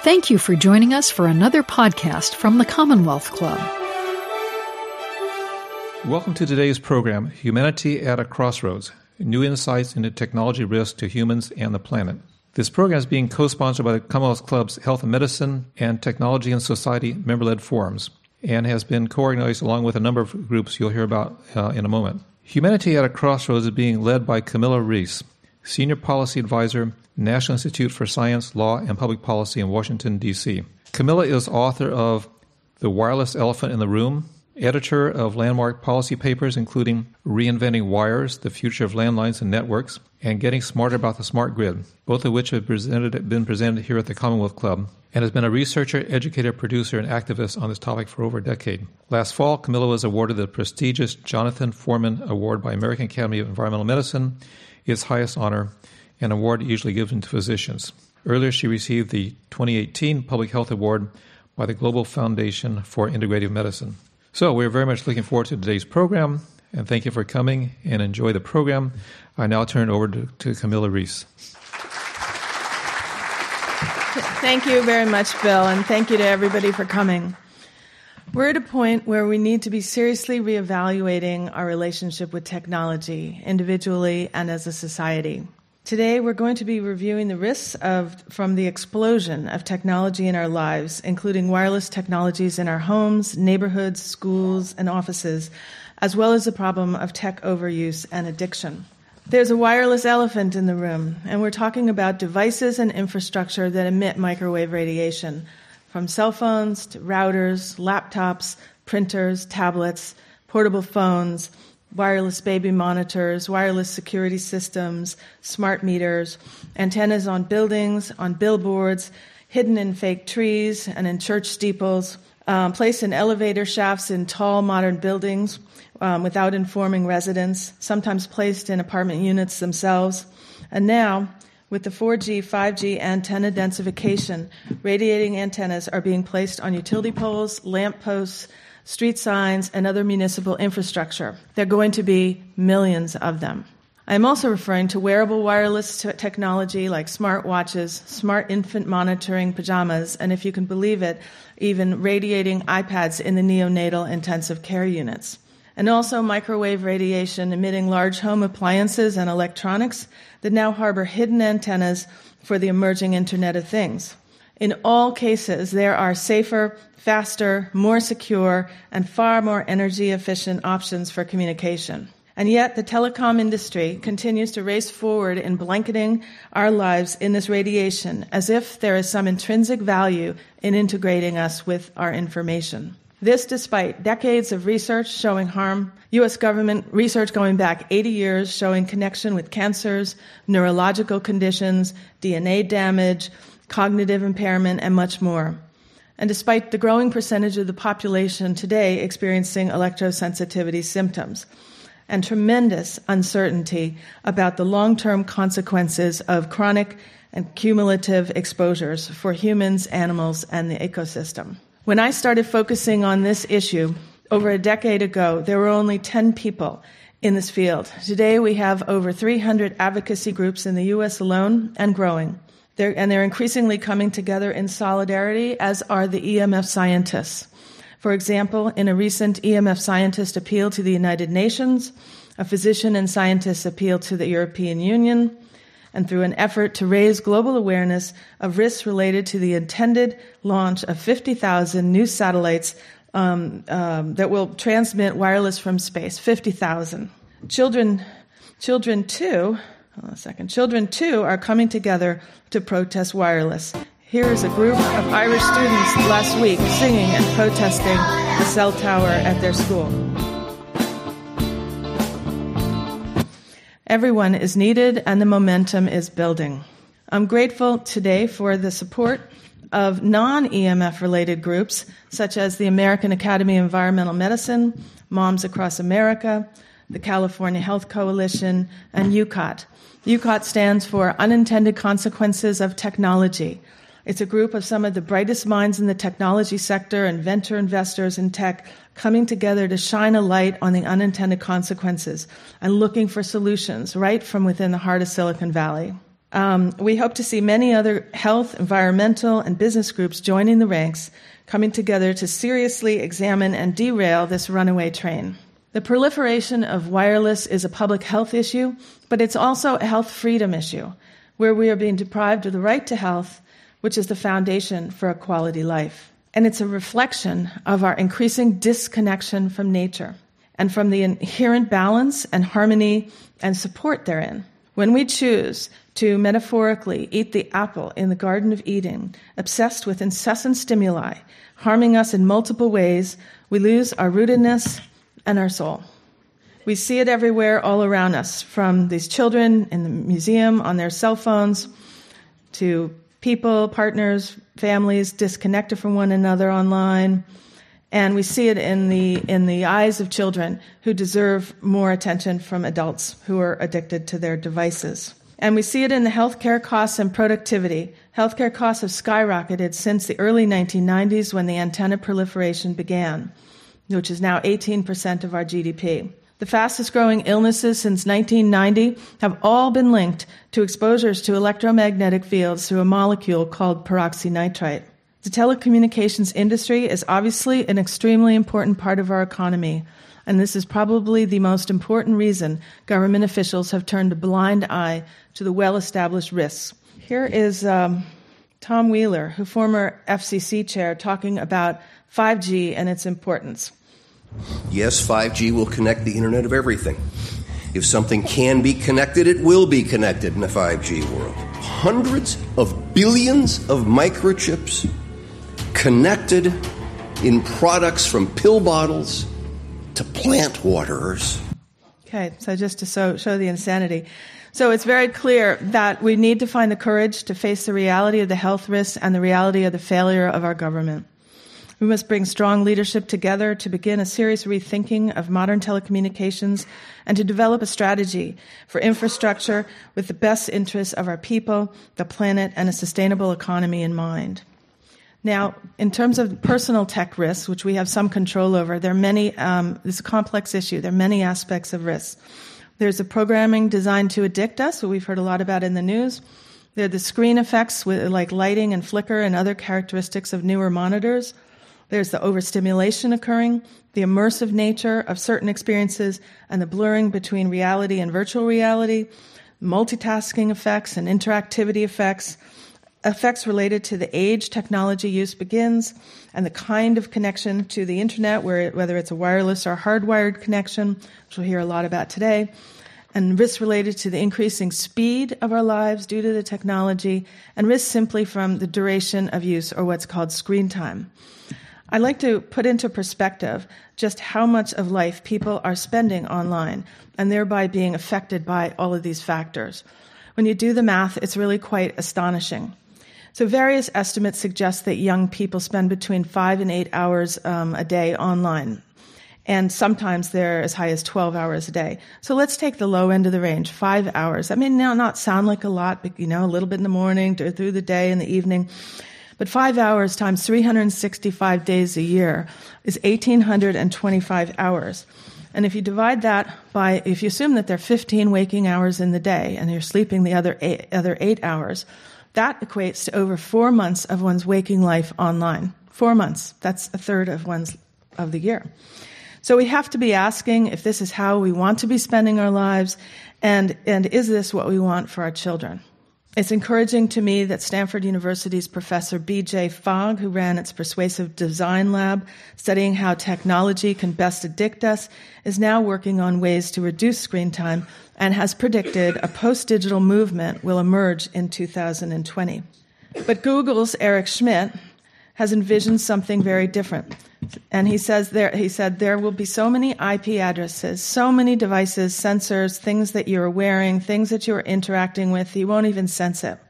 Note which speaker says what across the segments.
Speaker 1: Thank you for joining us for another podcast from the Commonwealth Club.
Speaker 2: Welcome to today's program, Humanity at a Crossroads, new insights into technology risks to humans and the planet. This program is being co-sponsored by the Commonwealth Club's Health and Medicine and Technology and Society member-led forums, and has been co-organized along with a number of groups you'll hear about in a moment. Humanity at a Crossroads is being led by Camilla Reese, Senior Policy Advisor, National Institute for Science, Law, and Public Policy in Washington, D.C. Camilla is author of The Wireless Elephant in the Room, editor of landmark policy papers including Reinventing Wires, The Future of Landlines and Networks, and Getting Smarter About the Smart Grid, both of which have been presented here at the Commonwealth Club, and has been a researcher, educator, producer, and activist on this topic for over a decade. Last fall, Camilla was awarded the prestigious Jonathan Foreman Award by American Academy of Environmental Medicine, its highest honor, an award usually given to physicians. Earlier, she received the 2018 Public Health Award by the Global Foundation for Integrative Medicine. So we're very much looking forward to today's program, and thank you for coming and enjoy the program. I now turn it over to Camilla Reese.
Speaker 3: Thank you very much, Bill, and thank you to everybody for coming. We're at a point where we need to be seriously reevaluating our relationship with technology, individually and as a society. Today, we're going to be reviewing the risks from the explosion of technology in our lives, including wireless technologies in our homes, neighborhoods, schools, and offices, as well as the problem of tech overuse and addiction. There's a wireless elephant in the room, and we're talking about devices and infrastructure that emit microwave radiation, from cell phones to routers, laptops, printers, tablets, portable phones, wireless baby monitors, wireless security systems, smart meters, antennas on buildings, on billboards, hidden in fake trees and in church steeples, placed in elevator shafts in tall modern buildings without informing residents, sometimes placed in apartment units themselves. And now, with the 4G, 5G antenna densification, radiating antennas are being placed on utility poles, lamp posts, street signs, and other municipal infrastructure. There are going to be millions of them. I'm also referring to wearable wireless technology like smart watches, smart infant monitoring pajamas, and if you can believe it, even radiating iPads in the neonatal intensive care units. And also microwave radiation emitting large home appliances and electronics that now harbor hidden antennas for the emerging Internet of Things. In all cases, there are safer, faster, more secure, and far more energy-efficient options for communication. And yet, the telecom industry continues to race forward in blanketing our lives in this radiation as if there is some intrinsic value in integrating us with our information. This despite decades of research showing harm, U.S. government research going back 80 years showing connection with cancers, neurological conditions, DNA damage, cognitive impairment, and much more. And despite the growing percentage of the population today experiencing electrosensitivity symptoms, and tremendous uncertainty about the long-term consequences of chronic and cumulative exposures for humans, animals, and the ecosystem. When I started focusing on this issue over a decade ago, there were only 10 people in this field. Today, we have over 300 advocacy groups in the U.S. alone and growing. They're increasingly coming together in solidarity, as are the EMF scientists. For example, in a recent EMF scientist appeal to the United Nations, a physician and scientist appeal to the European Union, and through an effort to raise global awareness of risks related to the intended launch of 50,000 new satellites that will transmit wireless from space, 50,000. Children too are coming together to protest wireless. Here is a group of Irish students last week singing and protesting the cell tower at their school. Everyone is needed and the momentum is building. I'm grateful today for the support of non-EMF related groups such as the American Academy of Environmental Medicine, Moms Across America, the California Health Coalition, and UCOT. UCOT stands for Unintended Consequences of Technology. It's a group of some of the brightest minds in the technology sector and venture investors in tech coming together to shine a light on the unintended consequences and looking for solutions right from within the heart of Silicon Valley. We hope to see many other health, environmental, and business groups joining the ranks, coming together to seriously examine and derail this runaway train. The proliferation of wireless is a public health issue, but it's also a health freedom issue, where we are being deprived of the right to health, which is the foundation for a quality life. And it's a reflection of our increasing disconnection from nature and from the inherent balance and harmony and support therein. When we choose to metaphorically eat the apple in the Garden of Eden, obsessed with incessant stimuli, harming us in multiple ways, we lose our rootedness and our soul. We see it everywhere all around us, from these children in the museum on their cell phones to people, partners, families disconnected from one another online. And we see it in the eyes of children who deserve more attention from adults who are addicted to their devices. And we see it in the healthcare costs and productivity. Healthcare costs have skyrocketed since the early 1990s when the antenna proliferation began, which is now 18% of our GDP. The fastest growing illnesses since 1990 have all been linked to exposures to electromagnetic fields through a molecule called peroxynitrite. The telecommunications industry is obviously an extremely important part of our economy, and this is probably the most important reason government officials have turned a blind eye to the well-established risks. Here is Tom Wheeler, who former FCC chair, talking about 5G and its importance.
Speaker 4: Yes, 5G will connect the Internet of everything. If something can be connected, it will be connected in a 5G world. Hundreds of billions of microchips connected in products from pill bottles to plant waterers.
Speaker 3: Okay, so just to show the insanity. So it's very clear that we need to find the courage to face the reality of the health risks and the reality of the failure of our government. We must bring strong leadership together to begin a serious rethinking of modern telecommunications and to develop a strategy for infrastructure with the best interests of our people, the planet, and a sustainable economy in mind. Now, in terms of personal tech risks, which we have some control over, there are many, it's a complex issue. There are many aspects of risk. There's the programming designed to addict us, what we've heard a lot about in the news. There are the screen effects like lighting and flicker and other characteristics of newer monitors. There's the overstimulation occurring, the immersive nature of certain experiences, and the blurring between reality and virtual reality, multitasking effects and interactivity effects, effects related to the age technology use begins, and the kind of connection to the internet, whether it's a wireless or hardwired connection, which we'll hear a lot about today, and risks related to the increasing speed of our lives due to the technology, and risks simply from the duration of use, or what's called screen time. I'd like to put into perspective just how much of life people are spending online, and thereby being affected by all of these factors. When you do the math, it's really quite astonishing. So various estimates suggest that young people spend between 5 and 8 hours a day online. And sometimes they're as high as 12 hours a day. So let's take the low end of the range, 5 hours. I mean, now not sound like a lot, but, a little bit in the morning, through the day, in the evening. But 5 hours times 365 days a year is 1,825 hours. And if you divide that by, if you assume that there are 15 waking hours in the day and you're sleeping the other 8 hours, that equates to over 4 months of one's waking life online. 4 months. That's a third of the year. So we have to be asking if this is how we want to be spending our lives, and is this what we want for our children? It's encouraging to me that Stanford University's Professor B.J. Fogg, who ran its Persuasive Design Lab, studying how technology can best addict us, is now working on ways to reduce screen time and has predicted a post-digital movement will emerge in 2020. But Google's Eric Schmidt has envisioned something very different. And he said there will be so many IP addresses, so many devices, sensors, things that you're wearing, things that you're interacting with, you won't even sense it.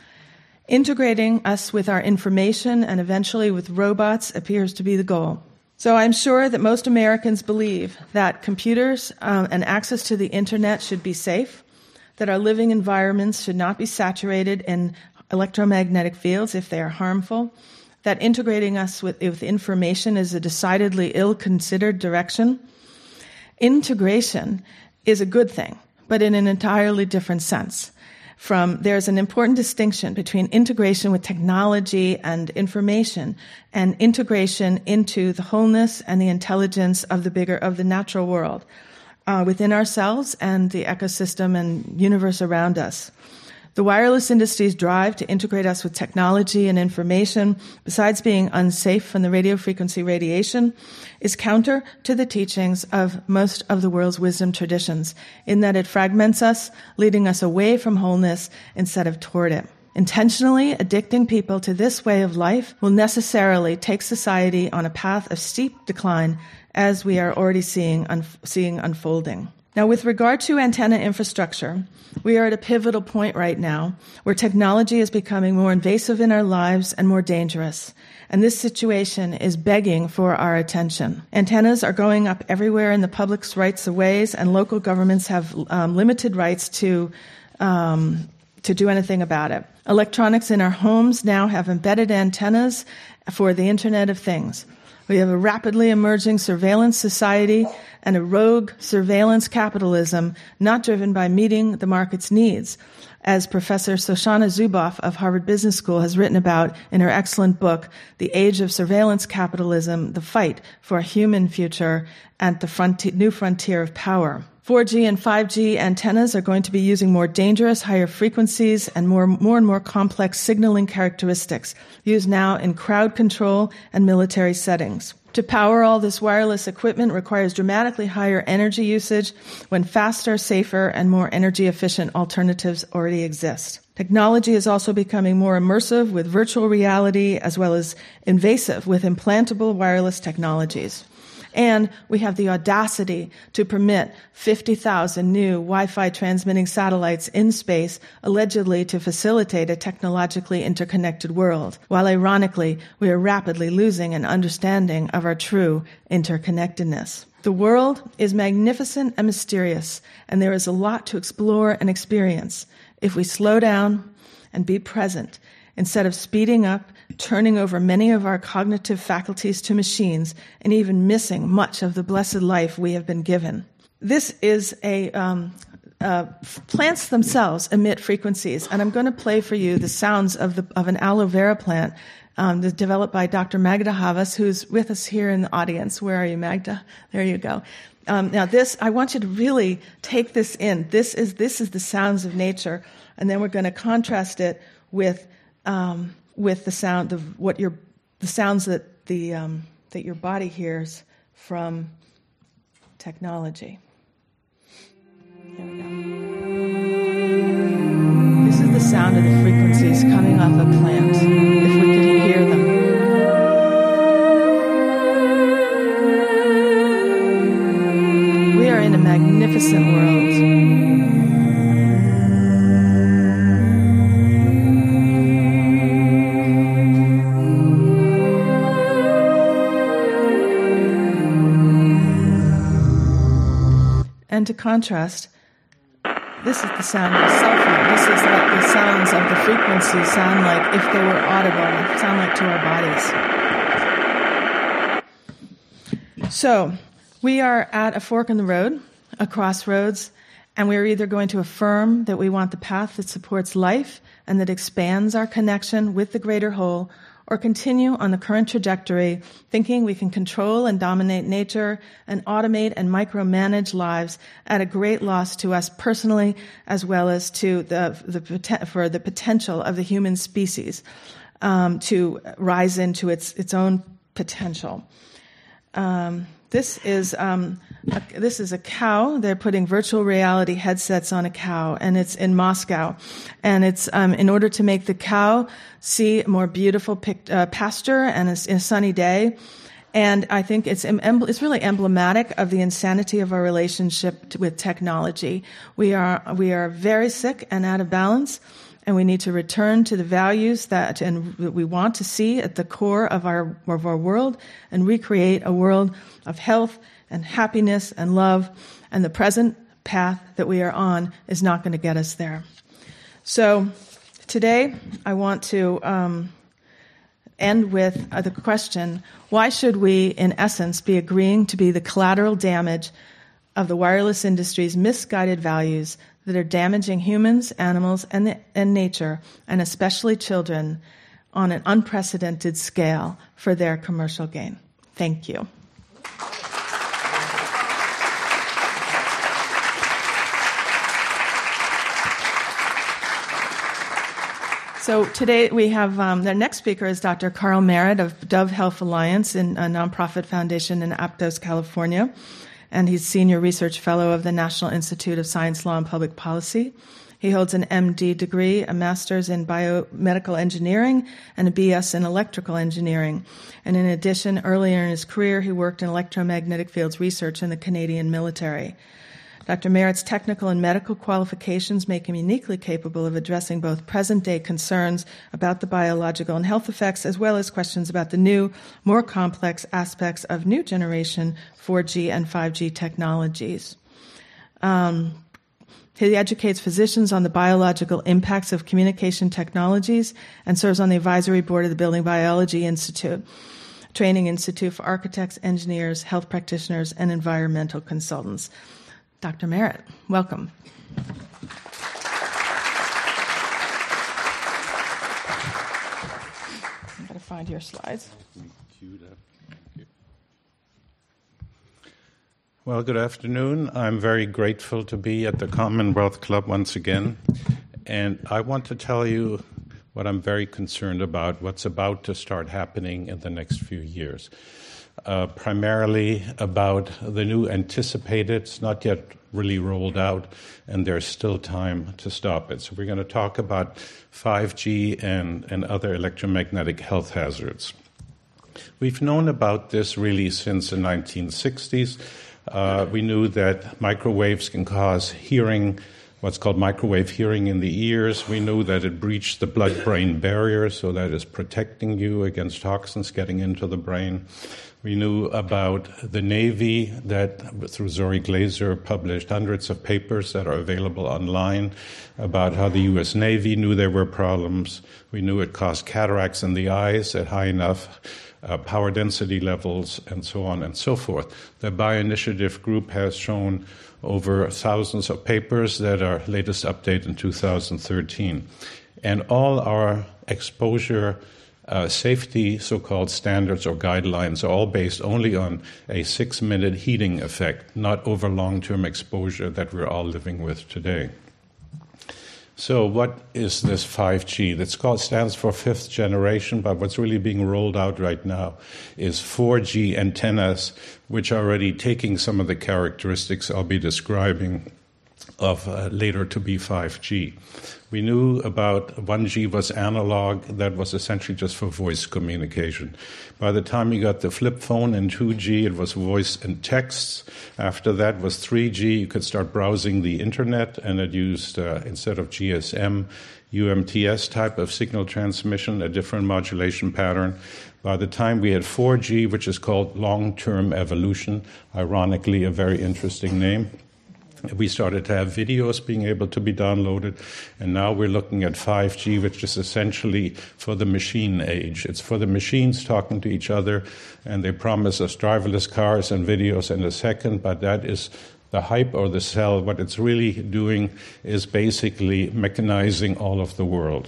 Speaker 3: Integrating us with our information and eventually with robots appears to be the goal. So I'm sure that most Americans believe that computers and access to the internet should be safe, that our living environments should not be saturated in electromagnetic fields if they are harmful, that integrating us with information is a decidedly ill-considered direction. Integration is a good thing, but in an entirely different sense. There's an important distinction between integration with technology and information and integration into the wholeness and the intelligence of the natural world within ourselves and the ecosystem and universe around us. The wireless industry's drive to integrate us with technology and information, besides being unsafe from the radio frequency radiation, is counter to the teachings of most of the world's wisdom traditions, in that it fragments us, leading us away from wholeness instead of toward it. Intentionally addicting people to this way of life will necessarily take society on a path of steep decline, as we are already seeing unfolding. Now, with regard to antenna infrastructure, we are at a pivotal point right now where technology is becoming more invasive in our lives and more dangerous. And this situation is begging for our attention. Antennas are going up everywhere in the public's rights of ways, and local governments have limited rights to do anything about it. Electronics in our homes now have embedded antennas for the Internet of Things. We have a rapidly emerging surveillance society and a rogue surveillance capitalism not driven by meeting the market's needs, as Professor Shoshana Zuboff of Harvard Business School has written about in her excellent book, The Age of Surveillance Capitalism, The Fight for a Human Future and the New Frontier of Power. 4G and 5G antennas are going to be using more dangerous, higher frequencies and more and more complex signaling characteristics used now in crowd control and military settings. To power all this wireless equipment requires dramatically higher energy usage when faster, safer, and more energy-efficient alternatives already exist. Technology is also becoming more immersive with virtual reality as well as invasive with implantable wireless technologies. And we have the audacity to permit 50,000 new Wi-Fi transmitting satellites in space, allegedly to facilitate a technologically interconnected world, while ironically, we are rapidly losing an understanding of our true interconnectedness. The world is magnificent and mysterious, and there is a lot to explore and experience if we slow down and be present, instead of speeding up, turning over many of our cognitive faculties to machines, and even missing much of the blessed life we have been given. This is plants themselves emit frequencies, and I'm going to play for you the sounds of an aloe vera plant developed by Dr. Magda Havas, who's with us here in the audience. Where are you, Magda? There you go. Now this, I want you to really take this in. This is the sounds of nature, and then we're going to contrast it with the sound of the sounds that that your body hears from technology. Here we go. This is the sound of the frequencies coming off a plant, if we could hear them. We are in a magnificent world. And to contrast, this is the sound of a cell phone. This is what the sounds of the frequencies sound like if they were audible, sound like to our bodies. So, we are at a fork in the road, a crossroads, and we are either going to affirm that we want the path that supports life and that expands our connection with the greater whole, or continue on the current trajectory, thinking we can control and dominate nature and automate and micromanage lives at a great loss to us personally, as well as to the potential of the human species to rise into its own potential. This is a cow. They're putting virtual reality headsets on a cow, and it's in Moscow. And it's in order to make the cow see a more beautiful pasture and a sunny day. And I think it's really emblematic of the insanity of our relationship with technology. We are very sick and out of balance, and we need to return to the values that we want to see at the core of our world, and recreate a world of health and happiness and love. And the present path that we are on is not going to get us there. So today I want to end with the question: why should we, in essence, be agreeing to be the collateral damage of the wireless industry's misguided values that are damaging humans, animals, and nature, and especially children, on an unprecedented scale for their commercial gain. Thank you. So today we have the next speaker is Dr. Carl Merritt of Dove Health Alliance, a nonprofit foundation in Aptos, California, and he's Senior Research Fellow of the National Institute of Science, Law, and Public Policy. He holds an MD degree, a master's in biomedical engineering, and a BS in electrical engineering. And in addition, earlier in his career, he worked in electromagnetic fields research in the Canadian military. Dr. Merritt's technical and medical qualifications make him uniquely capable of addressing both present-day concerns about the biological and health effects, as well as questions about the new, more complex aspects of new generation 4G and 5G technologies. He educates physicians on the biological impacts of communication technologies and serves on the advisory board of the Building Biology Institute, Training Institute for Architects, Engineers, Health Practitioners, and Environmental Consultants. Dr. Merritt, welcome. I'm going to find your slides.
Speaker 5: Well, good afternoon. I'm very grateful to be at the Commonwealth Club once again. And I want to tell you what I'm very concerned about, what's about to start happening in the next few years. Primarily about the new anticipated, it's not yet really rolled out, and there's still time to stop it. So we're going to talk about 5G and other electromagnetic health hazards. We've known about this really since the 1960s. We knew that microwaves can cause hearing, what's called microwave hearing in the ears. We knew that it breached the blood-brain barrier, so that is protecting you against toxins getting into the brain. We knew about the Navy that, through Zori Glaser, published hundreds of papers that are available online about how the U.S. Navy knew there were problems. We knew it caused cataracts in the eyes at high enough power density levels, and so on and so forth. The Bioinitiative group has shown over thousands of papers that are latest update in 2013. And all our exposure safety so-called standards or guidelines are all based only on a 6-minute heating effect, not over long-term exposure that we're all living with today. So what is this 5G? That stands for fifth generation, but what's really being rolled out right now is 4G antennas, which are already taking some of the characteristics I'll be describing of later to be 5G. We knew about 1G was analog, that was essentially just for voice communication. By the time you got the flip phone and 2G, it was voice and texts. After that was 3G, you could start browsing the internet, and it used, instead of GSM, UMTS type of signal transmission, a different modulation pattern. By the time we had 4G, which is called long-term evolution, ironically a very interesting name, we started to have videos being able to be downloaded, and now we're looking at 5G, which is essentially for the machine age. It's for the machines talking to each other, and they promise us driverless cars and videos in a second, but that is the hype or the sell. What it's really doing is basically mechanizing all of the world.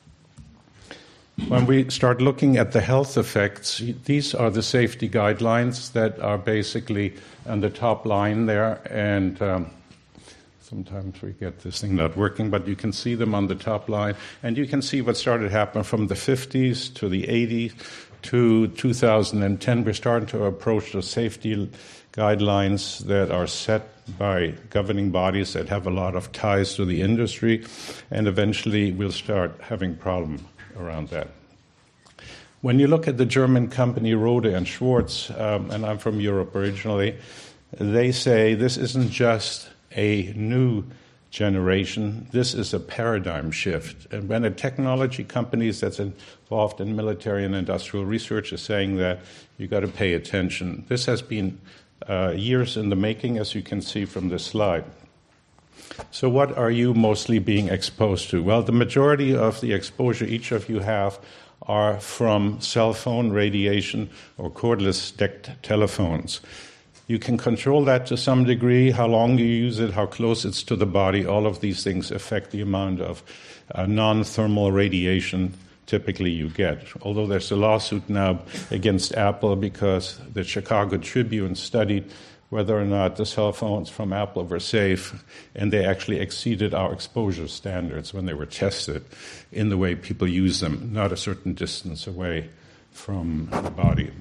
Speaker 5: When we start looking at the health effects, these are the safety guidelines that are basically on the top line there, and sometimes we get this thing not working, but you can see them on the top line, and you can see what started happening from the 50s to the 80s to 2010. We're starting to approach the safety guidelines that are set by governing bodies that have a lot of ties to the industry, and eventually we'll start having problems around that. When you look at the German company Rode and Schwarz, and I'm from Europe originally, they say this isn't just a new generation, this is a paradigm shift. And when a technology company that's involved in military and industrial research is saying that, you've got to pay attention. This has been years in the making, as you can see from this slide. So what are you mostly being exposed to? Well, the majority of the exposure each of you have are from cell phone radiation or cordless decked telephones. You can control that to some degree, how long you use it, how close it's to the body. All of these things affect the amount of non-thermal radiation typically you get. Although there's a lawsuit now against Apple because the Chicago Tribune studied whether or not the cell phones from Apple were safe, and they actually exceeded our exposure standards when they were tested in the way people use them, not a certain distance away from the body.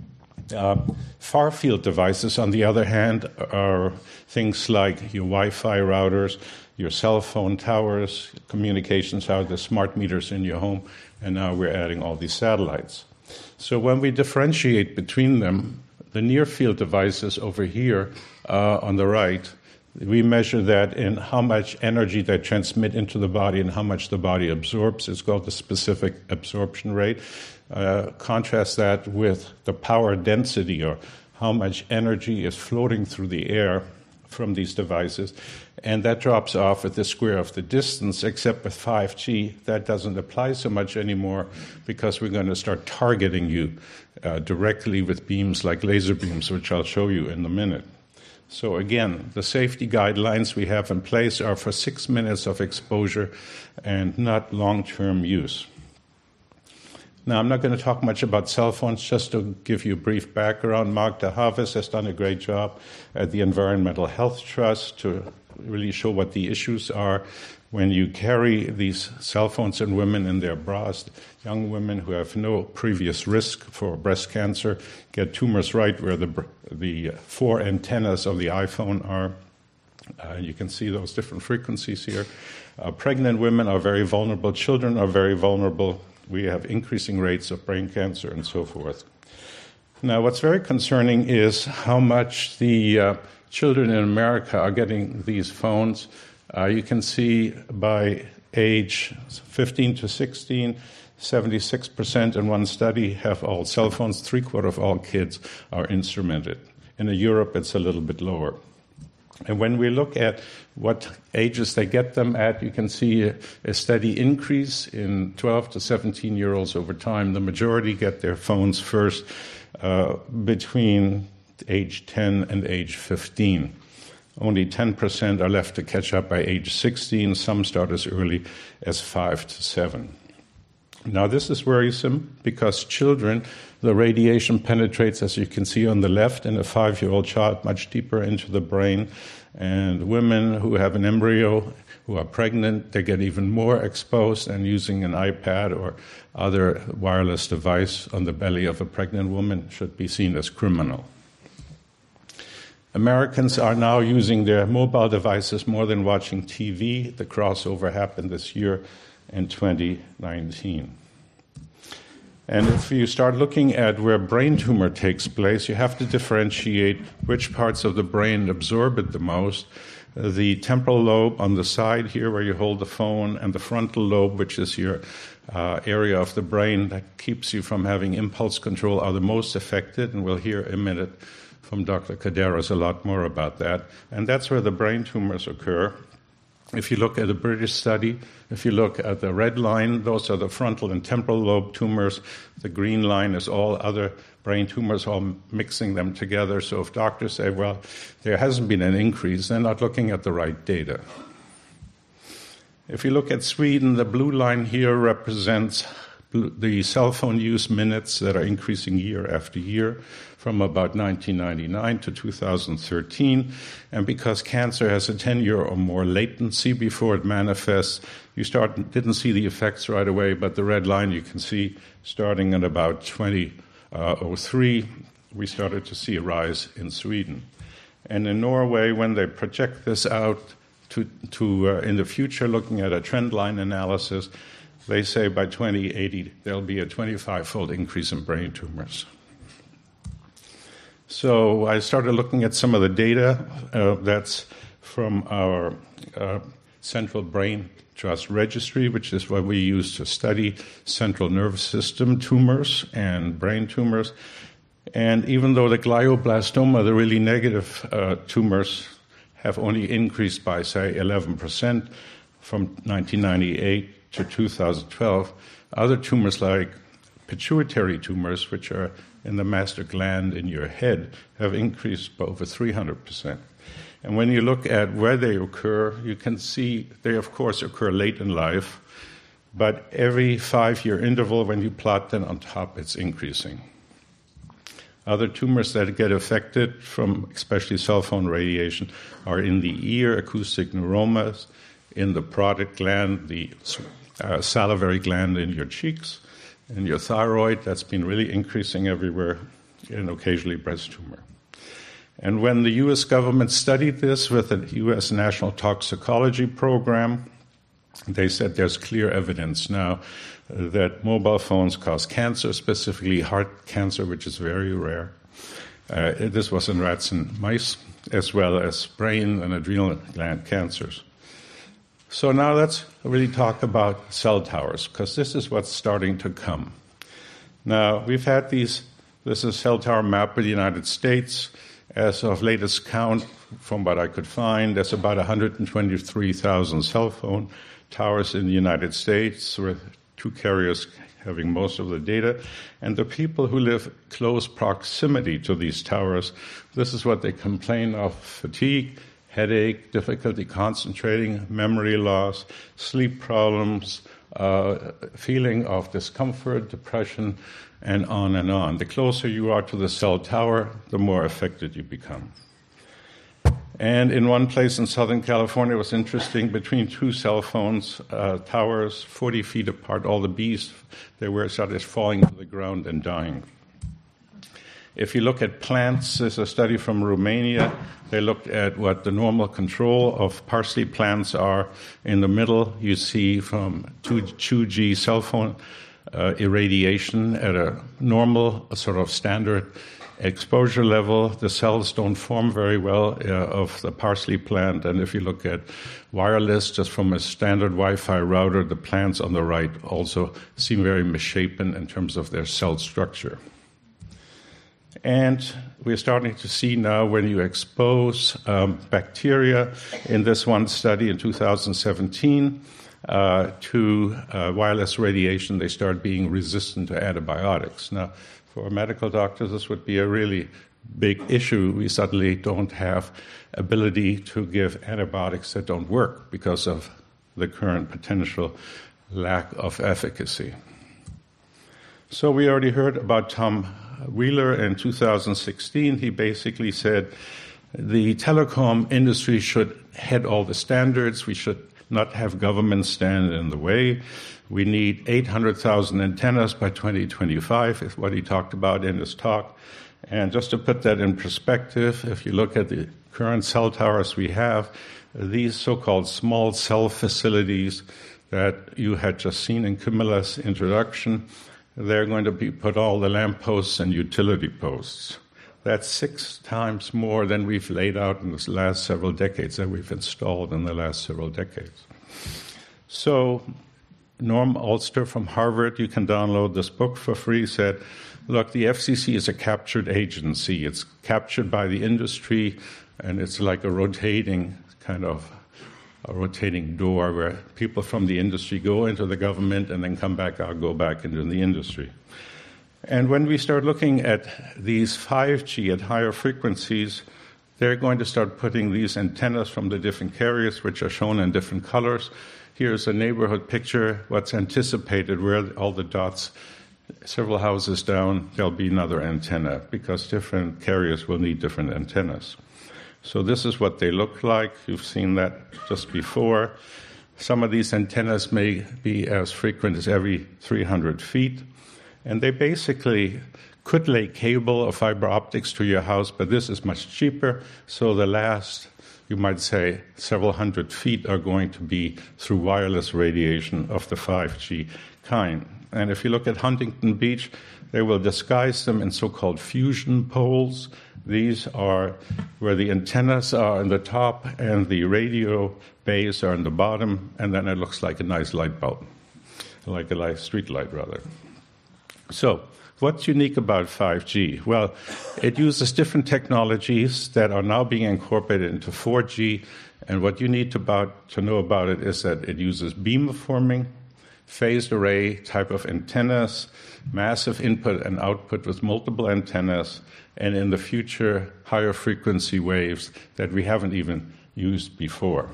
Speaker 5: Far-field devices, on the other hand, are things like your Wi-Fi routers, your cell phone towers, communications towers, the smart meters in your home, and now we're adding all these satellites. So when we differentiate between them, the near-field devices over here on the right, we measure that in how much energy they transmit into the body and how much the body absorbs. It's called the specific absorption rate. Contrast that with the power density, or how much energy is floating through the air from these devices. And that drops off at the square of the distance, except with 5G, that doesn't apply so much anymore because we're going to start targeting you directly with beams like laser beams, which I'll show you in a minute. So again, the safety guidelines we have in place are for 6 minutes of exposure and not long-term use. Now, I'm not going to talk much about cell phones, just to give you a brief background. Mark de Havis has done a great job at the Environmental Health Trust to really show what the issues are when you carry these cell phones in women in their bras. Young women who have no previous risk for breast cancer get tumors right where the four antennas of the iPhone are. You can see those different frequencies here. Pregnant women are very vulnerable. Children are very vulnerable. We have increasing rates of brain cancer and so forth. Now, what's very concerning is how much the children in America are getting these phones. You can see by age 15 to 16, 76% in one study have all cell phones. 3/4 of all kids are instrumented. In Europe, it's a little bit lower. And when we look at what ages they get them at, you can see a steady increase in 12 to 17-year-olds over time. The majority get their phones first between age 10 and age 15. Only 10% are left to catch up by age 16. Some start as early as 5 to 7. Now, this is worrisome because children, the radiation penetrates, as you can see on the left, in a 5-year-old child much deeper into the brain. And women who have an embryo, who are pregnant, they get even more exposed, and using an iPad or other wireless device on the belly of a pregnant woman should be seen as criminal. Americans are now using their mobile devices more than watching TV. The crossover happened this year in 2019. And if you start looking at where brain tumor takes place, you have to differentiate which parts of the brain absorb it the most. The temporal lobe on the side here where you hold the phone, and the frontal lobe, which is your area of the brain that keeps you from having impulse control, are the most affected. And we'll hear in a minute from Dr. Kaderas a lot more about that. And that's where the brain tumors occur. If you look at a British study, if you look at the red line, those are the frontal and temporal lobe tumors. The green line is all other brain tumors, all mixing them together. So if doctors say, well, there hasn't been an increase, they're not looking at the right data. If you look at Sweden, the blue line here represents the cell phone use minutes that are increasing year after year from about 1999 to 2013. And because cancer has a 10-year or more latency before it manifests, you didn't see the effects right away, but the red line you can see starting at about 2003, we started to see a rise in Sweden. And in Norway, when they project this out to in the future, looking at a trend line analysis, they say by 2080 there'll be a 25-fold increase in brain tumors. So I started looking at some of the data that's from our Central Brain Trust Registry, which is what we use to study central nervous system tumors and brain tumors. And even though the glioblastoma, the really negative tumors, have only increased by, say, 11% from 1998 to 2012, other tumors like pituitary tumors, which are in the master gland in your head, have increased by over 300%. And when you look at where they occur, you can see they, of course, occur late in life, but every 5-year interval, when you plot them on top, it's increasing. Other tumors that get affected from especially cell phone radiation are in the ear, acoustic neuromas, in the parotid gland, the salivary gland in your cheeks, and your thyroid. That's been really increasing everywhere, and occasionally breast tumor. And when the U.S. government studied this with the U.S. National Toxicology Program, they said there's clear evidence now that mobile phones cause cancer, specifically heart cancer, which is very rare. This was in rats and mice, as well as brain and adrenal gland cancers. So now let's really talk about cell towers, because this is what's starting to come. Now, we've had this is a cell tower map of the United States. As of latest count, from what I could find, there's about 123,000 cell phone towers in the United States, with 2 carriers having most of the data. And the people who live close proximity to these towers, this is what they complain of: fatigue, headache, difficulty concentrating, memory loss, sleep problems, feeling of discomfort, depression, and on and on. The closer you are to the cell tower, the more affected you become. And in one place in Southern California, it was interesting, between 2 cell phones towers, 40 feet apart, all the bees, they were started falling to the ground and dying. If you look at plants, there's a study from Romania. They looked at what the normal control of parsley plants are. In the middle, you see from 2G cell phone irradiation at a normal, sort of standard exposure level. The cells don't form very well of the parsley plant. And if you look at wireless, just from a standard Wi-Fi router, the plants on the right also seem very misshapen in terms of their cell structure. And we're starting to see now, when you expose bacteria, in this one study in 2017, to wireless radiation, they start being resistant to antibiotics. Now, for medical doctors, this would be a really big issue. We suddenly don't have ability to give antibiotics that don't work because of the current potential lack of efficacy. So we already heard about Tom Wheeler in 2016. He basically said the telecom industry should head all the standards. We should not have government stand in the way. We need 800,000 antennas by 2025, is what he talked about in his talk. And just to put that in perspective, if you look at the current cell towers we have, these so-called small cell facilities that you had just seen in Camilla's introduction, they're going to be put all the lampposts and utility posts. That's 6 times more than we've laid out in the last several decades, that we've installed in the last several decades. So Norm Alster from Harvard, you can download this book for free, said, look, the FCC is a captured agency. It's captured by the industry, and it's like a rotating door where people from the industry go into the government and then come back out, go back into the industry. And when we start looking at these 5G at higher frequencies, they're going to start putting these antennas from the different carriers, which are shown in different colors. Here's a neighborhood picture, what's anticipated, where all the dots, several houses down, there'll be another antenna, because different carriers will need different antennas. So this is what they look like. You've seen that just before. Some of these antennas may be as frequent as every 300 feet. And they basically could lay cable or fiber optics to your house, but this is much cheaper. So the last, you might say, several hundred feet are going to be through wireless radiation of the 5G kind. And if you look at Huntington Beach, they will disguise them in so-called fusion poles. These are where the antennas are on the top and the radio bays are on the bottom, and then it looks like a nice light bulb, like a street light, rather. So what's unique about 5G? Well, it uses different technologies that are now being incorporated into 4G, and what you need to know about it is that it uses beamforming, phased array type of antennas, massive input and output with multiple antennas, and in the future, higher frequency waves that we haven't even used before.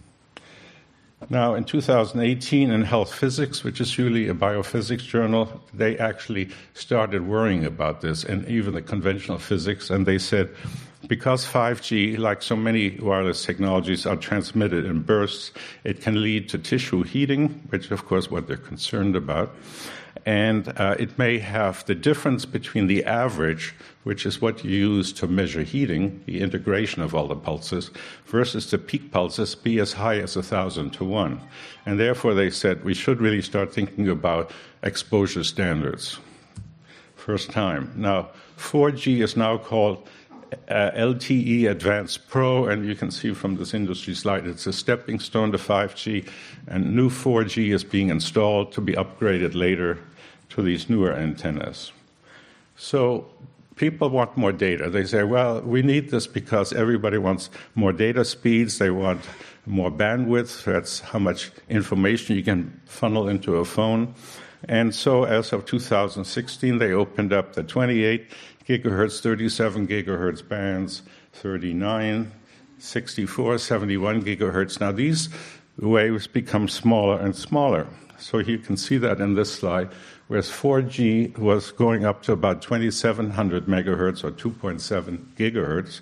Speaker 5: Now, in 2018, in Health Physics, which is usually a biophysics journal, they actually started worrying about this, and even the conventional physics, and they said, because 5G, like so many wireless technologies, are transmitted in bursts, it can lead to tissue heating, which, of course, what they're concerned about. And it may have the difference between the average, which is what you use to measure heating, the integration of all the pulses, versus the peak pulses, be as high as 1,000 to 1. And therefore, they said we should really start thinking about exposure standards. First time. Now, 4G is now called LTE Advanced Pro, and you can see from this industry slide it's a stepping stone to 5G, and new 4G is being installed to be upgraded later to these newer antennas. So people want more data. They say, well, we need this because everybody wants more data speeds, they want more bandwidth, that's how much information you can funnel into a phone. And so as of 2016, they opened up the 28 gigahertz, 37 gigahertz bands, 39, 64, 71 gigahertz. Now these waves become smaller and smaller. So you can see that in this slide, whereas 4G was going up to about 2,700 megahertz or 2.7 gigahertz.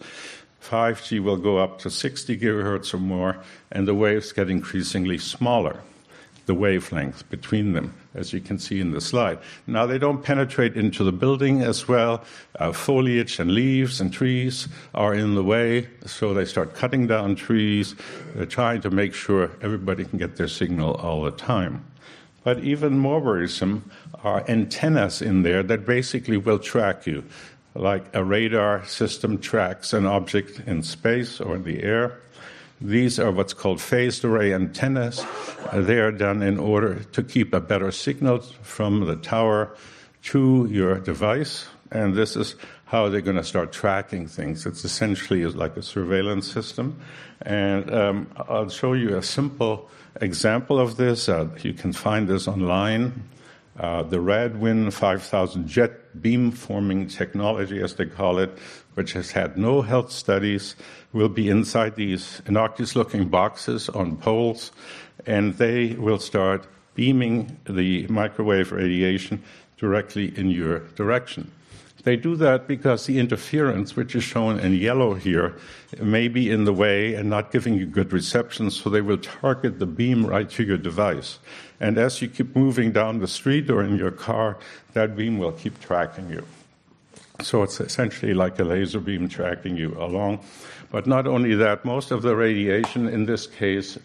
Speaker 5: 5G will go up to 60 gigahertz or more, and the waves get increasingly smaller, the wavelength between them, as you can see in the slide. Now, they don't penetrate into the building as well. Foliage and leaves and trees are in the way, so they start cutting down trees. They're trying to make sure everybody can get their signal all the time. But even more worrisome are antennas in there that basically will track you, like a radar system tracks an object in space or in the air. These are what's called phased array antennas. They are done in order to keep a better signal from the tower to your device, and this is how they're going to start tracking things. It's essentially like a surveillance system, and I'll show you a simple example of this. You can find this online. The Radwin 5000 jet beam-forming technology, as they call it, which has had no health studies, will be inside these innocuous-looking boxes on poles, and they will start beaming the microwave radiation directly in your direction. They do that because the interference, which is shown in yellow here, may be in the way and not giving you good reception, so they will target the beam right to your device. And as you keep moving down the street or in your car, that beam will keep tracking you. So it's essentially like a laser beam tracking you along. But not only that, most of the radiation in this case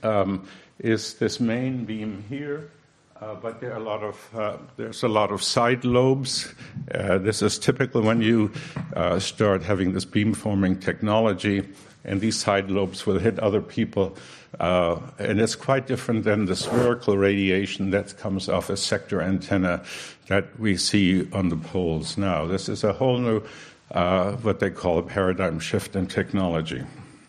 Speaker 5: is this main beam here. But there are there's a lot of side lobes. This is typical when you start having this beam-forming technology, and these side lobes will hit other people. And it's quite different than the spherical radiation that comes off a sector antenna that we see on the poles now. This is a whole new, what they call a paradigm shift in technology.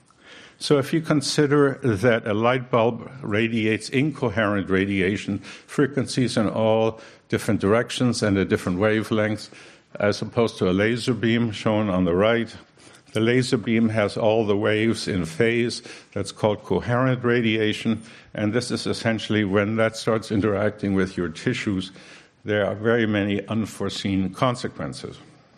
Speaker 5: So if you consider that a light bulb radiates incoherent radiation frequencies in all different directions and at different wavelengths, as opposed to a laser beam shown on the right, the laser beam has all the waves in phase. That's called coherent radiation. And this is essentially when that starts interacting with your tissues, there are very many unforeseen consequences.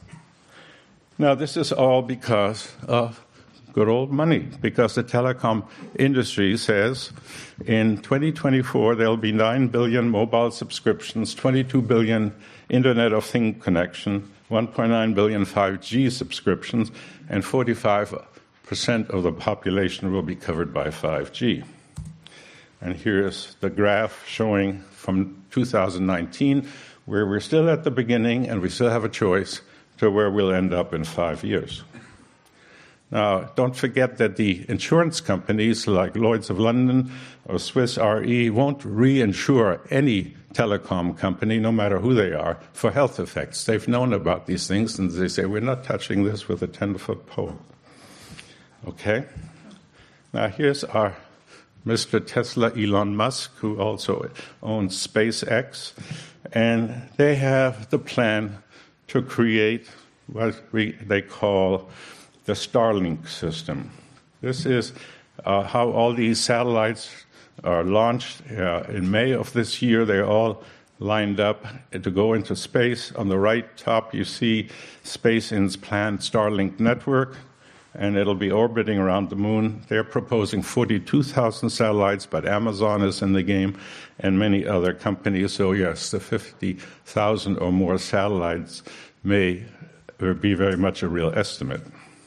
Speaker 5: Now, this is all because of good old money, because the telecom industry says in 2024 there'll be 9 billion mobile subscriptions, 22 billion Internet of Things connection, 1.9 billion 5G subscriptions, and 45% of the population will be covered by 5G. And here's the graph showing from 2019, where we're still at the beginning and we still have a choice to where we'll end up in 5 years. Now, don't forget that the insurance companies like Lloyd's of London or Swiss Re won't reinsure any telecom company, no matter who they are, for health effects. They've known about these things, and they say, we're not touching this with a 10-foot pole. Okay? Now, here's our Mr. Tesla, Elon Musk, who also owns SpaceX, and they have the plan to create what they call the Starlink system. This is how all these satellites are launched. In May of this year, they're all lined up to go into space. On the right top, you see SpaceX's planned Starlink network, and it'll be orbiting around the moon. They're proposing 42,000 satellites, but Amazon is in the game and many other companies. So yes, the 50,000 or more satellites may be very much a real estimate.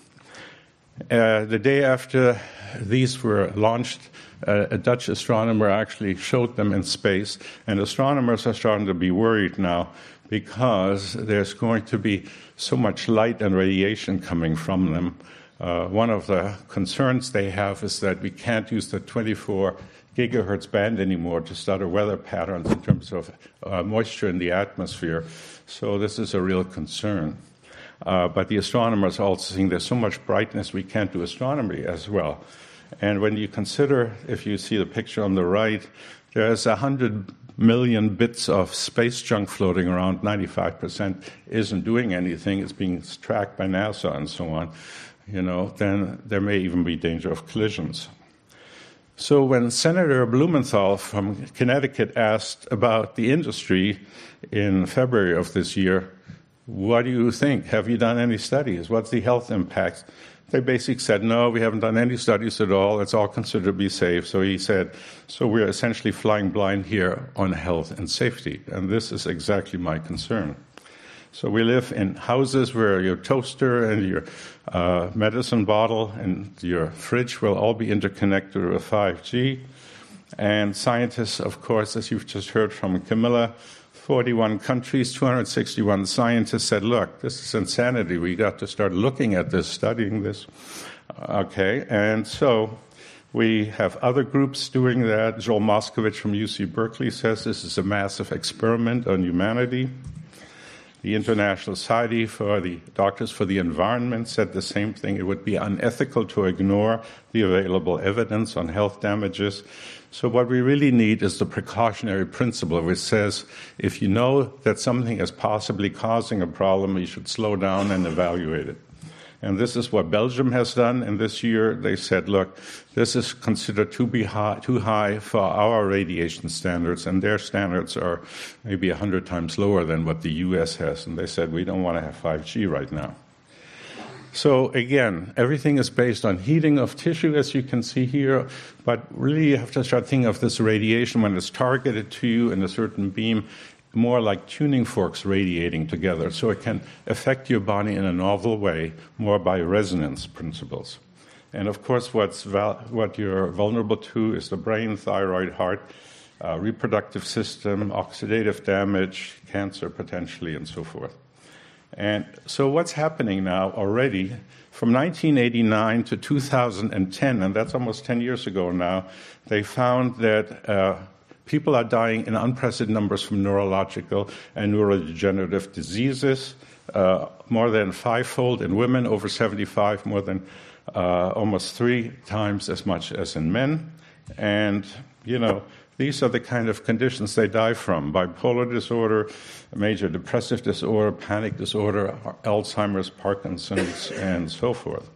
Speaker 5: The day after these were launched, a Dutch astronomer actually showed them in space, and astronomers are starting to be worried now because there's going to be so much light and radiation coming from them. One of the concerns they have is that we can't use the 24 gigahertz band anymore to study weather patterns in terms of moisture in the atmosphere. So this is a real concern. But the astronomers are also saying there's so much brightness we can't do astronomy as well. And when you consider, if you see the picture on the right, there's 100 million bits of space junk floating around. 95% isn't doing anything. It's being tracked by NASA and so on. Then there may even be danger of collisions. So when Senator Blumenthal from Connecticut asked about the industry in February of this year, what do you think? Have you done any studies? What's the health impact? They basically said, no, we haven't done any studies at all. It's all considered to be safe. So he said, so we're essentially flying blind here on health and safety. And this is exactly my concern. So we live in houses where your toaster and your medicine bottle and your fridge will all be interconnected with 5G. And scientists, of course, as you've just heard from Camilla, 41 countries, 261 scientists said, look, this is insanity. We got to start looking at this, studying this. Okay, and so we have other groups doing that. Joel Moskowitz from UC Berkeley says this is a massive experiment on humanity. The International Society for the Doctors for the Environment said the same thing. It would be unethical to ignore the available evidence on health damages. So what we really need is the precautionary principle, which says if you know that something is possibly causing a problem, you should slow down and evaluate it. And this is what Belgium has done. And this year they said, look, this is considered too high for our radiation standards, and their standards are maybe 100 times lower than what the U.S. has. And they said, we don't want to have 5G right now. So again, everything is based on heating of tissue, as you can see here, but really you have to start thinking of this radiation when it's targeted to you in a certain beam, more like tuning forks radiating together. So it can affect your body in a novel way, more by resonance principles. And of course, what you're vulnerable to is the brain, thyroid, heart, reproductive system, oxidative damage, cancer potentially, and so forth. And so what's happening now already, from 1989 to 2010, and that's almost 10 years ago now, they found that people are dying in unprecedented numbers from neurological and neurodegenerative diseases, more than fivefold in women, over 75, more than almost 3 times as much as in men. And, these are the kind of conditions they die from: bipolar disorder, major depressive disorder, panic disorder, Alzheimer's, Parkinson's, and so forth.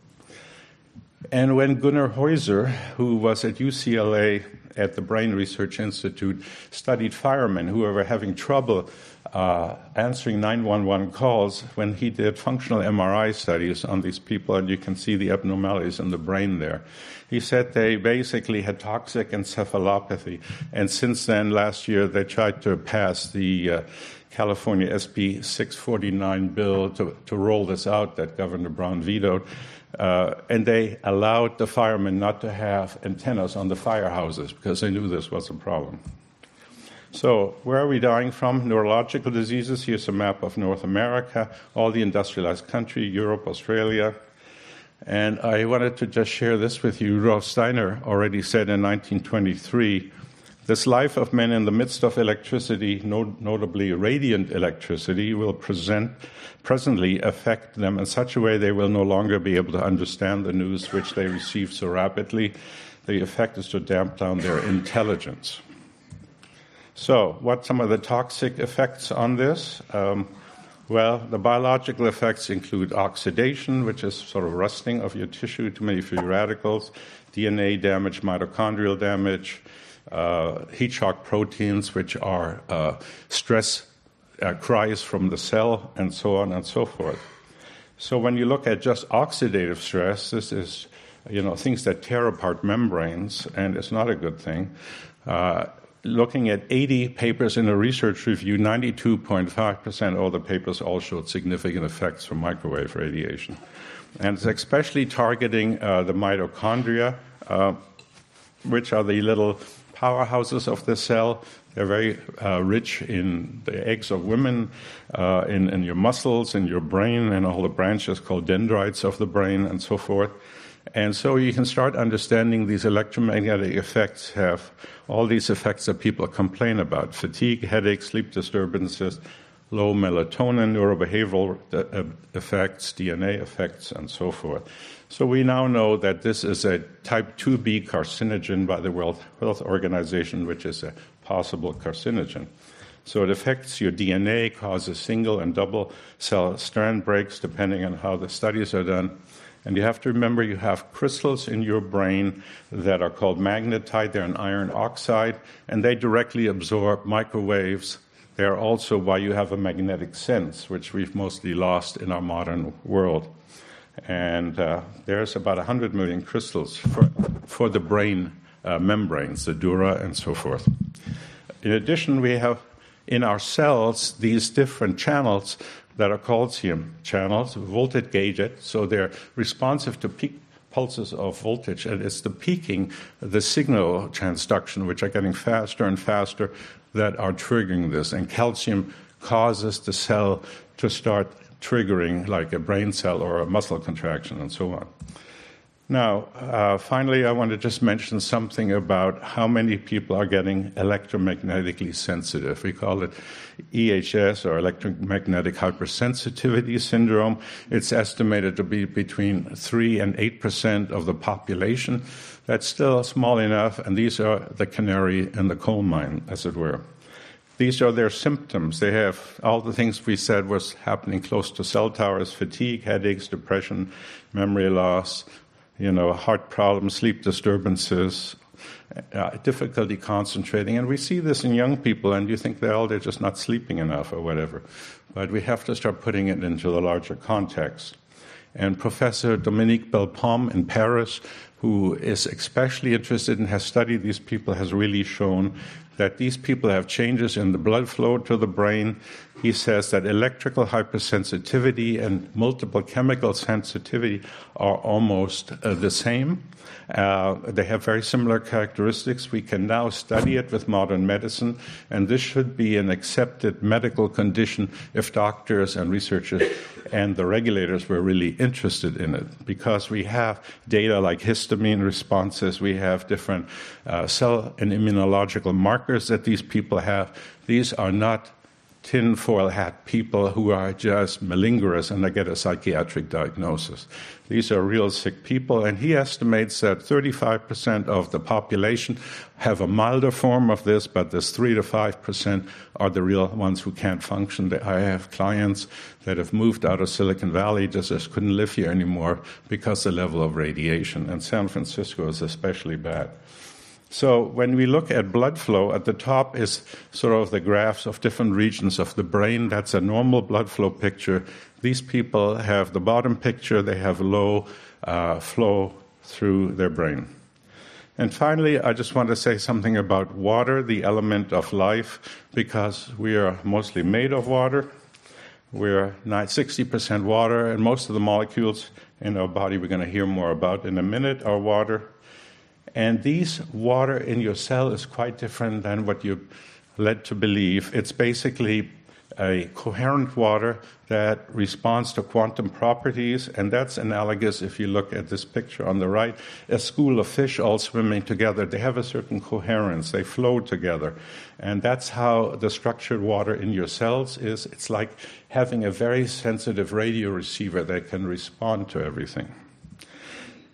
Speaker 5: And when Gunnar Heuser, who was at UCLA at the Brain Research Institute, studied firemen who were having trouble answering 911 calls, when he did functional MRI studies on these people, and you can see the abnormalities in the brain there, he said they basically had toxic encephalopathy. And since then, last year, they tried to pass the California SB 649 bill to roll this out that Governor Brown vetoed. And they allowed the firemen not to have antennas on the firehouses because they knew this was a problem. So where are we dying from? Neurological diseases. Here's a map of North America, all the industrialized country, Europe, Australia. And I wanted to just share this with you. Rudolf Steiner already said in 1923, this life of men in the midst of electricity, notably radiant electricity, will presently affect them in such a way they will no longer be able to understand the news which they receive so rapidly. the effect is to damp down their intelligence. So, what some of the toxic effects on this? Well, the biological effects include oxidation, which is sort of rusting of your tissue to many free radicals, DNA damage, mitochondrial damage, heat shock proteins, which are stress cries from the cell, and so on and so forth. So when you look at just oxidative stress, this is things that tear apart membranes, and it's not a good thing. Looking at 80 papers in a research review, 92.5% of all the papers all showed significant effects from microwave radiation. And it's especially targeting the mitochondria, which are the little powerhouses of the cell. They're very rich in the eggs of women, in your muscles, in your brain, and all the branches called dendrites of the brain, and so forth. And so you can start understanding these electromagnetic effects have all these effects that people complain about: fatigue, headache, sleep disturbances, low melatonin, neurobehavioral effects, DNA effects, and so forth. So we now know that this is a type 2B carcinogen by the World Health Organization, which is a possible carcinogen. So it affects your DNA, causes single and double cell strand breaks, depending on how the studies are done. And you have to remember you have crystals in your brain that are called magnetite. They're an iron oxide, and they directly absorb microwaves. They are also why you have a magnetic sense, which we've mostly lost in our modern world. And there's about 100 million crystals for the brain membranes, the dura, and so forth. In addition, we have in our cells these different channels that are calcium channels, voltage gated, so they're responsive to peak pulses of voltage, and it's the peaking, the signal transduction, which are getting faster and faster, that are triggering this. And calcium causes the cell to start triggering like a brain cell or a muscle contraction and so on. Now, finally, I want to just mention something about how many people are getting electromagnetically sensitive. We call it EHS, or electromagnetic hypersensitivity syndrome. It's estimated to be between 3 and 8% of the population. That's still small enough, and these are the canary in the coal mine, as it were. These are their symptoms. They have all the things we said was happening close to cell towers: fatigue, headaches, depression, memory loss, heart problems, sleep disturbances, difficulty concentrating. And we see this in young people, and you think they're just not sleeping enough or whatever. But we have to start putting it into the larger context. And Professor Dominique Belpomme in Paris, who is especially interested and has studied these people, has really shown that these people have changes in the blood flow to the brain. He says that electrical hypersensitivity and multiple chemical sensitivity are almost the same. They have very similar characteristics. We can now study it with modern medicine, and this should be an accepted medical condition if doctors and researchers and the regulators were really interested in it, because we have data like histamine responses, we have different cell and immunological markers that these people have. These are not tinfoil hat people who are just malingerers and they get a psychiatric diagnosis. These are real sick people, and he estimates that 35% of the population have a milder form of this, but this 3 to 5% are the real ones who can't function. I have clients that have moved out of Silicon Valley, just couldn't live here anymore because the level of radiation, and San Francisco is especially bad. So when we look at blood flow, at the top is sort of the graphs of different regions of the brain. That's a normal blood flow picture. These people have the bottom picture. They have low flow through their brain. And finally, I just want to say something about water, the element of life, because we are mostly made of water. We're 60% water, and most of the molecules in our body we're going to hear more about in a minute are water. And these water in your cell is quite different than what you're led to believe. It's basically a coherent water that responds to quantum properties, and that's analogous, if you look at this picture on the right, a school of fish all swimming together. They have a certain coherence. They flow together. And that's how the structured water in your cells is. It's like having a very sensitive radio receiver that can respond to everything.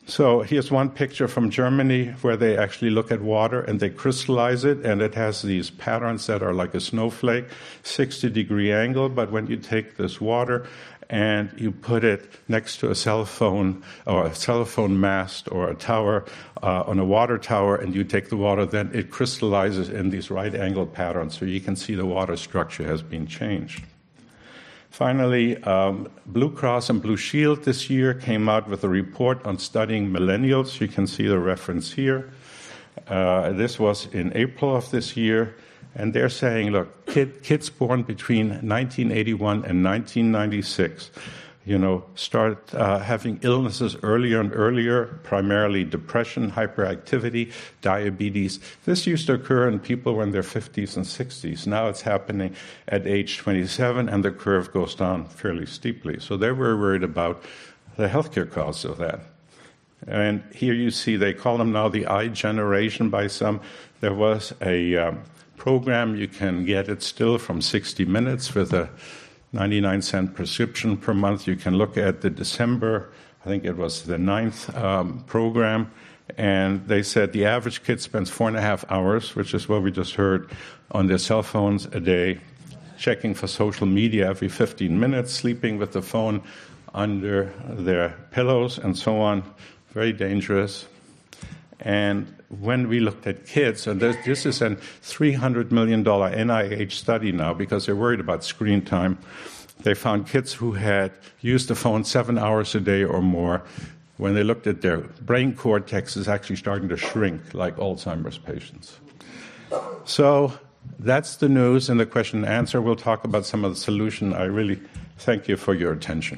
Speaker 5: So here's one picture from Germany where they actually look at water and they crystallize it, and it has these patterns that are like a snowflake, 60-degree angle. But when you take this water and you put it next to a cell phone or a telephone mast or a tower on a water tower, and you take the water, then it crystallizes in these right-angle patterns. So you can see the water structure has been changed. Finally, Blue Cross and Blue Shield this year came out with a report on studying millennials. You can see the reference here. This was in April of this year. And they're saying, look, kids born between 1981 and 1996, start having illnesses earlier and earlier, primarily depression, hyperactivity, diabetes. This used to occur in people in their 50s and 60s. Now it's happening at age 27, and the curve goes down fairly steeply. So they were worried about the healthcare costs of that. And here you see they call them now the I generation by some. There was a program, you can get it still from 60 Minutes with a 99-cent prescription per month. You can look at the December, I think it was the 9th program, and they said the average kid spends 4.5 hours, which is what we just heard, on their cell phones a day, checking for social media every 15 minutes, sleeping with the phone under their pillows, and so on. Very dangerous. And when we looked at kids, and this is a $300 million NIH study now because they're worried about screen time, they found kids who had used the phone 7 hours a day or more. When they looked at their brain cortex, is actually starting to shrink like Alzheimer's patients. So that's the news and the question and answer. We'll talk about some of the solution. I really thank you for your attention.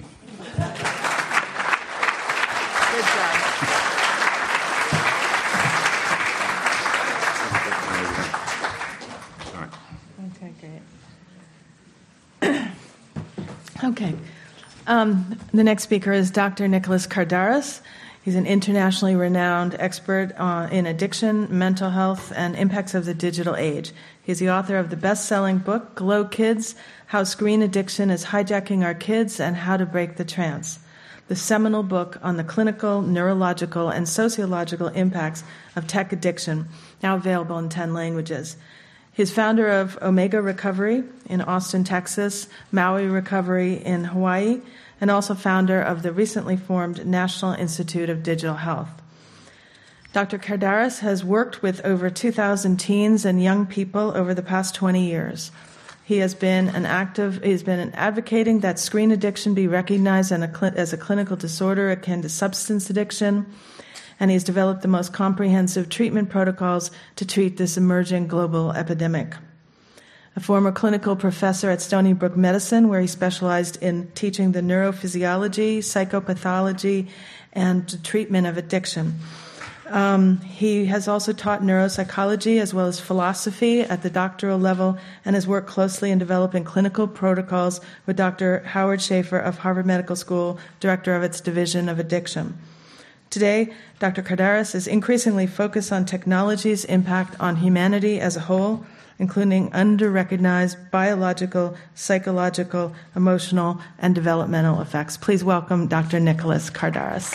Speaker 3: Okay. The next speaker is Dr. Nicholas Kardaras. He's an internationally renowned expert in addiction, mental health, and impacts of the digital age. He's the author of the best-selling book, Glow Kids, How Screen Addiction is Hijacking Our Kids and How to Break the Trance, the seminal book on the clinical, neurological, and sociological impacts of tech addiction, now available in 10 languages. He's founder of Omega Recovery in Austin, Texas, Maui Recovery in Hawaii, and also founder of the recently formed National Institute of Digital Health. Dr. Kardaras has worked with over 2,000 teens and young people over the past 20 years. He has been advocating that screen addiction be recognized as a clinical disorder akin to substance addiction, and he's developed the most comprehensive treatment protocols to treat this emerging global epidemic. A former clinical professor at Stony Brook Medicine, where he specialized in teaching the neurophysiology, psychopathology, and treatment of addiction. He has also taught neuropsychology as well as philosophy at the doctoral level and has worked closely in developing clinical protocols with Dr. Howard Schaefer of Harvard Medical School, director of its Division of Addiction. Today, Dr. Kardaras is increasingly focused on technology's impact on humanity as a whole, including under-recognized biological, psychological, emotional, and developmental effects. Please welcome Dr. Nicholas Kardaras.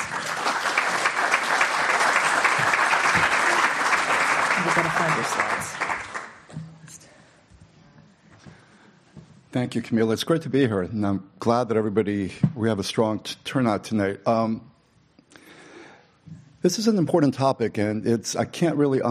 Speaker 3: You've got to find your slides.
Speaker 6: Thank you, Camille. It's great to be here, and I'm glad that we have a strong turnout tonight. This is an important topic, and I can't really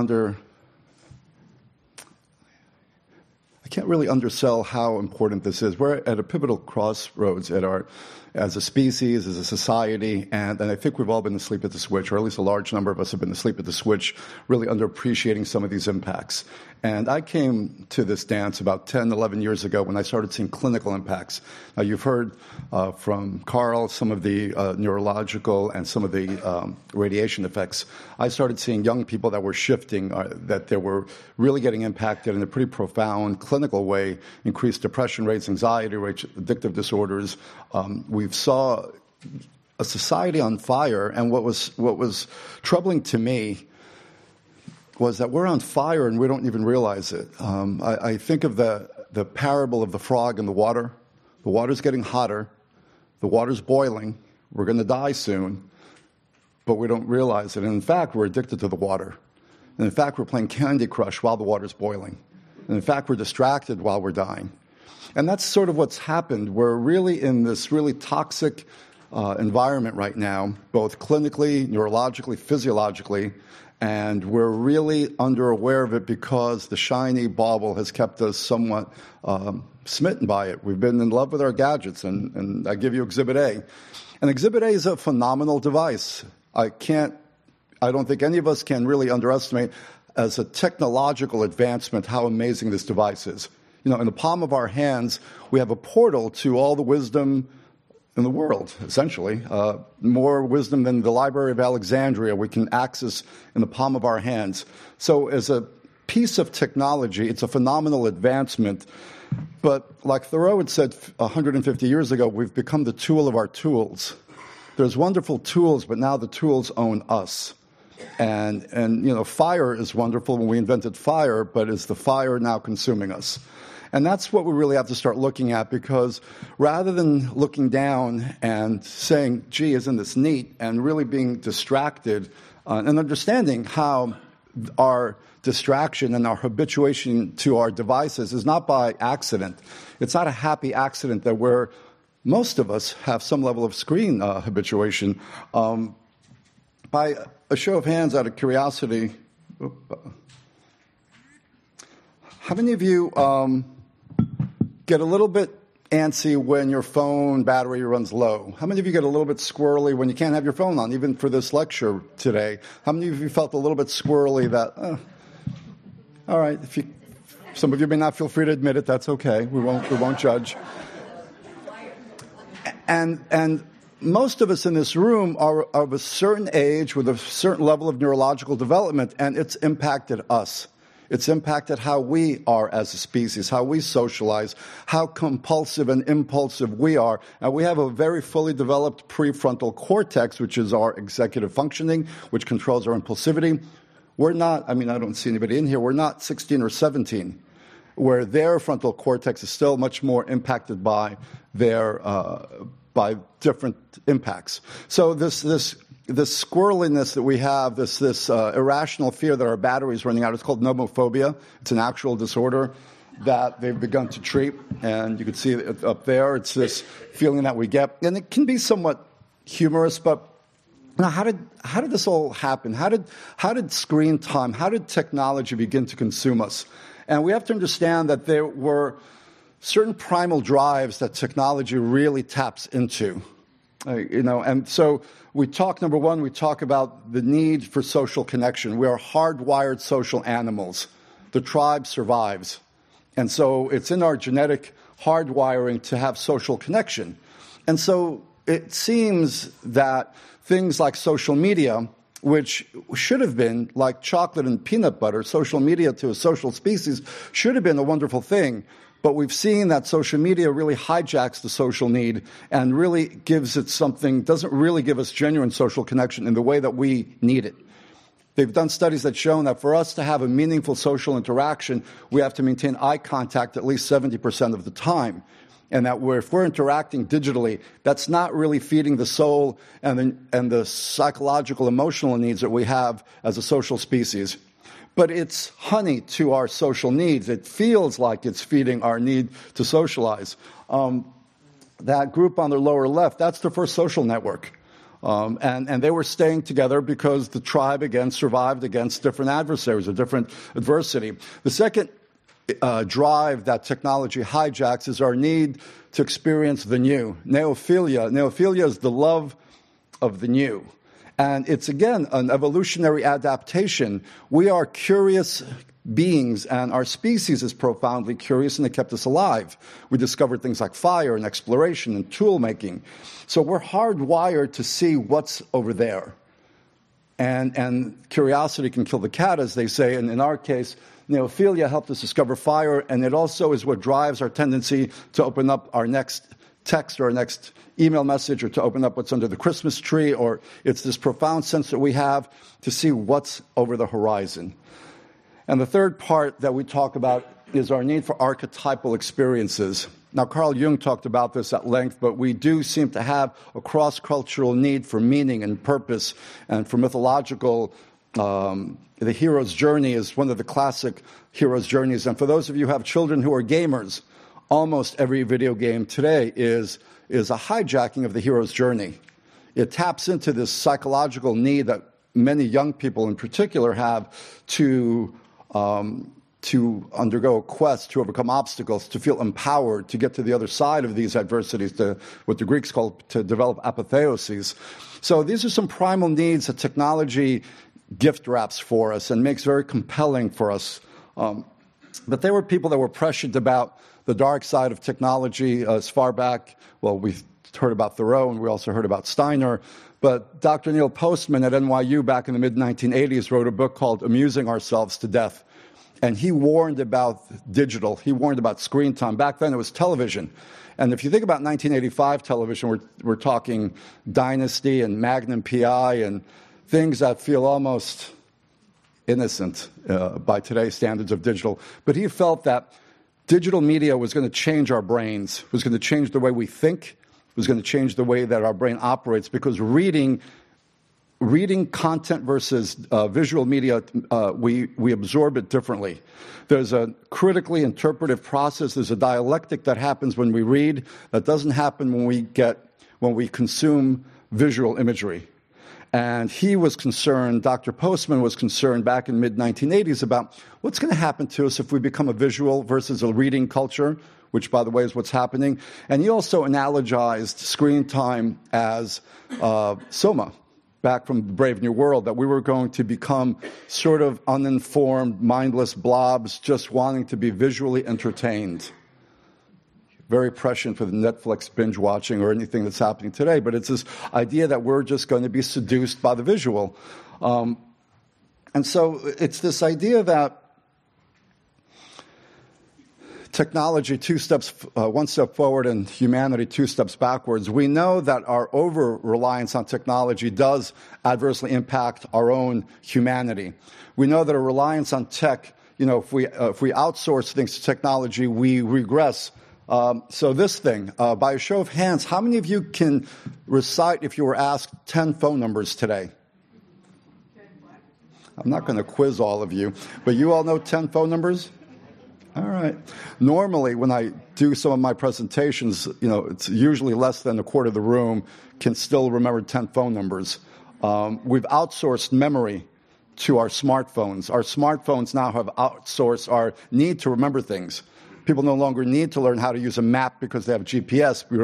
Speaker 6: undersell how important this is. We're at a pivotal crossroads as a species, as a society, and I think we've all been asleep at the switch, or at least a large number of us have been asleep at the switch, really underappreciating some of these impacts. And I came to this dance about 10, 11 years ago when I started seeing clinical impacts. Now, you've heard from Carl some of the neurological and some of the radiation effects. I started seeing young people that were shifting, that they were really getting impacted in a pretty profound clinical way, increased depression rates, anxiety rates, addictive disorders. We saw a society on fire, and what was troubling to me was that we're on fire and we don't even realize it. I think of the parable of the frog in the water. The water's getting hotter. The water's boiling. We're going to die soon. but we don't realize it. And in fact, we're addicted to the water. And in fact, we're playing Candy Crush while the water's boiling. And in fact, we're distracted while we're dying. And that's sort of what's happened. We're really in this really toxic environment right now, both clinically, neurologically, physiologically, and we're really underaware of it because the shiny bauble has kept us somewhat smitten by it. We've been in love with our gadgets, and I give you Exhibit A. And Exhibit A is a phenomenal device. I don't think any of us can really underestimate as a technological advancement how amazing this device is. In the palm of our hands, we have a portal to all the wisdom in the world, essentially. More wisdom than the Library of Alexandria we can access in the palm of our hands. So as a piece of technology, it's a phenomenal advancement. But like Thoreau had said 150 years ago, we've become the tool of our tools. There's wonderful tools, but now the tools own us. And fire is wonderful when we invented fire, but is the fire now consuming us? And that's what we really have to start looking at, because rather than looking down and saying, gee, isn't this neat, and really being distracted and understanding how our distraction and our habituation to our devices is not by accident. It's not a happy accident that most of us have some level of screen habituation. By a show of hands, out of curiosity, how many of you get a little bit antsy when your phone battery runs low? How many of you get a little bit squirrely when you can't have your phone on, even for this lecture today? How many of you felt a little bit squirrely that, all right, some of you may not feel free to admit it, that's okay, we won't judge. And most of us in this room are of a certain age with a certain level of neurological development, and it's impacted us. It's impacted how we are as a species, how we socialize, how compulsive and impulsive we are. And we have a very fully developed prefrontal cortex, which is our executive functioning, which controls our impulsivity. We're not, I don't see anybody in here, we're not 16 or 17, where their frontal cortex is still much more impacted by by different impacts. So this squirreliness that we have, this irrational fear that our battery is running out, it's called nomophobia. It's an actual disorder that they've begun to treat, and you can see it up there. It's this feeling that we get, and it can be somewhat humorous, but now how did this all happen? How did screen time, how did technology begin to consume us? And we have to understand that there were certain primal drives that technology really taps into. And so we talk, number one, we talk about the need for social connection. We are hardwired social animals. The tribe survives. And so it's in our genetic hardwiring to have social connection. And so it seems that things like social media, which should have been like chocolate and peanut butter, social media to a social species, should have been a wonderful thing. But we've seen that social media really hijacks the social need and really gives it something, doesn't really give us genuine social connection in the way that we need it. They've done studies that show that for us to have a meaningful social interaction, we have to maintain eye contact at least 70% of the time. And that if we're interacting digitally, that's not really feeding the soul and the psychological, emotional needs that we have as a social species. But it's honey to our social needs. It feels like it's feeding our need to socialize. That group on the lower left, that's the first social network. And they were staying together because the tribe, again, survived against different adversaries or different adversity. The second drive that technology hijacks is our need to experience the new. Neophilia. Neophilia is the love of the new. And it's, again, an evolutionary adaptation. We are curious beings, and our species is profoundly curious, and it kept us alive. We discovered things like fire and exploration and tool making. So we're hardwired to see what's over there. And curiosity can kill the cat, as they say, and in our case, neophilia helped us discover fire, and it also is what drives our tendency to open up our next text or our next email message, or to open up what's under the Christmas tree, or it's this profound sense that we have to see what's over the horizon. And the third part that we talk about is our need for archetypal experiences. Now, Carl Jung talked about this at length, but we do seem to have a cross-cultural need for meaning and purpose, and for mythological. The hero's journey is one of the classic hero's journeys. And for those of you who have children who are gamers, almost every video game today is a hijacking of the hero's journey. It taps into this psychological need that many young people in particular have to undergo a quest, to overcome obstacles, to feel empowered, to get to the other side of these adversities, to what the Greeks call to develop apotheoses. So these are some primal needs that technology gift wraps for us and makes very compelling for us. But there were people that were prescient about the dark side of technology as far back. Well, we've heard about Thoreau, and we also heard about Steiner. But Dr. Neil Postman at NYU back in the mid-1980s wrote a book called Amusing Ourselves to Death. And he warned about digital. He warned about screen time. Back then, it was television. And if you think about 1985 television, we're talking Dynasty and Magnum PI and things that feel almost innocent by today's standards of digital. But he felt that digital media was going to change our brains, was going to change the way we think, was going to change the way that our brain operates, because reading content versus visual media, we absorb it differently. There's a critically interpretive process. There's a dialectic that happens when we read that doesn't happen when we consume visual imagery. And he was concerned, Dr. Postman was concerned back in mid-1980s about what's going to happen to us if we become a visual versus a reading culture, which, by the way, is what's happening. And he also analogized screen time as soma, back from Brave New World, that we were going to become sort of uninformed, mindless blobs just wanting to be visually entertained. Very prescient for the Netflix binge watching or anything that's happening today, but it's this idea that we're just going to be seduced by the visual. And so it's this idea that technology, one step forward, and humanity, 2 steps backwards. We know that our over-reliance on technology does adversely impact our own humanity. We know that a reliance on tech, if we outsource things to technology, we regress. So this thing, by a show of hands, how many of you can recite, if you were asked, 10 phone numbers today? I'm not going to quiz all of you, but you all know 10 phone numbers? All right. Normally, when I do some of my presentations, it's usually less than a quarter of the room can still remember 10 phone numbers. We've outsourced memory to our smartphones. Our smartphones now have outsourced our need to remember things. People no longer need to learn how to use a map because they have GPS. We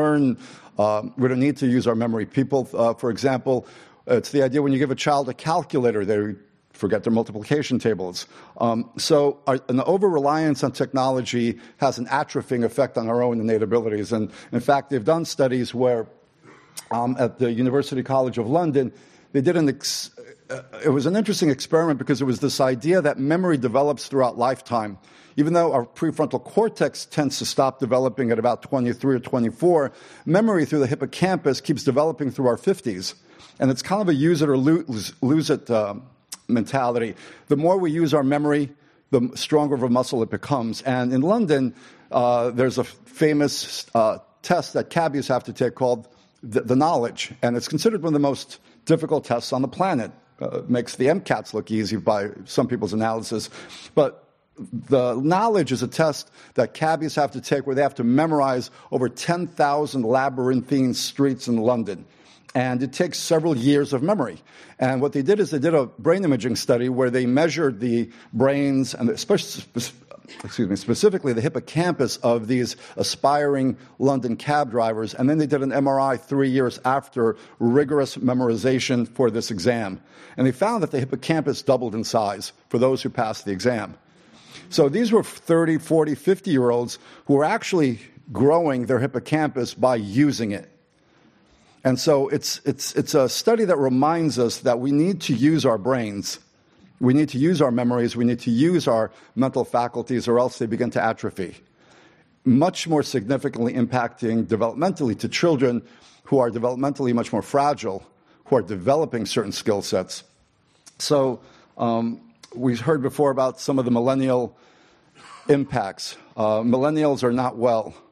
Speaker 6: don't need to use our memory. People, for example, it's the idea when you give a child a calculator, they forget their multiplication tables. So an over-reliance on technology has an atrophying effect on our own innate abilities. And in fact, they've done studies where at the University College of London, they did it was an interesting experiment because it was this idea that memory develops throughout lifetime. Even though our prefrontal cortex tends to stop developing at about 23 or 24, memory through the hippocampus keeps developing through our 50s. And it's kind of a use it or lose it mentality. The more we use our memory, the stronger of a muscle it becomes. And in London, there's a famous test that cabbies have to take called the knowledge. And it's considered one of the most difficult tests on the planet. Makes the MCATs look easy by some people's analysis. But the knowledge is a test that cabbies have to take where they have to memorize over 10,000 labyrinthine streets in London. And it takes several years of memory. And what they did is they did a brain imaging study where they measured the brains and specifically the hippocampus of these aspiring London cab drivers. And then they did an MRI 3 years after rigorous memorization for this exam. And they found that the hippocampus doubled in size for those who passed the exam. So these were 30, 40, 50-year-olds who were actually growing their hippocampus by using it. And so it's a study that reminds us that we need to use our brains. We need to use our memories. We need to use our mental faculties, or else they begin to atrophy. Much more significantly impacting developmentally to children who are developmentally much more fragile, who are developing certain skill sets. So we've heard before about some of the millennial impacts. Millennials are not well.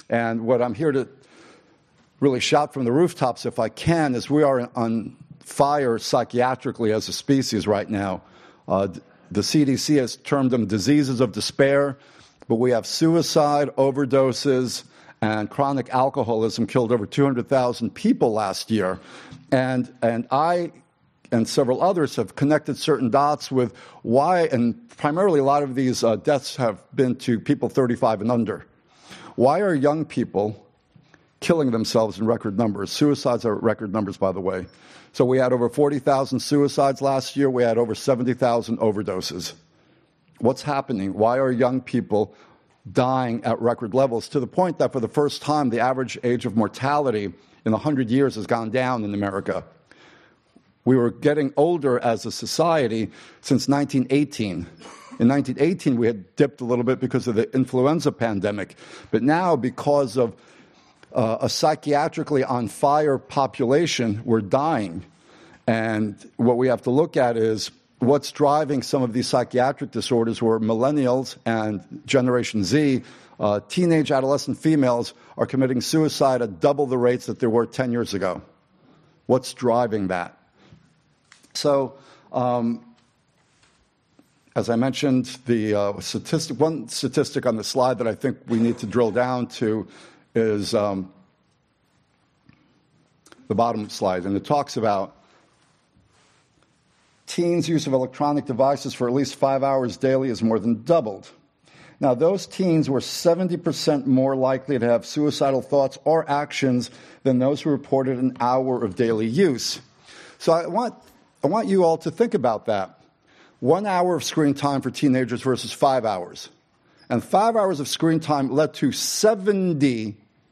Speaker 6: And what I'm here to really shout from the rooftops, if I can, is we are on fire psychiatrically as a species right now. The CDC has termed them diseases of despair, but we have suicide, overdoses, and chronic alcoholism killed over 200,000 people last year. And I and several others have connected certain dots with why, and primarily a lot of these deaths have been to people 35 and under. Why are young people killing themselves in record numbers? Suicides are record numbers, by the way. So we had over 40,000 suicides last year. We had over 70,000 overdoses. What's happening? Why are young people dying at record levels, to the point that for the first time, the average age of mortality in 100 years has gone down in America? We were getting older as a society since 1918. In 1918, we had dipped a little bit because of the influenza pandemic. But now, because of a psychiatrically on fire population, we're dying. And what we have to look at is what's driving some of these psychiatric disorders, where millennials and Generation Z, teenage adolescent females, are committing suicide at double the rates that there were 10 years ago. What's driving that? So, as I mentioned, the one statistic on the slide that I think we need to drill down to is the bottom slide, and it talks about teens' use of electronic devices for at least 5 hours daily has more than doubled. Now, those teens were 70% more likely to have suicidal thoughts or actions than those who reported an hour of daily use. So I want you all to think about that. 1 hour of screen time for teenagers versus 5 hours. And 5 hours of screen time led to 70%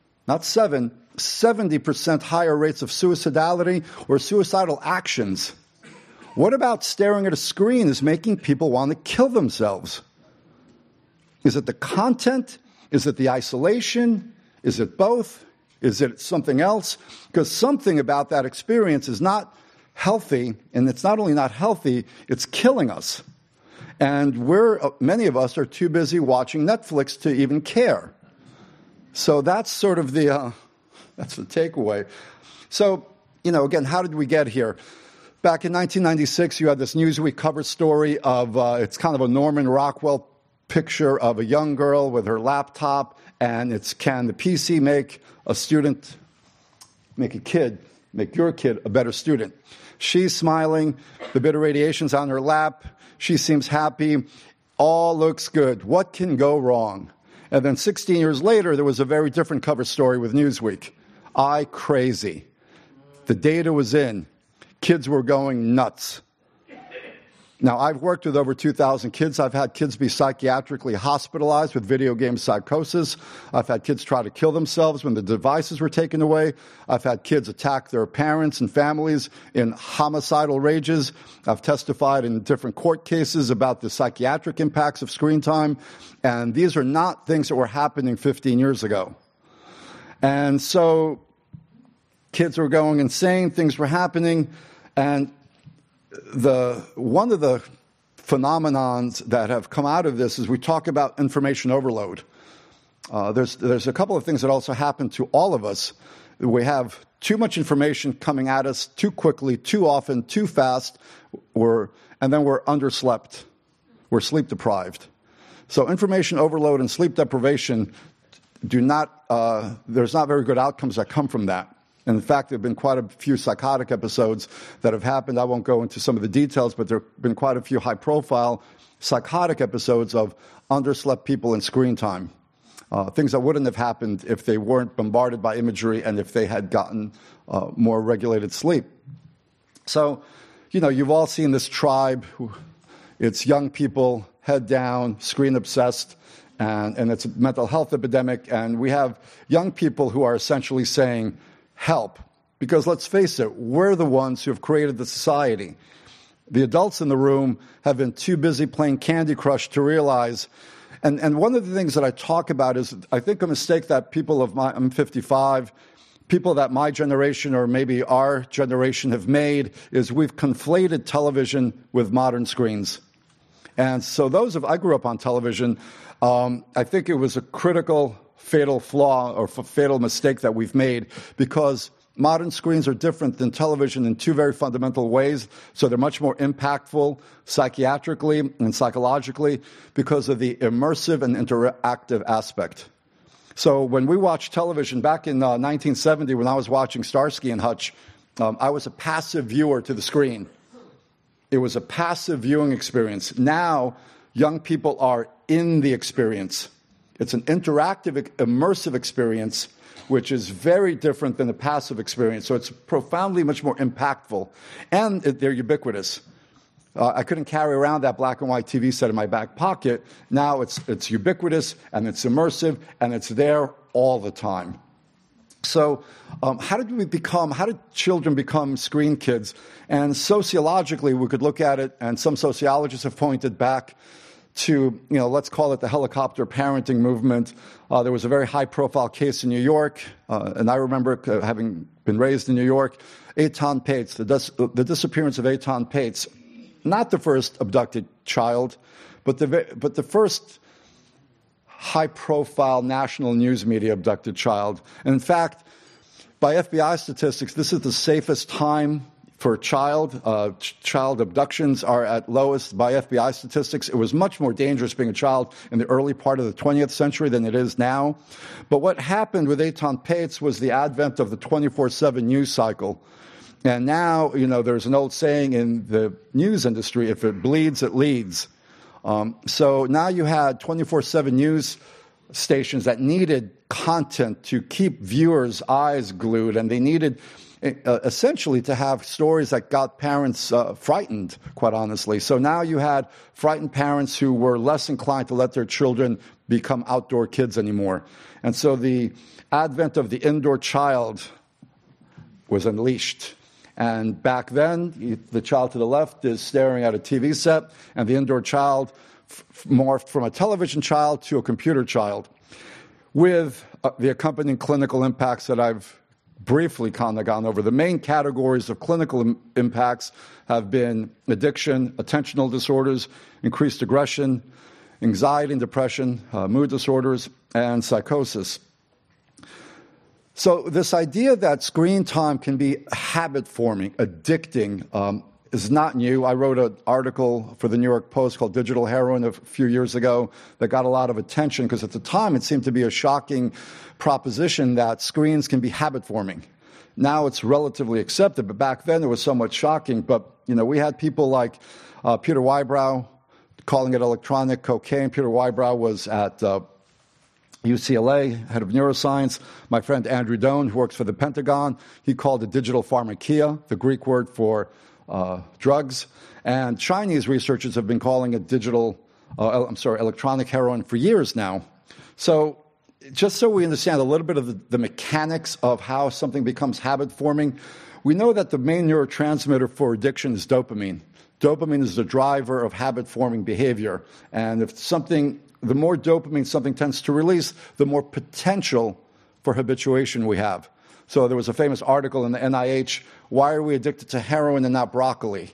Speaker 6: higher rates of suicidality or suicidal actions. What about staring at a screen is making people want to kill themselves? Is it the content? Is it the isolation? Is it both? Is it something else? Because something about that experience is not healthy, and it's not only not healthy, it's killing us. And many of us are too busy watching Netflix to even care. So that's sort of that's the takeaway. So, again, how did we get here? Back in 1996, you had this Newsweek cover story of, it's kind of a Norman Rockwell picture of a young girl with her laptop, and it's, can the PC make your kid a better student? She's smiling, the bit of radiation's on her lap, she seems happy, all looks good. What can go wrong? And then 16 years later, there was a very different cover story with Newsweek. Crazy. The data was in. Kids were going nuts. Now, I've worked with over 2,000 kids. I've had kids be psychiatrically hospitalized with video game psychosis. I've had kids try to kill themselves when the devices were taken away. I've had kids attack their parents and families in homicidal rages. I've testified in different court cases about the psychiatric impacts of screen time. And these are not things that were happening 15 years ago. And so kids were going insane, things were happening, and one of the phenomenons that have come out of this is we talk about information overload. There's a couple of things that also happen to all of us. We have too much information coming at us too quickly, too often, too fast, and then we're underslept. We're sleep deprived. So information overload and sleep deprivation there's not very good outcomes that come from that. And in fact, there have been quite a few psychotic episodes that have happened. I won't go into some of the details, but there have been quite a few high-profile psychotic episodes of underslept people in screen time. Things that wouldn't have happened if they weren't bombarded by imagery and if they had gotten more regulated sleep. So, you've all seen this tribe. It's young people, head down, screen-obsessed, and it's a mental health epidemic. And we have young people who are essentially saying, help. Because let's face it, we're the ones who have created the society. The adults in the room have been too busy playing Candy Crush to realize. And one of the things that I talk about is, I think a mistake that I'm 55, people that my generation or maybe our generation have made is we've conflated television with modern screens. And so I grew up on television. I think it was a critical fatal flaw or fatal mistake that we've made, because modern screens are different than television in two very fundamental ways. So they're much more impactful psychiatrically and psychologically because of the immersive and interactive aspect. So when we watched television back in 1970, when I was watching Starsky and Hutch, I was a passive viewer to the screen. It was a passive viewing experience. Now, young people are in the experience. It's an interactive, immersive experience, which is very different than a passive experience. So it's profoundly much more impactful. And they're ubiquitous. I couldn't carry around that black and white TV set in my back pocket. Now it's ubiquitous, and it's immersive, and it's there all the time. So how did children become screen kids? And sociologically, we could look at it, and some sociologists have pointed back to, let's call it the helicopter parenting movement. There was a very high-profile case in New York, and I remember having been raised in New York, Eitan Pates, the disappearance of Eitan Pates, not the first abducted child, but the first high-profile national news media abducted child. And in fact, by FBI statistics, this is the safest time for a child. Child abductions are at lowest by FBI statistics. It was much more dangerous being a child in the early part of the 20th century than it is now. But what happened with Eitan Pates was the advent of the 24/7 news cycle. And now, there's an old saying in the news industry, if it bleeds, it leads. So now you had 24/7 news stations that needed content to keep viewers' eyes glued, and they needed essentially to have stories that got parents frightened, quite honestly. So now you had frightened parents who were less inclined to let their children become outdoor kids anymore. And so the advent of the indoor child was unleashed. And back then, the child to the left is staring at a TV set, and the indoor child morphed from a television child to a computer child, with the accompanying clinical impacts that I've briefly kind of gone over. The main categories of clinical impacts have been addiction, attentional disorders, increased aggression, anxiety and depression, mood disorders, and psychosis. So this idea that screen time can be habit-forming, addicting, is not new. I wrote an article for the New York Post called Digital Heroin a few years ago that got a lot of attention because at the time it seemed to be a shocking proposition that screens can be habit-forming. Now it's relatively accepted, but back then it was somewhat shocking. But, we had people like Peter Whybrow calling it electronic cocaine. Peter Whybrow was at UCLA, head of neuroscience. My friend Andrew Doan, who works for the Pentagon, he called it digital pharmakia, the Greek word for drugs. And Chinese researchers have been calling it electronic heroin for years now. So just so we understand a little bit of the mechanics of how something becomes habit-forming, we know that the main neurotransmitter for addiction is dopamine. Dopamine is the driver of habit-forming behavior. And the more dopamine something tends to release, the more potential for habituation we have. So there was a famous article in the NIH, why are we addicted to heroin and not broccoli?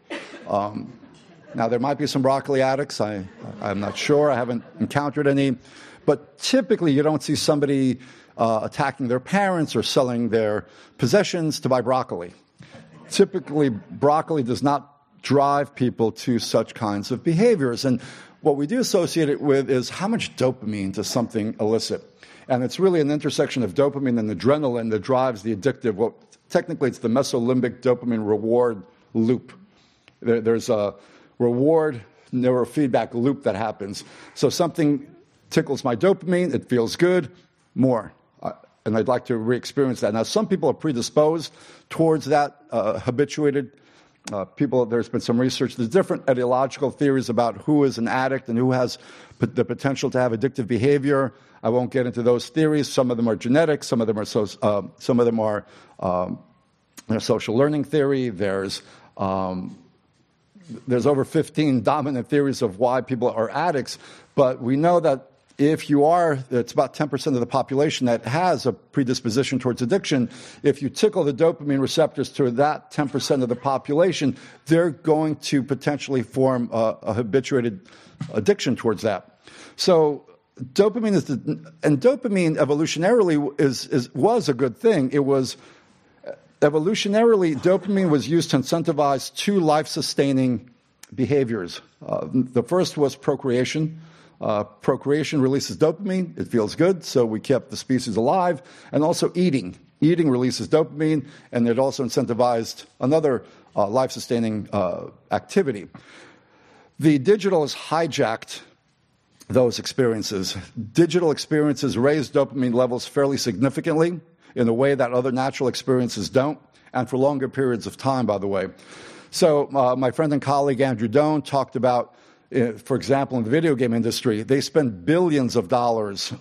Speaker 6: Now, there might be some broccoli addicts. I'm not sure. I haven't encountered any. But typically, you don't see somebody attacking their parents or selling their possessions to buy broccoli. Typically, broccoli does not drive people to such kinds of behaviors. And what we do associate it with is how much dopamine does something elicit. And it's really an intersection of dopamine and adrenaline that drives the addictive. Technically, it's the mesolimbic dopamine reward loop. There's a reward neurofeedback loop that happens. So something tickles my dopamine, it feels good, more. And I'd like to re-experience that. Now, some people are predisposed towards that, habituated people. There's been some research. There's different etiological theories about who is an addict and who has the potential to have addictive behavior. I won't get into those theories. Some of them are genetic. Some of them are social learning theory. There's over 15 dominant theories of why people are addicts. But we know that if you are, it's about 10% of the population that has a predisposition towards addiction. If you tickle the dopamine receptors to that 10% of the population, they're going to potentially form a habituated addiction towards that. So dopamine evolutionarily was a good thing. It was evolutionarily, dopamine was used to incentivize two life-sustaining behaviors. The first was procreation. Procreation releases dopamine. It feels good, so we kept the species alive. And also eating. Eating releases dopamine, and it also incentivized another life-sustaining activity. The digital has hijacked those experiences. Digital experiences raise dopamine levels fairly significantly in a way that other natural experiences don't, and for longer periods of time, by the way. So my friend and colleague Andrew Doan talked about, for example, in the video game industry, they spend billions of dollars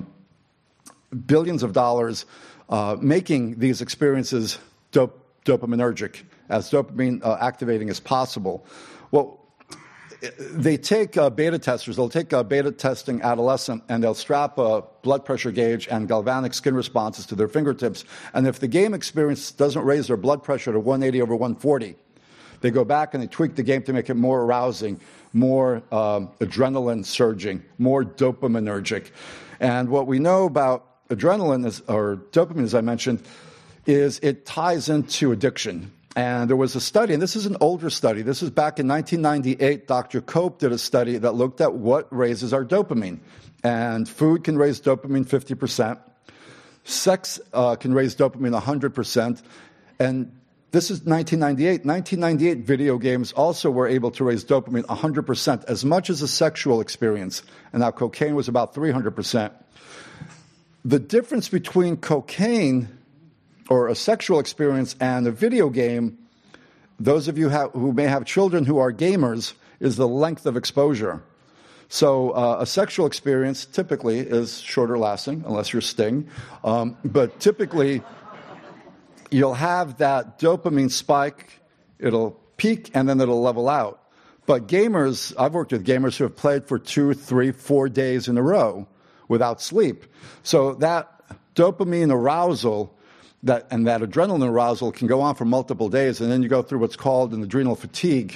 Speaker 6: making these experiences dopaminergic, as dopamine activating as possible. Well, they take beta testers, they'll take a beta testing adolescent, and they'll strap a blood pressure gauge and galvanic skin responses to their fingertips. And if the game experience doesn't raise their blood pressure to 180 over 140, they go back and they tweak the game to make it more arousing, more adrenaline surging, more dopaminergic. And what we know about adrenaline, or dopamine, as I mentioned, is it ties into addiction. And there was a study, and this is an older study. This is back in 1998. Dr. Cope did a study that looked at what raises our dopamine. And food can raise dopamine 50%. Sex can raise dopamine 100%. And this is 1998. 1998 video games also were able to raise dopamine 100%, as much as a sexual experience. And now cocaine was about 300%. The difference between cocaine or a sexual experience and a video game, those of you who may have children who are gamers, is the length of exposure. So a sexual experience typically is shorter lasting, unless you're Sting. But typically, you'll have that dopamine spike, it'll peak, and then it'll level out. But gamers, I've worked with gamers who have played for 2, 3, 4 days in a row without sleep. So that dopamine arousal and that adrenaline arousal can go on for multiple days, and then you go through what's called an adrenal fatigue.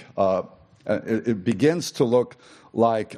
Speaker 6: It begins to look like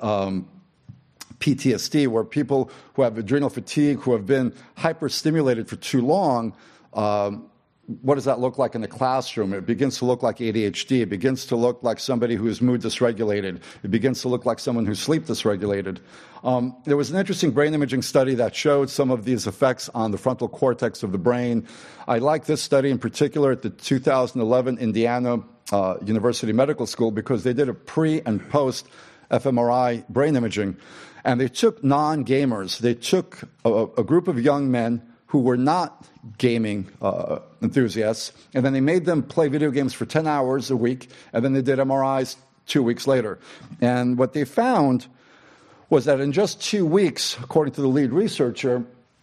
Speaker 6: PTSD, where people who have adrenal fatigue, who have been hyperstimulated for too long, what does that look like in the classroom? It begins to look like ADHD. It begins to look like somebody who is mood dysregulated. It begins to look like someone who's sleep dysregulated. There was an interesting brain imaging study that showed some of these effects on the frontal cortex of the brain. I like this study in particular at the 2011 Indiana University Medical School, because they did a pre and post fMRI brain imaging. And they took non-gamers. They took a group of young men who were not gaming enthusiasts, and then they made them play video games for 10 hours a week, and then they did MRIs 2 weeks later. And what they found was that in just 2 weeks, according to the lead researcher,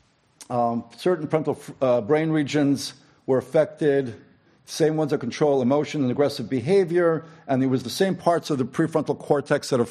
Speaker 6: certain frontal brain regions were affected, same ones that control emotion and aggressive behavior, and it was the same parts of the prefrontal cortex that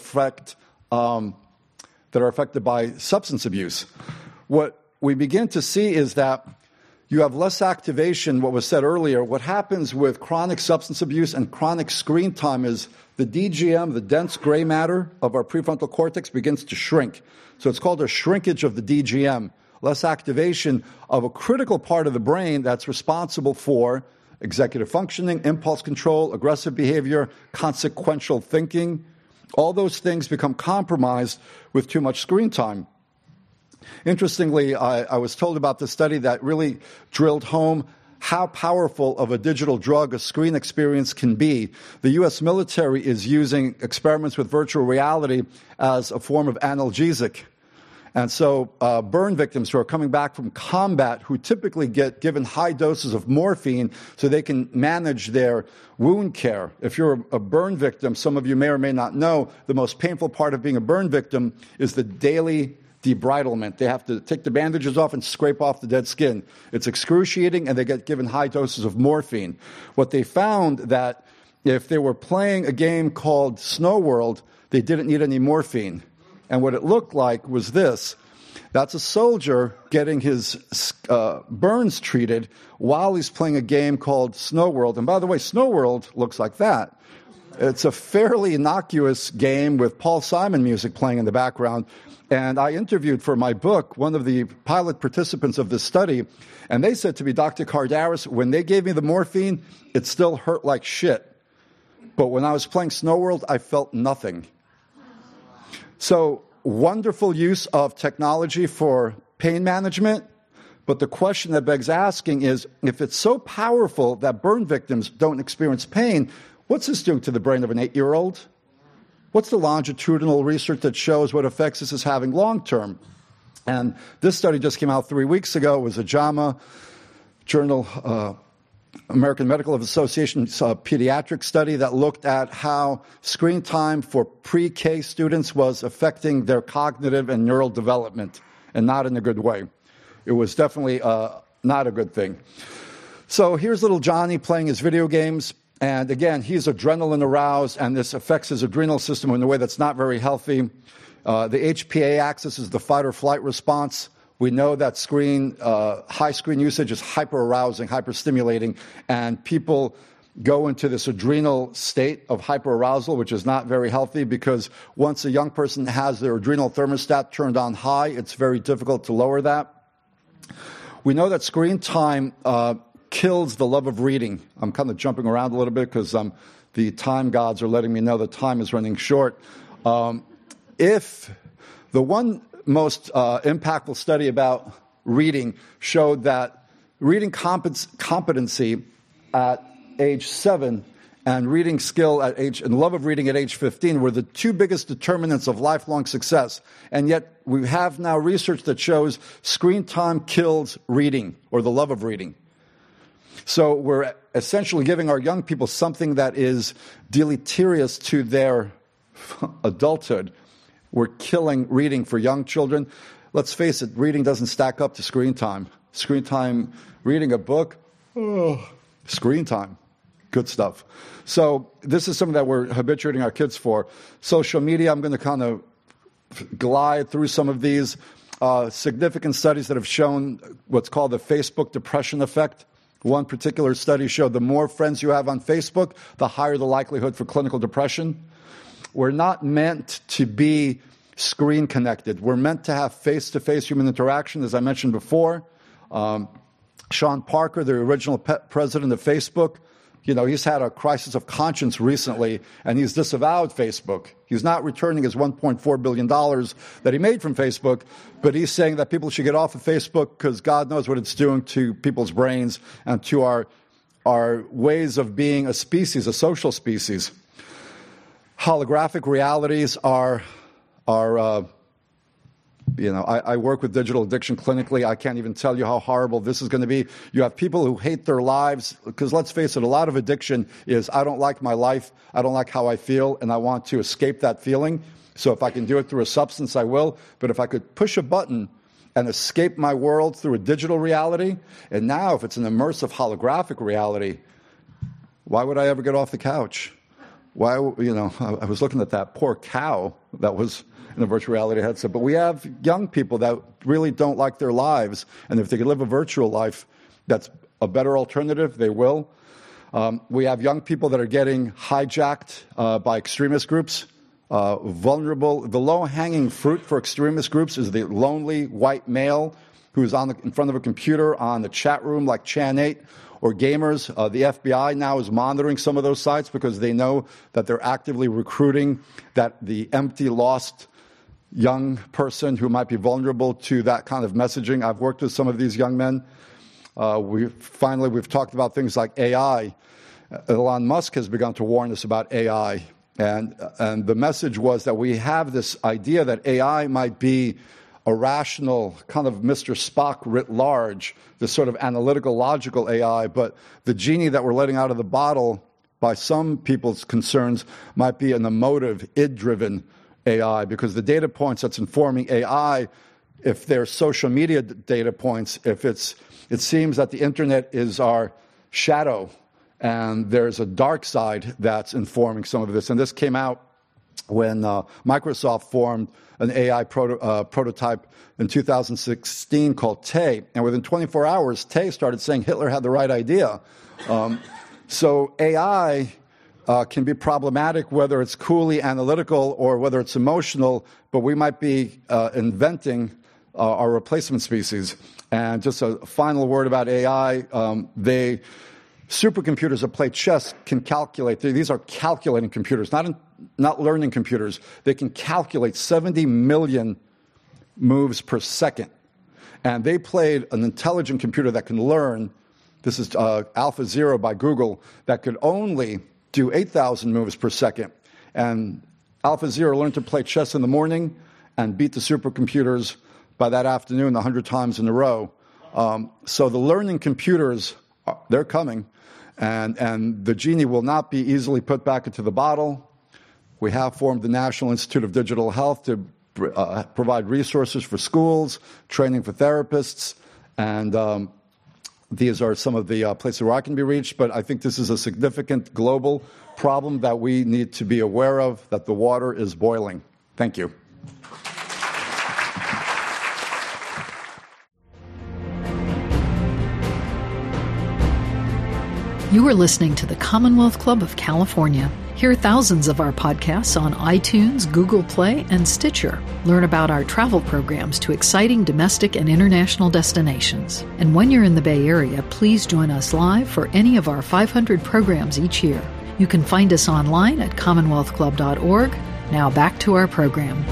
Speaker 6: are affected by substance abuse. What we begin to see is that you have less activation, what was said earlier. What happens with chronic substance abuse and chronic screen time is the DGM, the dense gray matter of our prefrontal cortex, begins to shrink. So it's called a shrinkage of the DGM, less activation of a critical part of the brain that's responsible for executive functioning, impulse control, aggressive behavior, consequential thinking. All those things become compromised with too much screen time. Interestingly, I was told about this study that really drilled home how powerful of a digital drug a screen experience can be. The U.S. military is using experiments with virtual reality as a form of analgesic. And so burn victims who are coming back from combat, who typically get given high doses of morphine so they can manage their wound care. If you're a burn victim, some of you may or may not know, the most painful part of being a burn victim is the daily debridement. They have to take the bandages off and scrape off the dead skin. It's excruciating, and they get given high doses of morphine. What they found that if they were playing a game called Snow World, they didn't need any morphine. And what it looked like was this. That's a soldier getting his burns treated while he's playing a game called Snow World. And by the way, Snow World looks like that. It's a fairly innocuous game with Paul Simon music playing in the background. And I interviewed for my book one of the pilot participants of this study, and they said to me, Dr. Kardaras, when they gave me the morphine, it still hurt like shit. But when I was playing Snow World, I felt nothing. So, wonderful use of technology for pain management. But the question that begs asking is, if it's so powerful that burn victims don't experience pain, what's this doing to the brain of an 8-year-old? What's the longitudinal research that shows what effects this is having long-term? And this study just came out 3 weeks ago. It was a JAMA Journal, American Medical Association pediatric study that looked at how screen time for pre-K students was affecting their cognitive and neural development, and not in a good way. It was definitely not a good thing. So here's little Johnny playing his video games. And again, he's adrenaline aroused, and this affects his adrenal system in a way that's not very healthy. The HPA axis is the fight or flight response. We know that high screen usage is hyper-arousing, hyper-stimulating, and people go into this adrenal state of hyper-arousal, which is not very healthy, because once a young person has their adrenal thermostat turned on high, it's very difficult to lower that. We know that screen time kills the love of reading. I'm kind of jumping around a little bit because the time gods are letting me know the time is running short. If the one most impactful study about reading showed that reading competency at age 7 and reading skill and love of reading at age 15 were the two biggest determinants of lifelong success. And yet we have now research that shows screen time kills reading, or the love of reading. So we're essentially giving our young people something that is deleterious to their adulthood. We're killing reading for young children. Let's face it, reading doesn't stack up to screen time. Screen time, reading a book, screen time. Good stuff. So this is something that we're habituating our kids for. Social media, I'm going to kind of glide through some of these significant studies that have shown what's called the Facebook depression effect. One particular study showed the more friends you have on Facebook, the higher the likelihood for clinical depression. We're not meant to be screen connected. We're meant to have face-to-face human interaction, as I mentioned before. Sean Parker, the original president of Facebook, he's had a crisis of conscience recently, and he's disavowed Facebook. He's not returning his $1.4 billion that he made from Facebook, but he's saying that people should get off of Facebook because God knows what it's doing to people's brains and to our ways of being a species, a social species. Holographic realities are I work with digital addiction clinically. I can't even tell you how horrible this is going to be. You have people who hate their lives because, let's face it, a lot of addiction is I don't like my life, I don't like how I feel, and I want to escape that feeling. So if I can do it through a substance, I will. But if I could push a button and escape my world through a digital reality, and now if it's an immersive holographic reality, why would I ever get off the couch? I was looking at that poor cow that was in a virtual reality headset. But we have young people that really don't like their lives, and if they could live a virtual life that's a better alternative, they will. We have young people that are getting hijacked by extremist groups, vulnerable. The low-hanging fruit for extremist groups is the lonely white male who's in front of a computer on the chat room like Chan 8, or gamers. The FBI now is monitoring some of those sites because they know that they're actively recruiting the empty, lost young person who might be vulnerable to that kind of messaging. I've worked with some of these young men. We've talked about things like AI. Elon Musk has begun to warn us about AI. And the message was that we have this idea that AI might be a rational kind of Mr. Spock writ large, this sort of analytical, logical AI, but the genie that we're letting out of the bottle, by some people's concerns, might be an emotive, id-driven AI, because the data points that's informing AI, if they're social media data points, it seems that the internet is our shadow, and there's a dark side that's informing some of this. And this came out when Microsoft formed an AI prototype in 2016 called Tay. And within 24 hours, Tay started saying Hitler had the right idea. So AI can be problematic, whether it's coolly analytical or whether it's emotional, but we might be inventing our replacement species. And just a final word about AI, supercomputers that play chess can calculate. These are calculating computers, not learning computers. They can calculate 70 million moves per second. And they played an intelligent computer that can learn. This is AlphaZero by Google, that could only do 8,000 moves per second. And AlphaZero learned to play chess in the morning and beat the supercomputers by that afternoon 100 times in a row. So the learning computers, they're coming. And the genie will not be easily put back into the bottle. We have formed the National Institute of Digital Health to provide resources for schools, training for therapists, and these are some of the places where I can be reached. But I think this is a significant global problem that we need to be aware of, that the water is boiling. Thank you.
Speaker 1: You are listening to the Commonwealth Club of California. Hear thousands of our podcasts on iTunes, Google Play, and Stitcher. Learn about our travel programs to exciting domestic and international destinations. And when you're in the Bay Area, please join us live for any of our 500 programs each year. You can find us online at commonwealthclub.org. Now back to our program.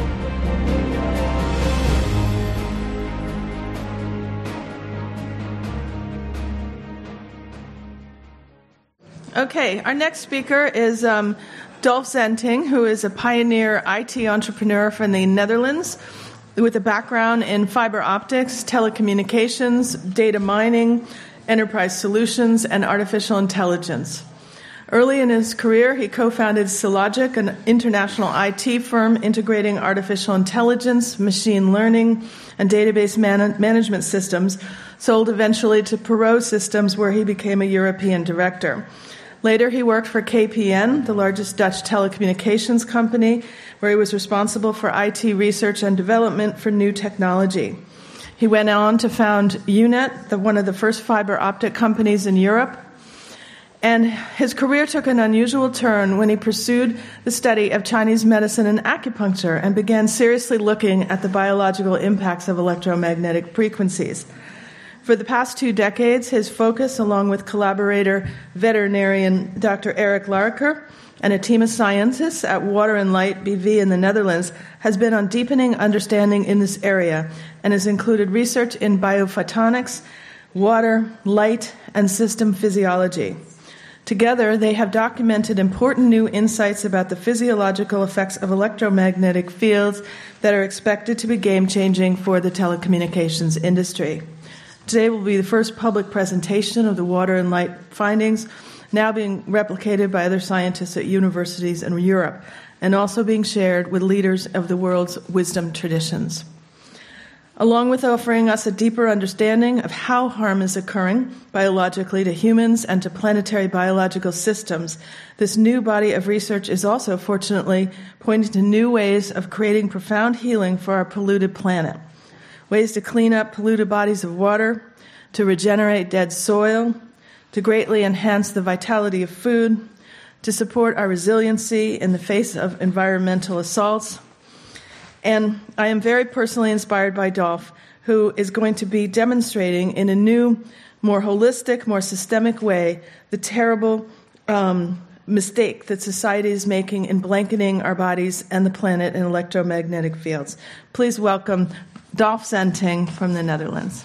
Speaker 3: Okay, our next speaker is Dolf Zenting, who is a pioneer IT entrepreneur from the Netherlands with a background in fiber optics, telecommunications, data mining, enterprise solutions, and artificial intelligence. Early in his career, he co-founded Syllogic, an international IT firm integrating artificial intelligence, machine learning, and database management systems, sold eventually to Perot Systems, where he became a European director. Later, he worked for KPN, the largest Dutch telecommunications company, where he was responsible for IT research and development for new technology. He went on to found UNET, one of the first fiber optic companies in Europe. And his career took an unusual turn when he pursued the study of Chinese medicine and acupuncture and began seriously looking at the biological impacts of electromagnetic frequencies. For the past 2 decades, his focus, along with collaborator veterinarian Dr. Eric Laraker and a team of scientists at Water and Light BV in the Netherlands, has been on deepening understanding in this area and has included research in biophotonics, water, light, and system physiology. Together, they have documented important new insights about the physiological effects of electromagnetic fields that are expected to be game-changing for the telecommunications industry. Today will be the first public presentation of the Water and Light findings, now being replicated by other scientists at universities in Europe, and also being shared with leaders of the world's wisdom traditions. Along with offering us a deeper understanding of how harm is occurring biologically to humans and to planetary biological systems, this new body of research is also, fortunately, pointing to new ways of creating profound healing for our polluted planet. Ways to clean up polluted bodies of water, to regenerate dead soil, to greatly enhance the vitality of food, to support our resiliency in the face of environmental assaults. And I am very personally inspired by Dolf, who is going to be demonstrating in a new, more holistic, more systemic way the terrible mistake that society is making in blanketing our bodies and the planet in electromagnetic fields. Please welcome Dolf Zenting from the Netherlands.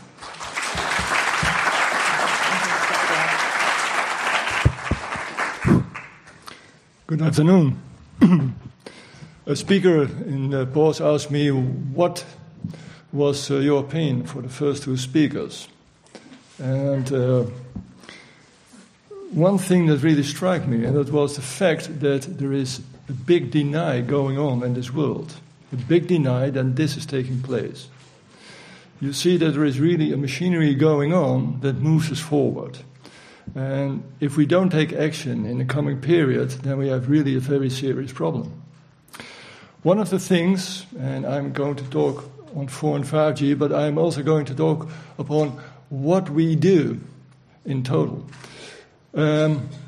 Speaker 7: Good afternoon. A speaker in the pause asked me, what was your opinion for the first 2 speakers? And one thing that really struck me, and that was the fact that there is a big deny going on in this world. A big deny that this is taking place. You see that there is really a machinery going on that moves us forward. And if we don't take action in the coming period, then we have really a very serious problem. One of the things, and I'm going to talk on 4 and 5G, but I'm also going to talk upon what we do in total. The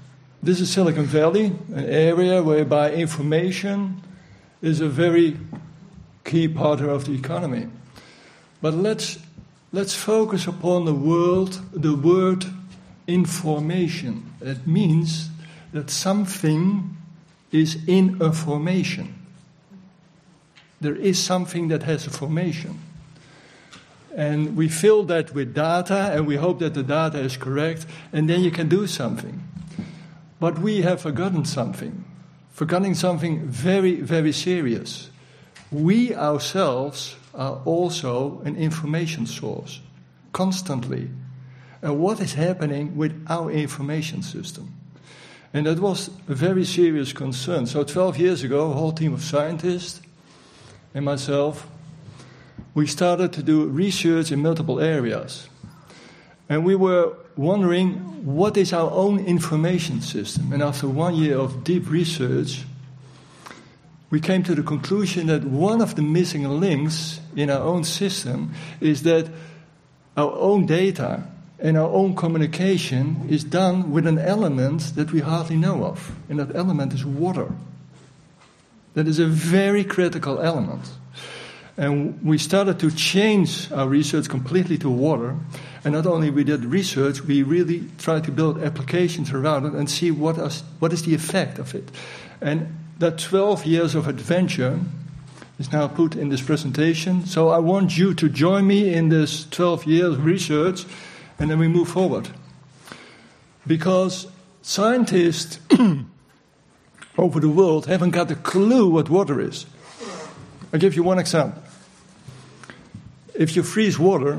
Speaker 7: This is Silicon Valley, an area whereby information is a very key part of the economy. But let's focus upon the word information. It means that something is in a formation. There is something that has a formation. And we fill that with data, and we hope that the data is correct, and then you can do something. But we have forgotten something very, very serious. We ourselves are also an information source, constantly. And what is happening with our information system? And that was a very serious concern. So 12 years ago, a whole team of scientists and myself, we started to do research in multiple areas. And we were wondering, what is our own information system? And after 1 year of deep research, we came to the conclusion that one of the missing links in our own system is that our own data and our own communication is done with an element that we hardly know of. And that element is water. That is a very critical element. And we started to change our research completely to water. And not only we did research, we really tried to build applications around it and see what is the effect of it. And that 12 years of adventure is now put in this presentation. So I want you to join me in this 12 years research, and then we move forward. Because scientists over the world haven't got a clue what water is. I'll give you one example. If you freeze water,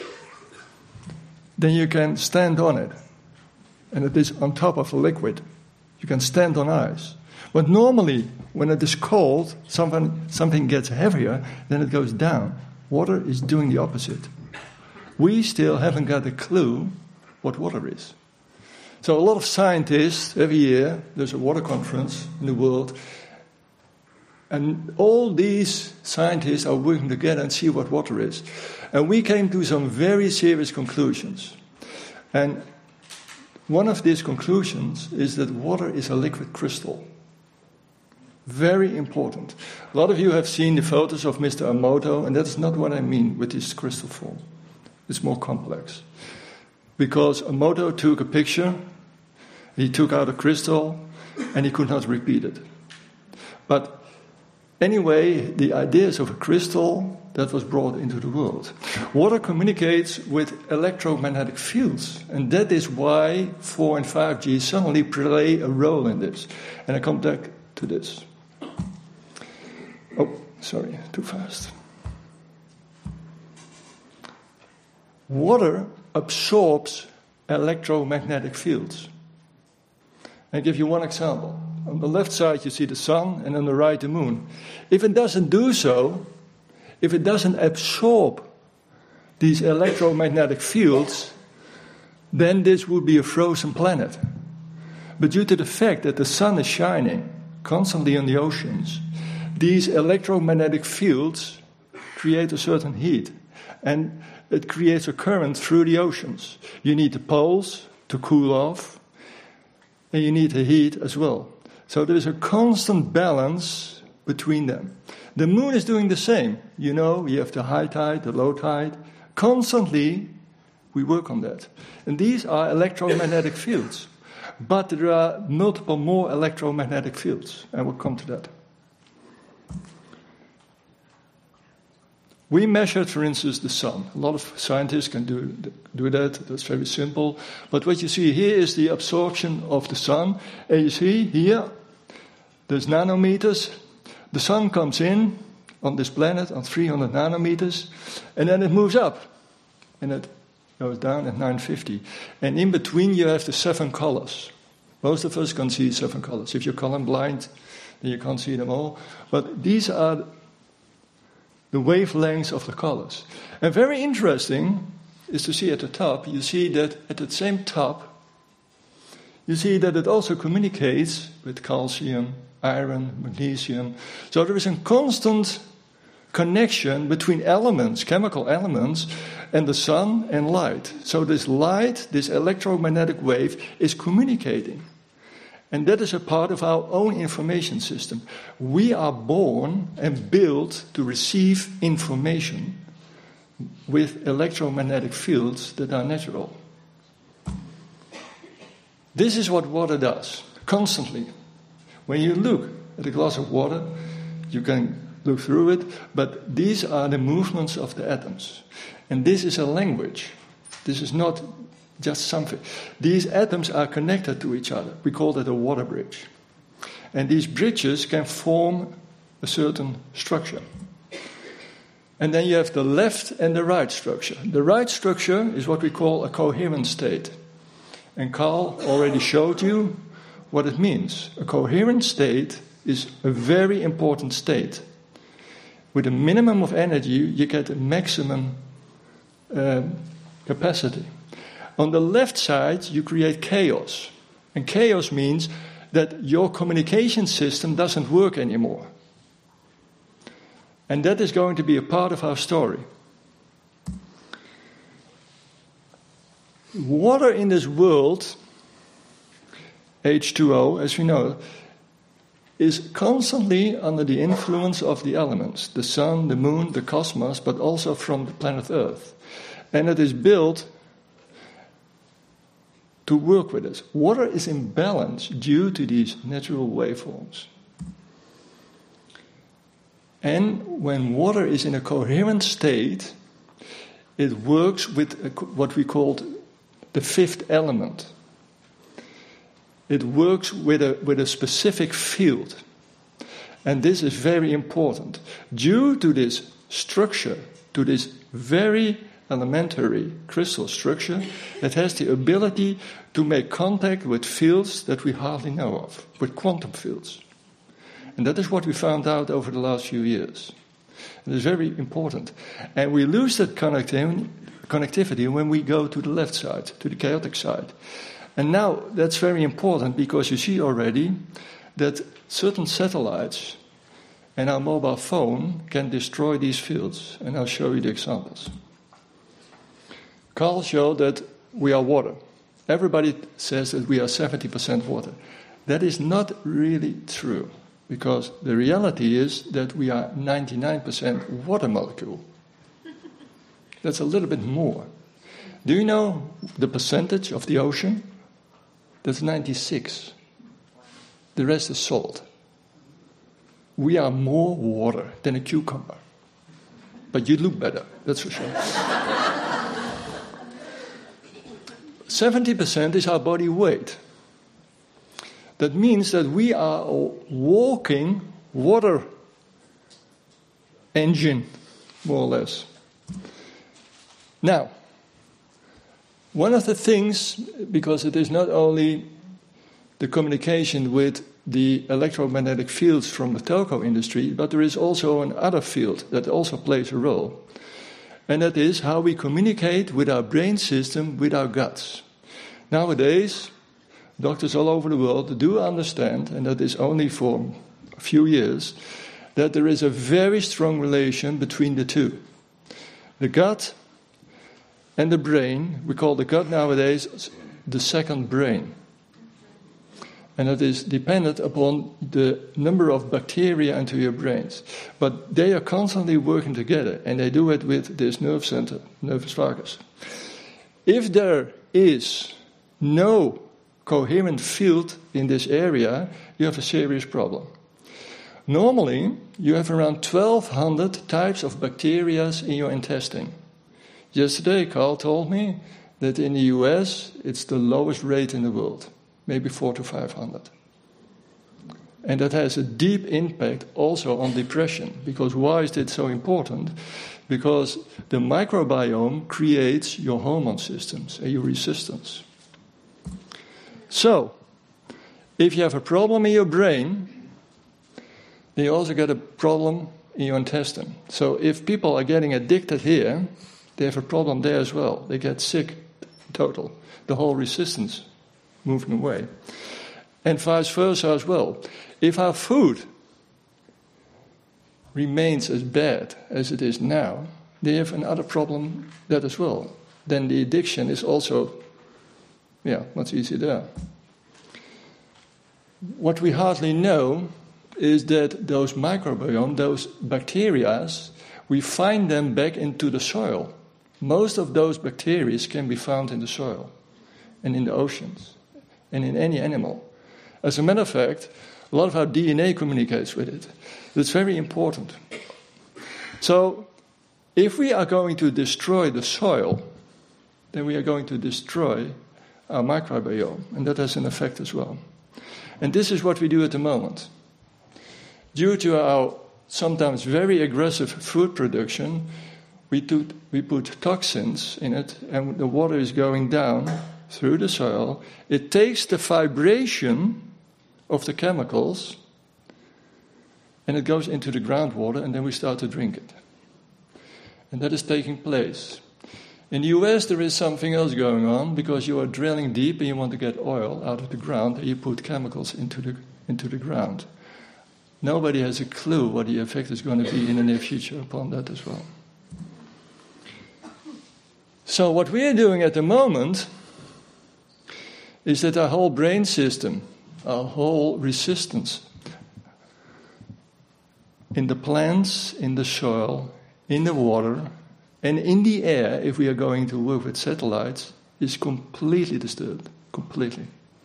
Speaker 7: then you can stand on it. And it is on top of a liquid. You can stand on ice. But normally, when it is cold, something gets heavier, then it goes down. Water is doing the opposite. We still haven't got a clue what water is. So a lot of scientists, every year, there's a water conference in the world, and all these scientists are working together and see what water is. And we came to some very serious conclusions. And one of these conclusions is that water is a liquid crystal. Very important. A lot of you have seen the photos of Mr. Emoto, and that's not what I mean with this crystal form. It's more complex. Because Emoto took a picture, he took out a crystal, and he could not repeat it. But anyway, the ideas of a crystal, that was brought into the world. Water communicates with electromagnetic fields, and that is why 4 and 5G suddenly play a role in this. And I come back to this. Oh, sorry, too fast. Water absorbs electromagnetic fields. I'll give you one example. On the left side you see the sun, and on the right the moon. If it doesn't do so, if it doesn't absorb these electromagnetic fields, then this would be a frozen planet. But due to the fact that the sun is shining constantly on the oceans, these electromagnetic fields create a certain heat. And it creates a current through the oceans. You need the poles to cool off, and you need the heat as well. So there is a constant balance between them. The moon is doing the same. You know, you have the high tide, the low tide. Constantly, we work on that. And these are electromagnetic fields. But there are multiple more electromagnetic fields, and we'll come to that. We measured, for instance, the sun. A lot of scientists can do that. That's very simple. But what you see here is the absorption of the sun. And you see here, there's nanometers. The sun comes in on this planet on 300 nanometers, and then it moves up. And it goes down at 950. And in between you have the 7 colors. Most of us can see 7 colors. If you're colorblind, then you can't see them all. But these are the wavelengths of the colors. And very interesting is to see at the top, you see that at the same top, you see that it also communicates with calcium, iron, magnesium. So there is a constant connection between elements, chemical elements, and the sun and light. So this light, this electromagnetic wave, is communicating. And that is a part of our own information system. We are born and built to receive information with electromagnetic fields that are natural. This is what water does, constantly. When you look at a glass of water, you can look through it, but these are the movements of the atoms. And this is a language. This is not just something. These atoms are connected to each other. We call that a water bridge. And these bridges can form a certain structure. And then you have the left and the right structure. The right structure is what we call a coherent state. And Carl already showed you what it means. A coherent state is a very important state. With a minimum of energy, you get a maximum capacity. On the left side, you create chaos. And chaos means that your communication system doesn't work anymore. And that is going to be a part of our story. Water in this world, H2O, as we know, is constantly under the influence of the elements, the sun, the moon, the cosmos, but also from the planet Earth. And it is built to work with us. Water is in balance due to these natural waveforms. And when water is in a coherent state, it works with what we call the fifth element. It works with a specific field. And this is very important. Due to this structure, to this very elementary crystal structure, it has the ability to make contact with fields that we hardly know of, with quantum fields. And that is what we found out over the last few years. It is very important. And we lose that connectivity when we go to the left side, to the chaotic side. And now that's very important because you see already that certain satellites and our mobile phone can destroy these fields. And I'll show you the examples. Carl showed that we are water. Everybody says that we are 70% water. That is not really true, because the reality is that we are 99% water molecule. That's a little bit more. Do you know the percentage of the ocean? That's 96. The rest is salt. We are more water than a cucumber. But you look better, that's for sure. 70% is our body weight. That means that we are a walking water engine, more or less. Now, one of the things, because it is not only the communication with the electromagnetic fields from the telco industry, but there is also another field that also plays a role. And that is how we communicate with our brain system, with our guts. Nowadays, doctors all over the world do understand, and that is only for a few years, that there is a very strong relation between the two. The gut and the brain, we call the gut nowadays the second brain. And it is dependent upon the number of bacteria into your brains. But they are constantly working together, and they do it with this nerve center, nervus vagus. If there is no coherent field in this area, you have a serious problem. Normally, you have around 1,200 types of bacteria in your intestine. Yesterday, Carl told me that in the US, it's the lowest rate in the world, maybe 400 to 500. And that has a deep impact also on depression. Because why is it so important? Because the microbiome creates your hormone systems and your resistance. So, if you have a problem in your brain, then you also get a problem in your intestine. So if people are getting addicted here, they have a problem there as well. They get sick, total. The whole resistance moving away. And vice versa as well. If our food remains as bad as it is now, they have another problem there as well. Then the addiction is also much easier there. What we hardly know is that those microbiome, those bacteria, we find them back into the soil. Most of those bacteria can be found in the soil and in the oceans and in any animal. As a matter of fact, a lot of our DNA communicates with it. It's very important. So, if we are going to destroy the soil, then we are going to destroy our microbiome, and that has an effect as well. And this is what we do at the moment. Due to our sometimes very aggressive food production, we put toxins in it, and the water is going down through the soil. It takes the vibration of the chemicals, and it goes into the groundwater, and then we start to drink it. And that is taking place. In the US, there is something else going on, because you are drilling deep and you want to get oil out of the ground, and you put chemicals into the ground. Nobody has a clue what the effect is going to be in the near future upon that as well. So what we are doing at the moment is that our whole brain system, our whole resistance in the plants, in the soil, in the water, and in the air, if we are going to work with satellites, is completely disturbed. Completely.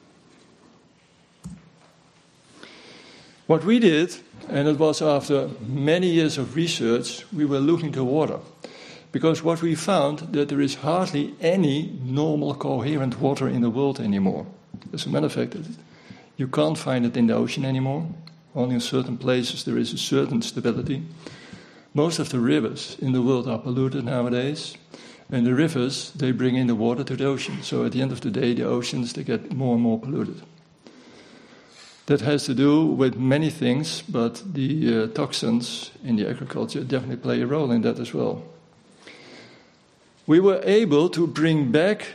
Speaker 7: What we did, and it was after many years of research, we were looking to water. Because what we found, that there is hardly any normal, coherent water in the world anymore. As a matter of fact, you can't find it in the ocean anymore. Only in certain places there is a certain stability. Most of the rivers in the world are polluted nowadays. And the rivers, they bring in the water to the ocean. So at the end of the day, the oceans, they get more and more polluted. That has to do with many things, but the toxins in the agriculture definitely play a role in that as well. We were able to bring back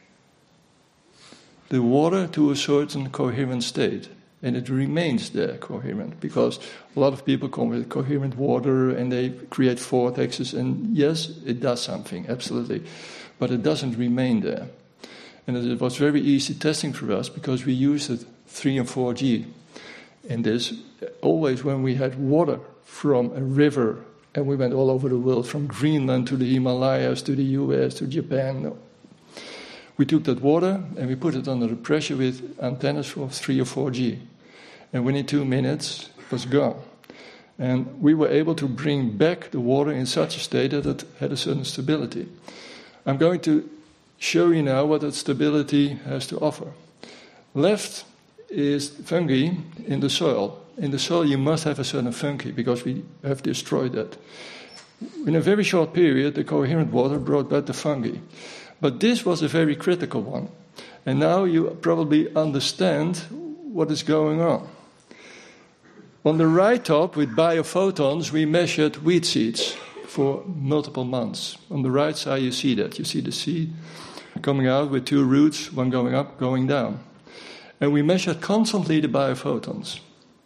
Speaker 7: the water to a certain coherent state. And it remains there coherent, because a lot of people come with coherent water and they create vortexes, and yes, it does something, absolutely. But it doesn't remain there. And it was very easy testing for us, because we used it 3 and 4G. And this, always when we had water from a river, and we went all over the world, from Greenland to the Himalayas, to the US, to Japan. We took that water and we put it under the pressure with antennas for 3 or 4G. And within 2 minutes, it was gone. And we were able to bring back the water in such a state that it had a certain stability. I'm going to show you now what that stability has to offer. Left is fungi in the soil. In the soil you must have a certain fungi, because we have destroyed that. In a very short period, the coherent water brought back the fungi. But this was a very critical one. And now you probably understand what is going on. On the right top, with biophotons, we measured wheat seeds for multiple months. On the right side, you see that. You see the seed coming out with 2 roots, one going up, going down. And we measured constantly the biophotons.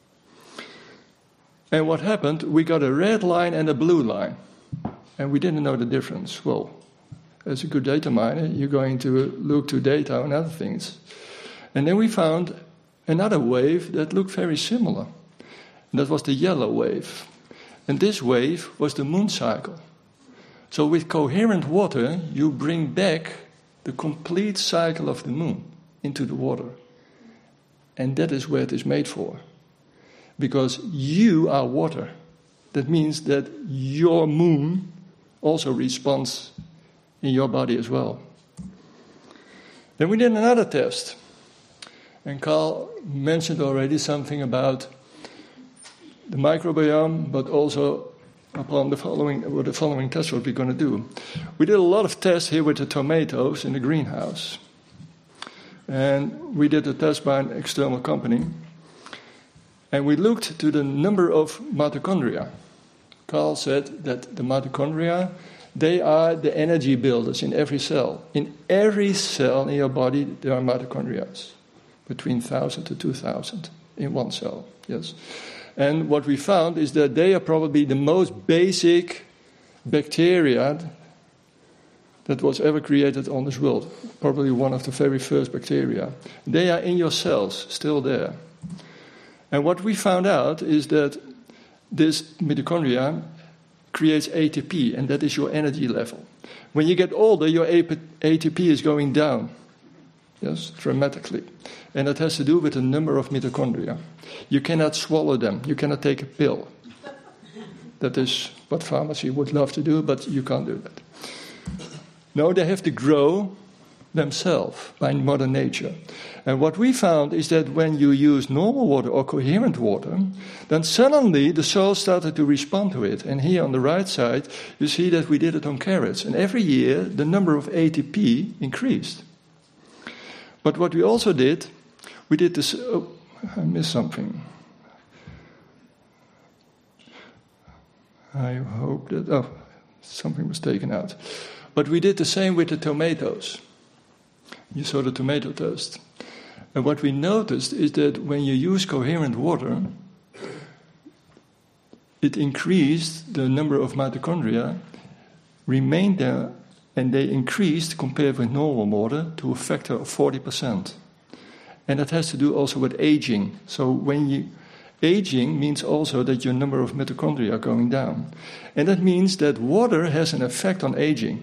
Speaker 7: And what happened, we got a red line and a blue line. And we didn't know the difference. Well, as a good data miner, you're going to look to data and other things. And then we found another wave that looked very similar. And that was the yellow wave. And this wave was the moon cycle. So with coherent water, you bring back the complete cycle of the moon into the water. And that is where it is made for. Because you are water. That means that your moon also responds in your body as well. Then we did another test. And Carl mentioned already something about the microbiome, but also upon the following test what we're going to do. We did a lot of tests here with the tomatoes in the greenhouse. And we did a test by an external company. And we looked to the number of mitochondria. Carl said that the mitochondria, they are the energy builders in every cell. In every cell in your body, there are mitochondria. Between 1,000 to 2,000 in one cell, yes. And what we found is that they are probably the most basic bacteria that was ever created on this world. Probably one of the very first bacteria. They are in your cells, still there. And what we found out is that this mitochondria creates ATP, and that is your energy level. When you get older, your ATP is going down, yes, dramatically. And that has to do with the number of mitochondria. You cannot swallow them. You cannot take a pill. That is what pharmacy would love to do, but you can't do that. No, they have to grow themselves by Mother Nature. And what we found is that when you use normal water or coherent water, then suddenly the soil started to respond to it. And here on the right side, you see that we did it on carrots. And every year, the number of ATP increased. But what we also did, we did this... Oh, I missed something. I hope that... Oh, something was taken out. But we did the same with the tomatoes. You saw the tomato toast. And what we noticed is that when you use coherent water, it increased the number of mitochondria, remained there, and they increased compared with normal water to a factor of 40%. And that has to do also with aging. So aging means also that your number of mitochondria are going down. And that means that water has an effect on aging.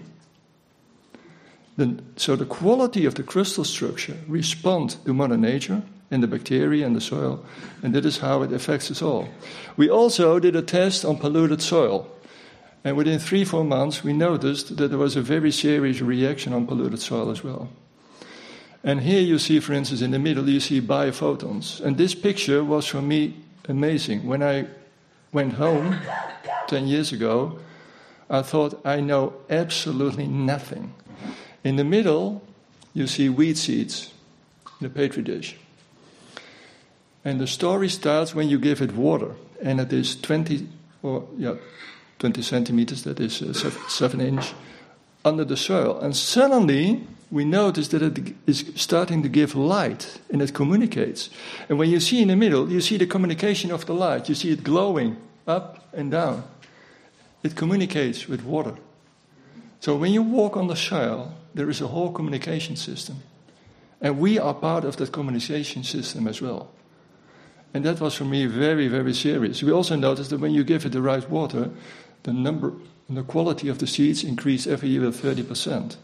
Speaker 7: So the quality of the crystal structure responds to Mother Nature and the bacteria and the soil, and that is how it affects us all. We also did a test on polluted soil, and within 3-4 months we noticed that there was a very serious reaction on polluted soil as well. And here you see, for instance, in the middle you see biophotons, and this picture was for me amazing. When I went home 10 years ago, I thought I know absolutely nothing. In the middle, you see wheat seeds in a petri dish. And the story starts when you give it water, and it is 20 centimeters, that is 7 inch, under the soil. And suddenly, we notice that it is starting to give light, and it communicates. And when you see in the middle, you see the communication of the light. You see it glowing up and down. It communicates with water. So when you walk on the soil, there is a whole communication system. And we are part of that communication system as well. And that was for me very, very serious. We also noticed that when you give it the right water, the number and the quality of the seeds increase every year with 30%.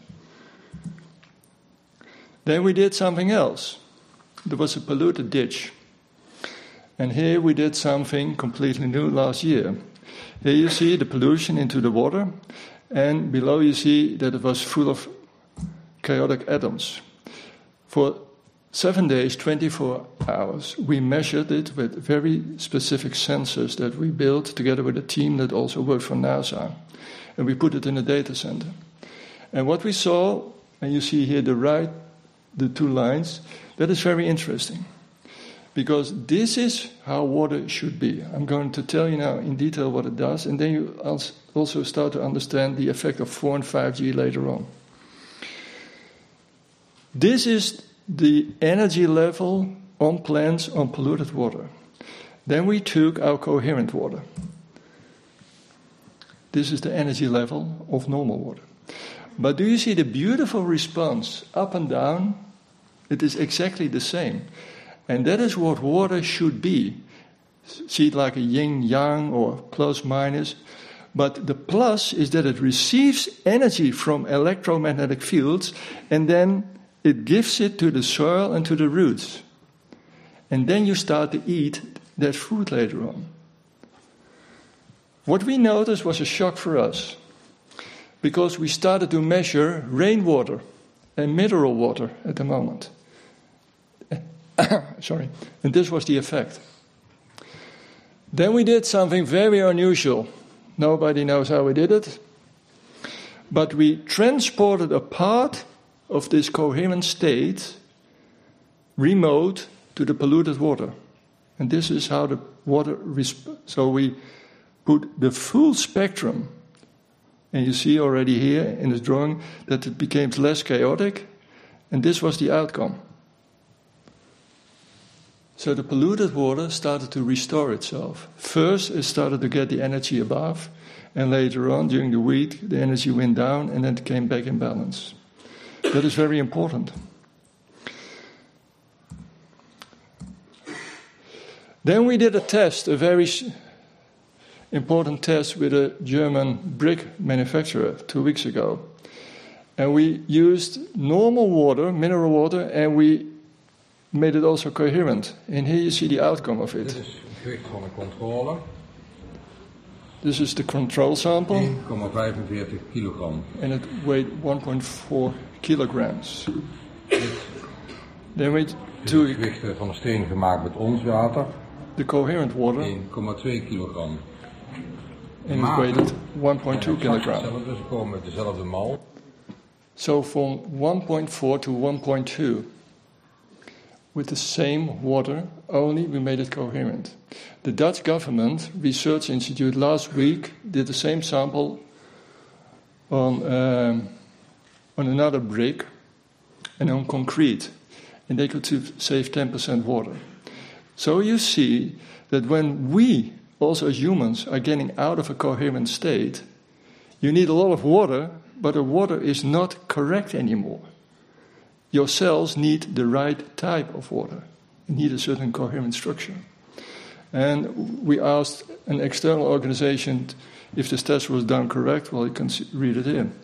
Speaker 7: Then we did something else. There was a polluted ditch. And here we did something completely new last year. Here you see the pollution into the water, and below you see that it was full of chaotic atoms. For 7 days, 24 hours, we measured it with very specific sensors that we built together with a team that also worked for NASA. And we put it in a data center. And what we saw, and you see here the 2 lines, that is very interesting. Because this is how water should be. I'm going to tell you now in detail what it does, and then you also start to understand the effect of 4 and 5G later on. This is the energy level on plants on polluted water. Then we took our coherent water. This is the energy level of normal water. But do you see the beautiful response up and down? It is exactly the same. And that is what water should be. See it like a yin-yang or plus minus. But the plus is that it receives energy from electromagnetic fields, and then it gives it to the soil and to the roots. And then you start to eat that food later on. What we noticed was a shock for us, because we started to measure rainwater and mineral water at the moment. Sorry. And this was the effect. Then we did something very unusual. Nobody knows how we did it. But we transported a part of this coherent state remote to the polluted water. And this is how the water... So we put the full spectrum. And you see already here in this drawing that it became less chaotic. And this was the outcome. So the polluted water started to restore itself. First, it started to get the energy above, and later on, during the week, the energy went down, and then it came back in balance. That is very important. Then we did a test, a very important test with a German brick manufacturer 2 weeks ago. And we used normal water, mineral water, and we made it also coherent. And here you see the outcome of it.
Speaker 8: Dit is het gewicht van de controle.
Speaker 7: This is the control sample.
Speaker 8: 1,45 kilogram.
Speaker 7: And it weighed 1.4 kilograms. Then we
Speaker 8: Dit is
Speaker 7: took
Speaker 8: het gewicht van een steen gemaakt met ons water.
Speaker 7: the coherent water,
Speaker 8: 1,2 kilogram.
Speaker 7: and it weighed 1.2 kilograms.
Speaker 8: Hetzelfde, ze komen met dezelfde mal.
Speaker 7: So from 1.4 to 1.2, with the same water, only we made it coherent. The Dutch government research institute last week did the same sample on another brick and on concrete, and they could save 10% water. So you see that when we, also as humans, are getting out of a coherent state, you need a lot of water, but the water is not correct anymore. Your cells need the right type of water. You need a certain coherent structure. And we asked an external organization if this test was done correct. Well, you can read it here.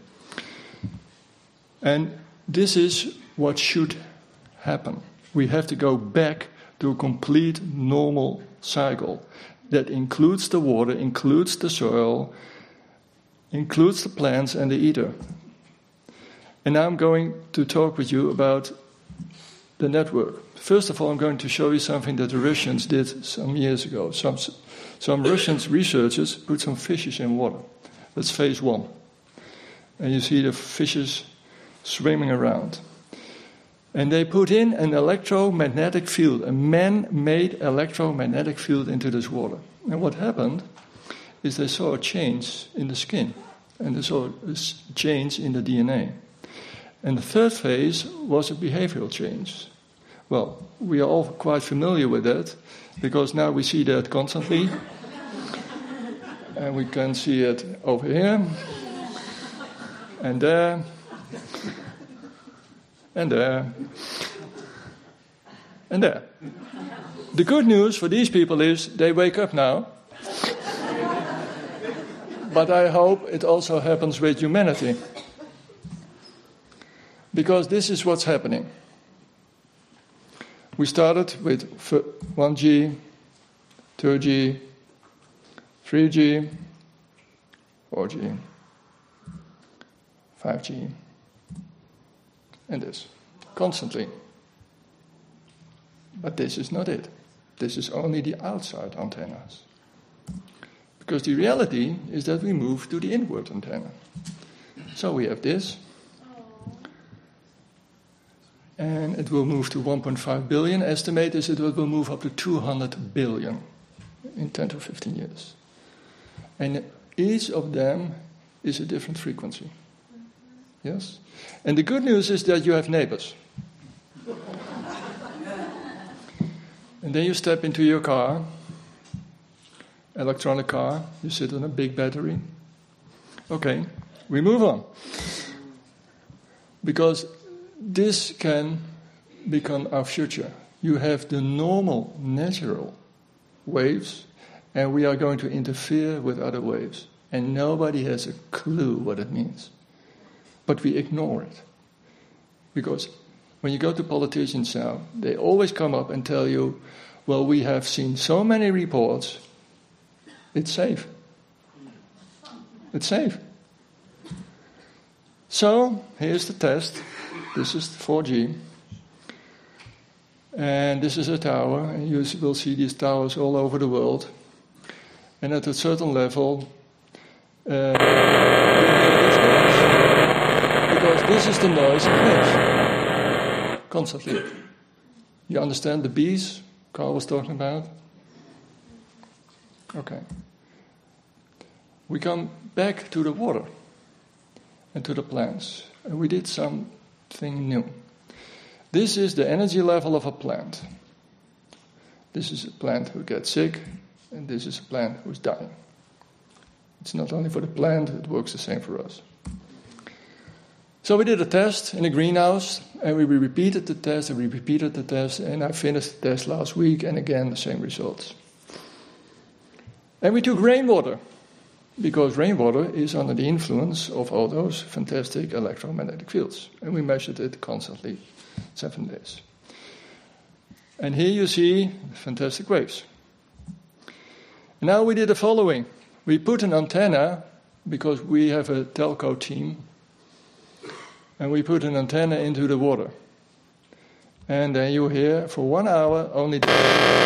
Speaker 7: And this is what should happen. We have to go back to a complete normal cycle that includes the water, includes the soil, includes the plants and the eater. And now I'm going to talk with you about the network. First of all, I'm going to show you something that the Russians did some years ago. Some Russian researchers put some fishes in water. That's phase one. And you see the fishes swimming around. And they put in an electromagnetic field, a man-made electromagnetic field into this water. And what happened is they saw a change in the skin, and they saw a change in the DNA. And the third phase was a behavioral change. Well, we are all quite familiar with that, because now we see that constantly. And we can see it over here, and there, and there, and there. The good news for these people is they wake up now. But I hope it also happens with humanity. Because this is what's happening. We started with 1G, 2G, 3G, 4G, 5G, and this, constantly. But this is not it. This is only the outside antennas. Because the reality is that we move to the inward antenna. So we have this. And it will move to 1.5 billion. Estimate is it will move up to 200 billion in 10 to 15 years. And each of them is a different frequency. Yes? And the good news is that you have neighbors. And then you step into your car, electronic car, you sit on a big battery. Okay, we move on. Because this can become our future. You have the normal, natural waves, and we are going to interfere with other waves. And nobody has a clue what it means. But we ignore it. Because when you go to politicians now, they always come up and tell you, well, we have seen so many reports, it's safe. It's safe. So, here's the test. This is 4G. And this is a tower, and you will see these towers all over the world. And at a certain level, you hear this noise. Because this is the noise it makes. Constantly. You understand the bees Carl was talking about? Okay. We come back to the water and to the plants. And we did something new. This is the energy level of a plant. This is a plant who gets sick, and this is a plant who's dying. It's not only for the plant, it works the same for us. So we did a test in a greenhouse, and we repeated the test, and we repeated the test, and I finished the test last week, and again the same results. And we took rainwater, because rainwater is under the influence of all those fantastic electromagnetic fields, and we measured it constantly, 7 days. And here you see fantastic waves. Now we did the following. We put an antenna, because we have a telco team, and we put an antenna into the water. And then you hear for 1 hour only... Can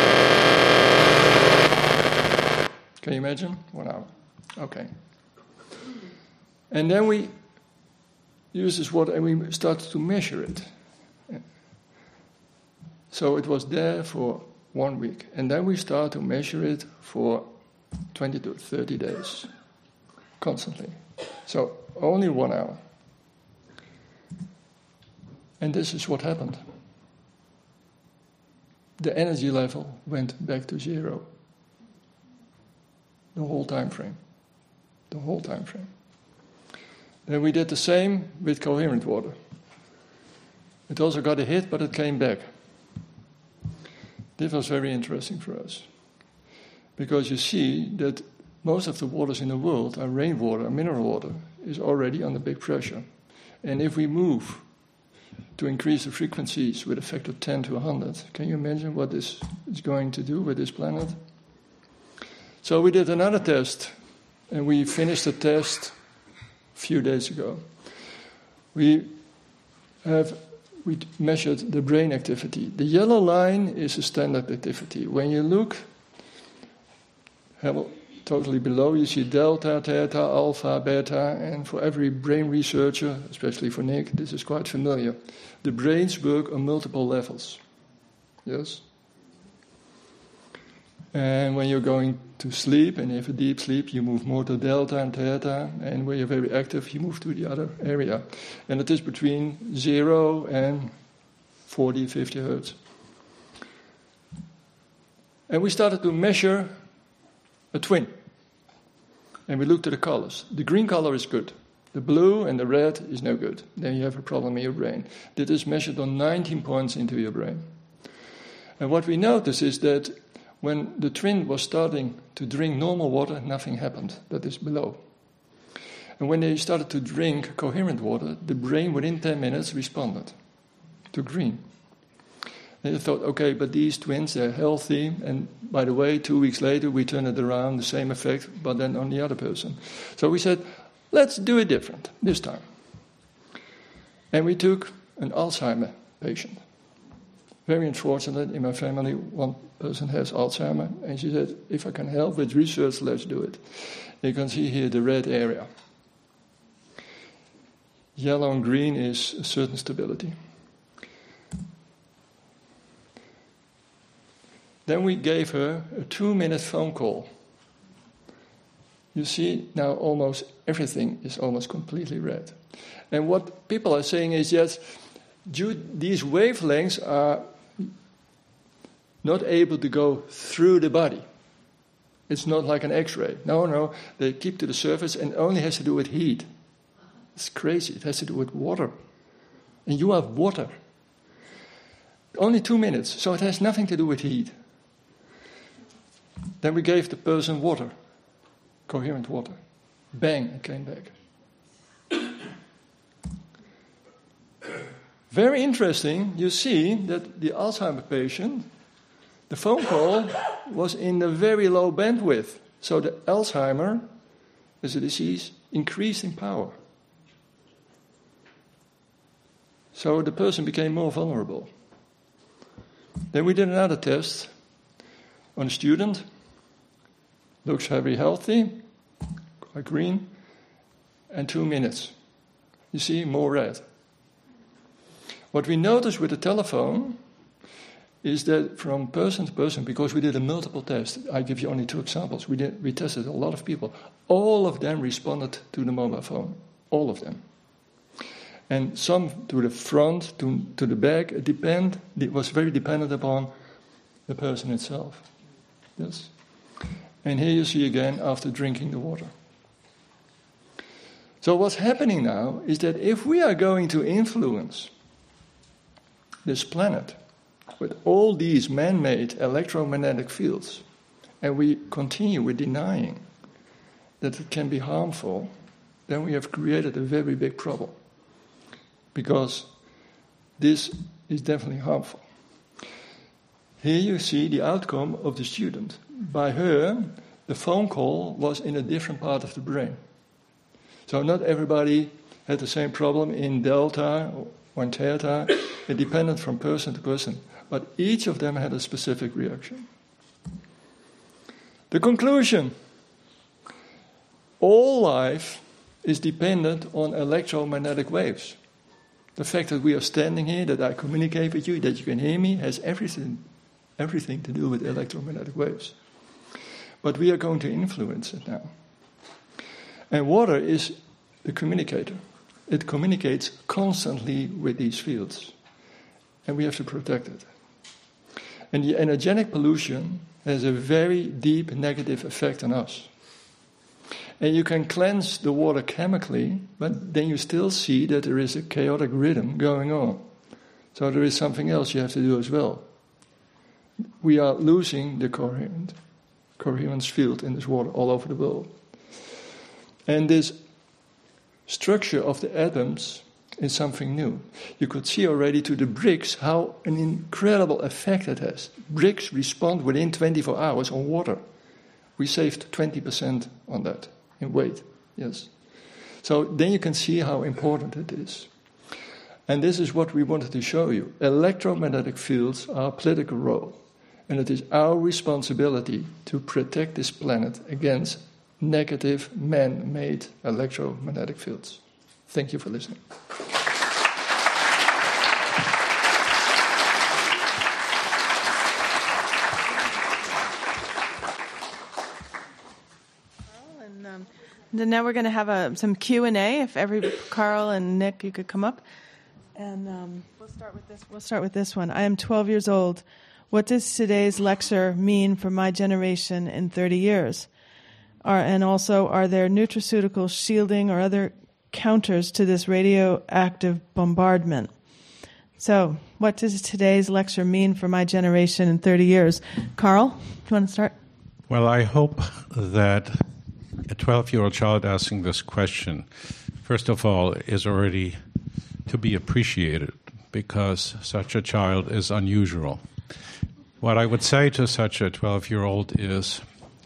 Speaker 7: you imagine? 1 hour. Okay. And then we use this water and we started to measure it. So it was there for 1 week. And then we start to measure it for 20 to 30 days. Constantly. So only 1 hour. And this is what happened. The energy level went back to zero. The whole time frame. The whole time frame. Then we did the same with coherent water. It also got a hit, but it came back. This was very interesting for us. Because you see that most of the waters in the world are rainwater, mineral water, is already under big pressure. And if we move to increase the frequencies with a factor of 10 to 100, can you imagine what this is going to do with this planet? So we did another test, and we finished the test a few days ago. We measured the brain activity. The yellow line is a standard activity. When you look totally below, you see delta, theta, alpha, beta, and for every brain researcher, especially for Nick, this is quite familiar. The brains work on multiple levels. Yes? And when you're going to sleep, and you have a deep sleep, you move more to delta and theta, and when you're very active, you move to the other area. And it is between 0 and 40, 50 hertz. And we started to measure a twin. And we looked at the colors. The green color is good. The blue and the red is no good. Then you have a problem in your brain. This is measured on 19 points into your brain. And what we noticed is that when the twin was starting to drink normal water, nothing happened. That is below. And when they started to drink coherent water, the brain within 10 minutes responded to green. And they thought, okay, but these twins, they're healthy. And by the way, 2 weeks later, we turned it around, the same effect, but then on the other person. So we said, let's do it different this time. And we took an Alzheimer patient. Very unfortunate, in my family, one person has Alzheimer. And she said, if I can help with research, let's do it. You can see here the red area. Yellow and green is a certain stability. Then we gave her a 2-minute phone call. You see, now almost everything is almost completely red. And what people are saying is, yes, these wavelengths are not able to go through the body. It's not like an X-ray. No, they keep to the surface and only has to do with heat. It's crazy. It has to do with water. And you have water. Only 2 minutes, so it has nothing to do with heat. Then we gave the person water, coherent water. Bang, it came back. Very interesting, you see that the Alzheimer patient, the phone call was in a very low bandwidth. So the Alzheimer, as a disease, increased in power. So the person became more vulnerable. Then we did another test on a student. Looks very healthy, quite green, and 2 minutes. You see, more red. What we noticed with the telephone is that from person to person, because we did a multiple test, I give you only 2 examples, we tested a lot of people, all of them responded to the mobile phone, all of them. And some to the front, to the back, it was very dependent upon the person itself. Yes. And here you see again after drinking the water. So what's happening now is that if we are going to influence this planet with all these man-made electromagnetic fields, and we continue with denying that it can be harmful, then we have created a very big problem. Because this is definitely harmful. Here you see the outcome of the student. By her, the phone call was in a different part of the brain. So not everybody had the same problem in delta or in theta. It depended from person to person. But each of them had a specific reaction. The conclusion: all life is dependent on electromagnetic waves. The fact that we are standing here, that I communicate with you, that you can hear me, has everything to do with electromagnetic waves. But we are going to influence it now. And water is the communicator. It communicates constantly with these fields. And we have to protect it. And the energetic pollution has a very deep negative effect on us. And you can cleanse the water chemically, but then you still see that there is a chaotic rhythm going on. So there is something else you have to do as well. We are losing the coherence field in this water all over the world. And this structure of the atoms is something new. You could see already to the bricks how an incredible effect it has. Bricks respond within 24 hours on water. We saved 20% on that in weight, yes. So then you can see how important it is. And this is what we wanted to show you. Electromagnetic fields are a political role. And it is our responsibility to protect this planet against negative man-made electromagnetic fields. Thank you for listening.
Speaker 3: And now we're going to have some Q&A. If Carl and Nick, you could come up. And we'll start with this one. I am 12 years old. What does today's lecture mean for my generation in 30 years? And also, are there nutraceutical shielding or other counters to this radioactive bombardment? So, what does today's lecture mean for my generation in 30 years? Carl, do you want to start?
Speaker 5: Well, I hope that a 12-year-old child asking this question, first of all, is already to be appreciated because such a child is unusual. What I would say to such a 12-year-old is,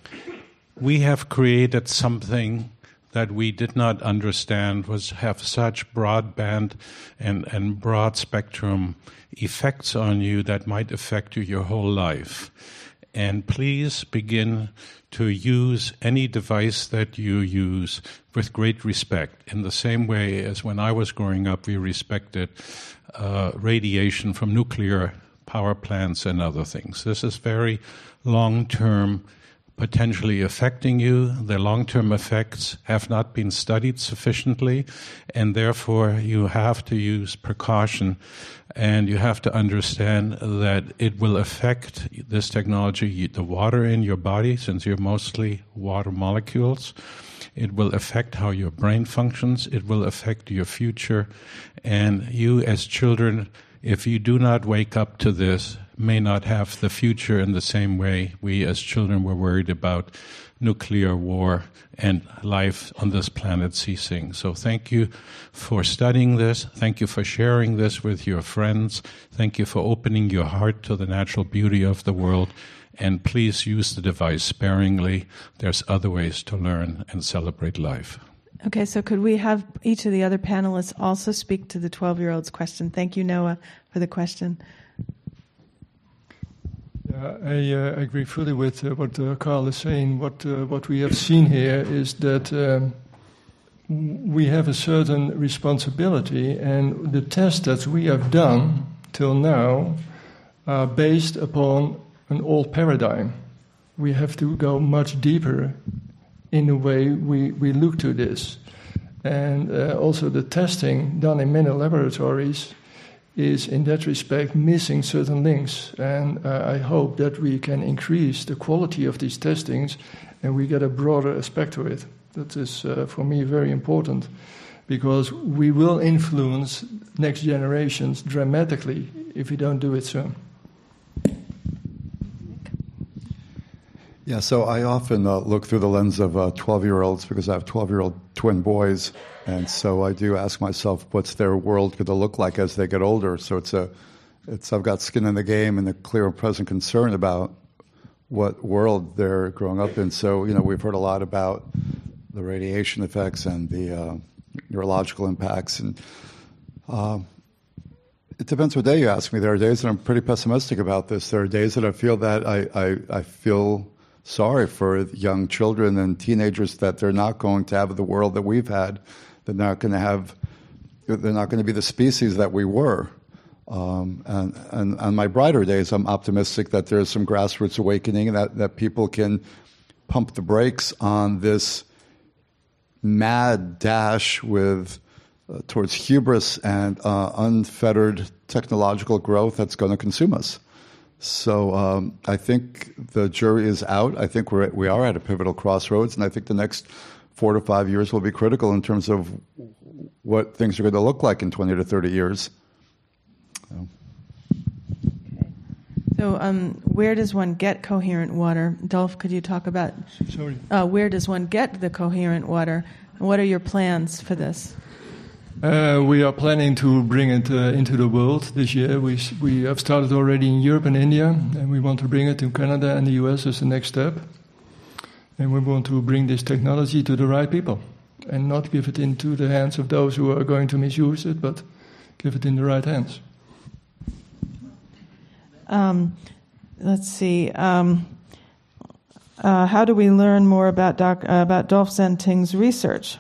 Speaker 5: we have created something that we did not understand have such broadband and broad spectrum effects on you that might affect you your whole life. And please begin to use any device that you use with great respect, in the same way as when I was growing up, we respected radiation from nuclear power plants and other things. This is very long-term, potentially affecting you. The long-term effects have not been studied sufficiently, and therefore you have to use precaution, and you have to understand that it will affect this technology, the water in your body, since you're mostly water molecules. It will affect how your brain functions. It will affect your future. And you as children, if you do not wake up to this, may not have the future in the same way we as children were worried about nuclear war and life on this planet ceasing. So thank you for studying this. Thank you for sharing this with your friends. Thank you for opening your heart to the natural beauty of the world. And please use the device sparingly. There's other ways to learn and celebrate life.
Speaker 3: Okay, so could we have each of the other panelists also speak to the 12-year-old's question? Thank you, Noah, for the question.
Speaker 7: I agree fully with what Carl is saying. What we have seen here is that we have a certain responsibility, and the tests that we have done till now are based upon an old paradigm. We have to go much deeper in the way we look to this. And also the testing done in many laboratories is in that respect missing certain links. And I hope that we can increase the quality of these testings and we get a broader aspect to it. That is, for me, very important, because we will influence next generations dramatically if we don't do it soon.
Speaker 6: Yeah, so I often look through the lens of 12-year-olds because I have 12-year-old twin boys, and so I do ask myself, what's their world going to look like as they get older? So I've got skin in the game and a clear and present concern about what world they're growing up in. So, we've heard a lot about the radiation effects and the neurological impacts, and it depends what day you ask me. There are days that I'm pretty pessimistic about this. There are days that I feel that I feel sorry for young children and teenagers that they're not going to have the world that we've had. They're not going to be the species that we were. And on my brighter days, I'm optimistic that there's some grassroots awakening, and that people can pump the brakes on this mad dash towards hubris and unfettered technological growth that's going to consume us. So I think the jury is out. I think we are at a pivotal crossroads, and I think the next 4 to 5 years will be critical in terms of what things are going to look like in 20 to 30 years.
Speaker 3: So where does one get coherent water? Dolph, could you talk about where does one get the coherent water? And what are your plans for this?
Speaker 7: We are planning to bring it into the world this year. We have started already in Europe and India, and we want to bring it to Canada and the US as the next step. And we want to bring this technology to the right people and not give it into the hands of those who are going to misuse it, but give it in the right hands.
Speaker 3: Let's see. How do we learn more about Dolph Zenting's research?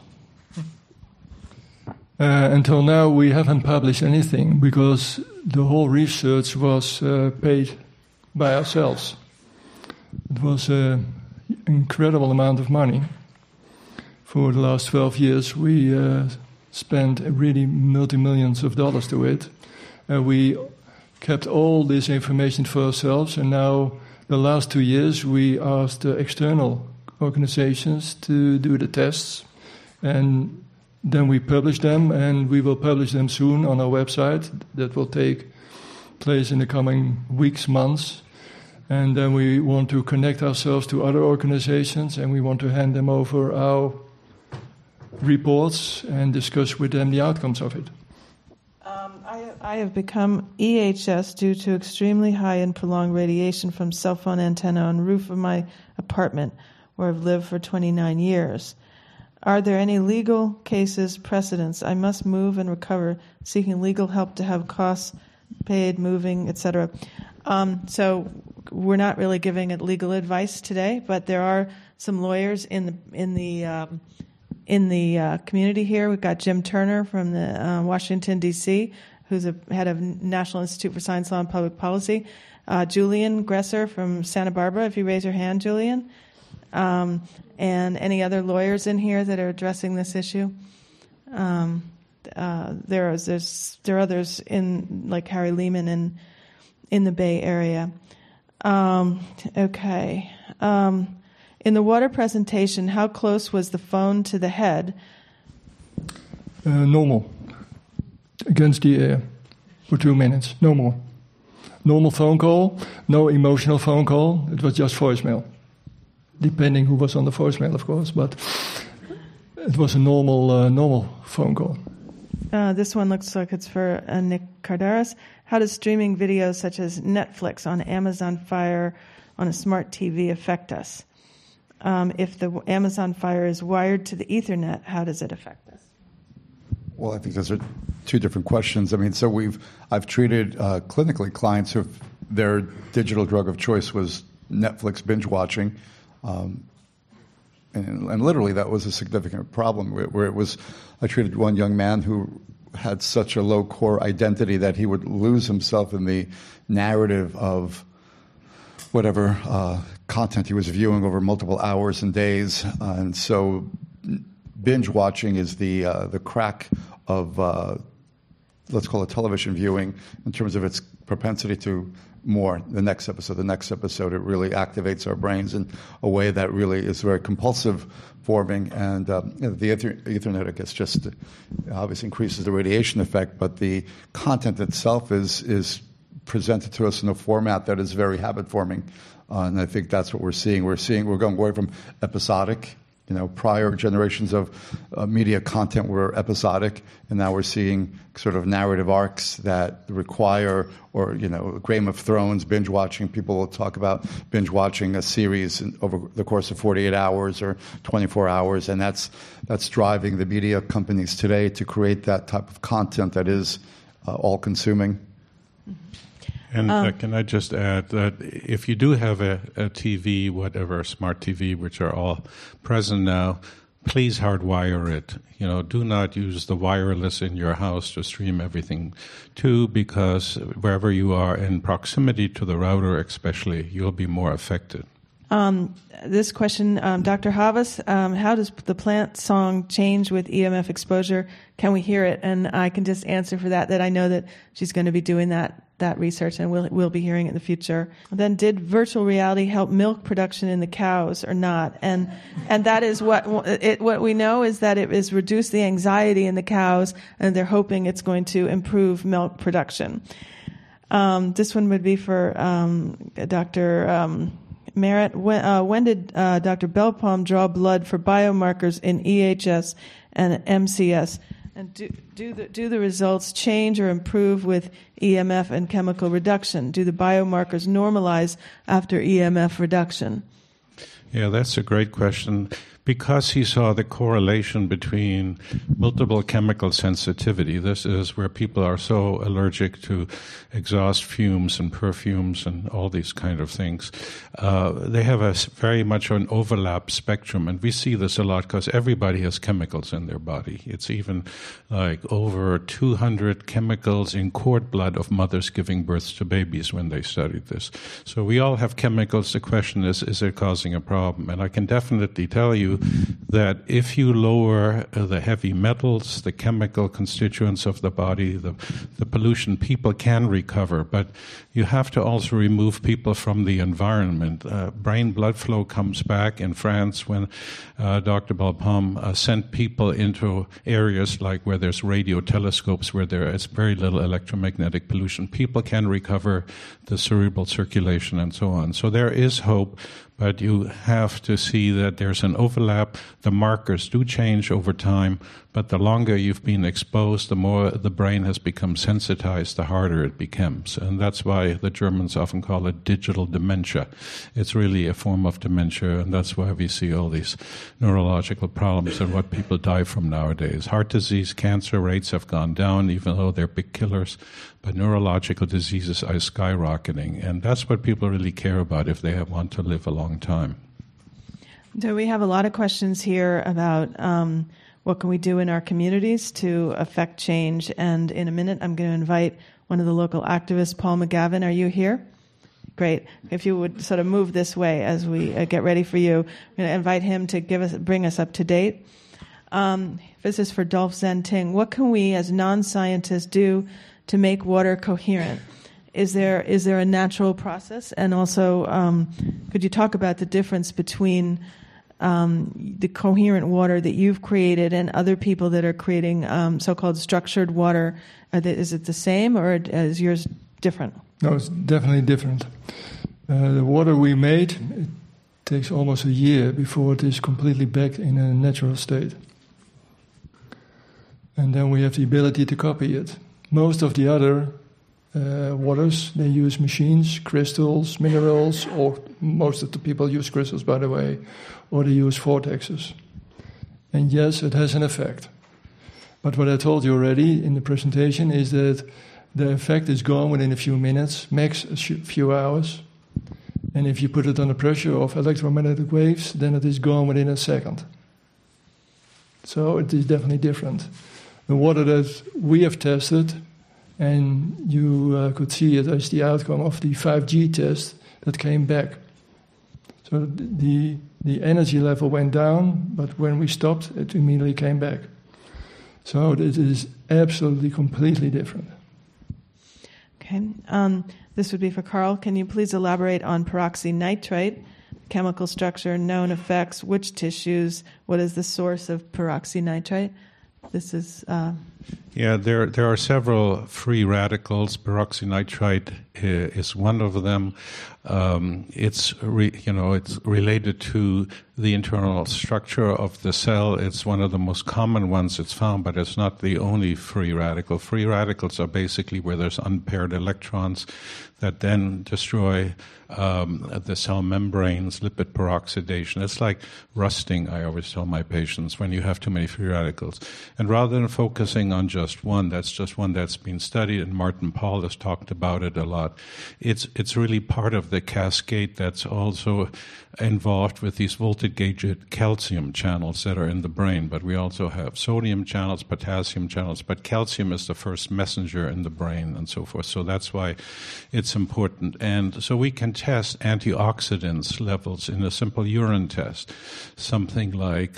Speaker 7: Until now, we haven't published anything because the whole research was paid by ourselves. It was an incredible amount of money. For the last 12 years, we spent really multi-millions of dollars to it. We kept all this information for ourselves, and now the last 2 years we asked external organizations to do the tests, and then we published them, and we will publish them soon on our website. That will take place in the coming weeks, months. And then we want to connect ourselves to other organizations, and we want to hand them over our reports and discuss with them the outcomes of it.
Speaker 3: I have become EHS due to extremely high and prolonged radiation from cell phone antenna on the roof of my apartment, where I've lived for 29 years. Are there any legal cases, precedents? I must move and recover, seeking legal help to have costs paid, moving, etc. So we're not really giving it legal advice today, but there are some lawyers in the community here. We've got Jim Turner from the Washington, D.C., who's a head of National Institute for Science, Law, and Public Policy. Julian Gresser from Santa Barbara, if you raise your hand, Julian. And any other lawyers in here that are addressing this issue? There are others in, like Harry Lehman in the Bay Area. Okay. In the water presentation, how close was the phone to the head?
Speaker 7: Normal. Against the air for 2 minutes, no more. Normal phone call, no emotional phone call. It was just voicemail. Depending who was on the voicemail, of course, but it was a normal phone call.
Speaker 3: This one looks like it's for Nick Cardaris. How does streaming videos such as Netflix on Amazon Fire on a smart TV affect us? If the Amazon Fire is wired to the Ethernet, how does it affect us?
Speaker 6: Well, I think those are two different questions. I mean, so I've treated clinically clients who their digital drug of choice was Netflix binge watching. And literally that was a significant problem where it was, I treated one young man who had such a low core identity that he would lose himself in the narrative of whatever content he was viewing over multiple hours and days. And so binge watching is the crack of, let's call it television viewing in terms of its propensity to more the next episode. It really activates our brains in a way that really is very compulsive forming. And the Ethernet, I guess, just obviously increases the radiation effect, but the content itself is presented to us in a format that is very habit forming. And I think that's what we're seeing. We're going away from episodic. Prior generations of media content were episodic, and now we're seeing sort of narrative arcs that require, or Game of Thrones, binge watching. People will talk about binge watching a series over the course of 48 hours or 24 hours, and that's driving the media companies today to create that type of content that is all-consuming.
Speaker 5: And can I just add that if you do have a TV, whatever, a smart TV, which are all present now, please hardwire it. Do not use the wireless in your house to stream everything to, because wherever you are in proximity to the router especially, you'll be more affected.
Speaker 3: This question, Dr. Havas, how does the plant song change with EMF exposure? Can we hear it? And I can just answer for that I know that she's going to be doing that research, and we'll be hearing it in the future. Then, did virtual reality help milk production in the cows or not? And that is what we know is that it has reduced the anxiety in the cows, and they're hoping it's going to improve milk production. This one would be for Dr. Merritt. When did Dr. Belpalm draw blood for biomarkers in EHS and MCS? And do the results change or improve with EMF and chemical reduction? Do the biomarkers normalize after EMF reduction?
Speaker 5: Yeah, that's a great question. Because he saw the correlation between multiple chemical sensitivity, this is where people are so allergic to exhaust fumes and perfumes and all these kind of things. They have very much an overlap spectrum, and we see this a lot because everybody has chemicals in their body. It's even like over 200 chemicals in cord blood of mothers giving birth to babies when they studied this. So we all have chemicals. The question is it causing a problem? And I can definitely tell you that if you lower the heavy metals, the chemical constituents of the body, the pollution, people can recover, but you have to also remove people from the environment. Brain blood flow comes back in France when Dr. Belpalm sent people into areas like where there's radio telescopes, where there is very little electromagnetic pollution. People can recover the cerebral circulation and so on. So there is hope, but you have to see that there's an overlap. The markers do change over time, but the longer you've been exposed, the more the brain has become sensitized, the harder it becomes. And that's why the Germans often call it digital dementia. It's really a form of dementia, and that's why we see all these neurological problems and what people die from nowadays. Heart disease, cancer rates have gone down, even though they're big killers, but neurological diseases are skyrocketing, and that's what people really care about if they want to live a long time.
Speaker 3: So we have a lot of questions here about what can we do in our communities to affect change, and in a minute I'm going to invite one of the local activists, Paul McGavin. Are you here? Great. If you would sort of move this way as we get ready for you. I'm going to invite him to bring us up to date. This is for Dolph Zenting. What can we as non-scientists do to make water coherent? Is there a natural process? And also, could you talk about the difference between the coherent water that you've created and other people that are creating so-called structured water? Is it the same, or is yours different?
Speaker 7: No, it's definitely different. The water we made, it takes almost a year before it is completely back in a natural state. And then we have the ability to copy it. Most of the other waters, they use machines, crystals, minerals, or most of the people use crystals, by the way, or they use vortexes. And yes, it has an effect. But what I told you already in the presentation is that the effect is gone within a few minutes, max a few hours. And if you put it under pressure of electromagnetic waves, then it is gone within a second. So it is definitely different. The water that we have tested, and you could see it as the outcome of the 5G test that came back. So the energy level went down, but when we stopped, it immediately came back. So it is absolutely completely different.
Speaker 3: Okay. This would be for Carl. Can you please elaborate on peroxynitrite, chemical structure, known effects, which tissues, what is the source of peroxynitrite? This is...
Speaker 5: Yeah, there are several free radicals. Peroxynitrite is one of them. It's related to the internal structure of the cell. It's one of the most common ones it's found, but it's not the only free radical. Free radicals are basically where there's unpaired electrons that then destroy the cell membranes, lipid peroxidation. It's like rusting, I always tell my patients, when you have too many free radicals. And rather than focusing on just one, that's just one that's been studied, and Martin Pall has talked about it a lot. It's really part of the cascade that's also involved with these voltage-gated calcium channels that are in the brain, but we also have sodium channels, potassium channels, but calcium is the first messenger in the brain and so forth. So that's why it's important. And so we can test antioxidants levels in a simple urine test, something like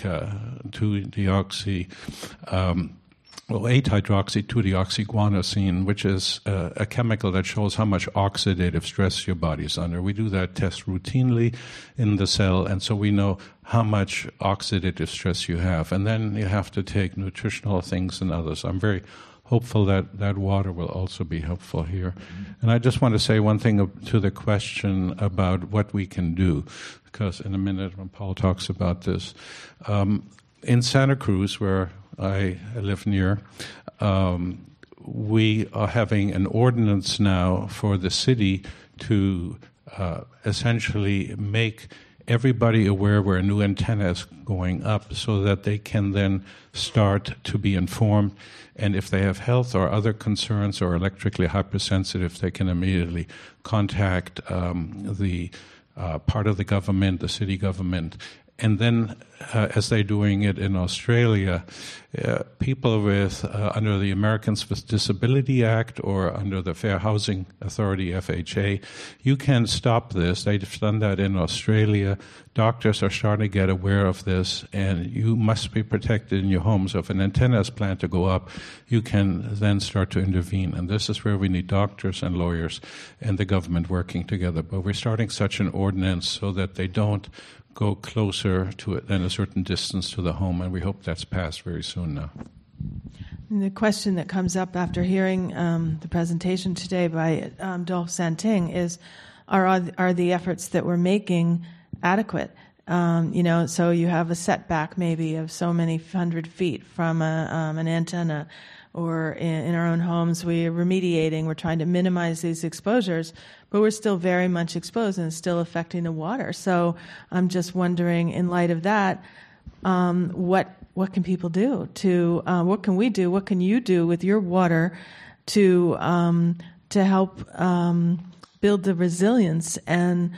Speaker 5: 8-hydroxy-2-deoxyguanosine, which is a chemical that shows how much oxidative stress your body's under. We do that test routinely in the cell, and so we know how much oxidative stress you have. And then you have to take nutritional things and others. I'm very hopeful that water will also be helpful here. And I just want to say one thing to the question about what we can do, because in a minute when Paul talks about this, in Santa Cruz, where I live near, we are having an ordinance now for the city to essentially make everybody aware where a new antenna is going up so that they can then start to be informed. And if they have health or other concerns or electrically hypersensitive, they can immediately contact the part of the government, the city government. And then, as they're doing it in Australia, people with under the Americans with Disability Act or under the Fair Housing Authority, FHA, you can stop this. They've done that in Australia. Doctors are starting to get aware of this, and you must be protected in your homes. If an antenna is planned to go up, you can then start to intervene. And this is where we need doctors and lawyers and the government working together. But we're starting such an ordinance so that they don't go closer to it than a certain distance to the home, and we hope that's passed very soon now.
Speaker 3: And the question that comes up after hearing the presentation today by Dolph Santing is, are the efforts that we're making adequate? So you have a setback maybe of so many 100 feet from an antenna, or in our own homes, we're remediating, we're trying to minimize these exposures, but we're still very much exposed and it's still affecting the water. So I'm just wondering, in light of that, what can people do to, what can we do, what can you do with your water to help build the resilience and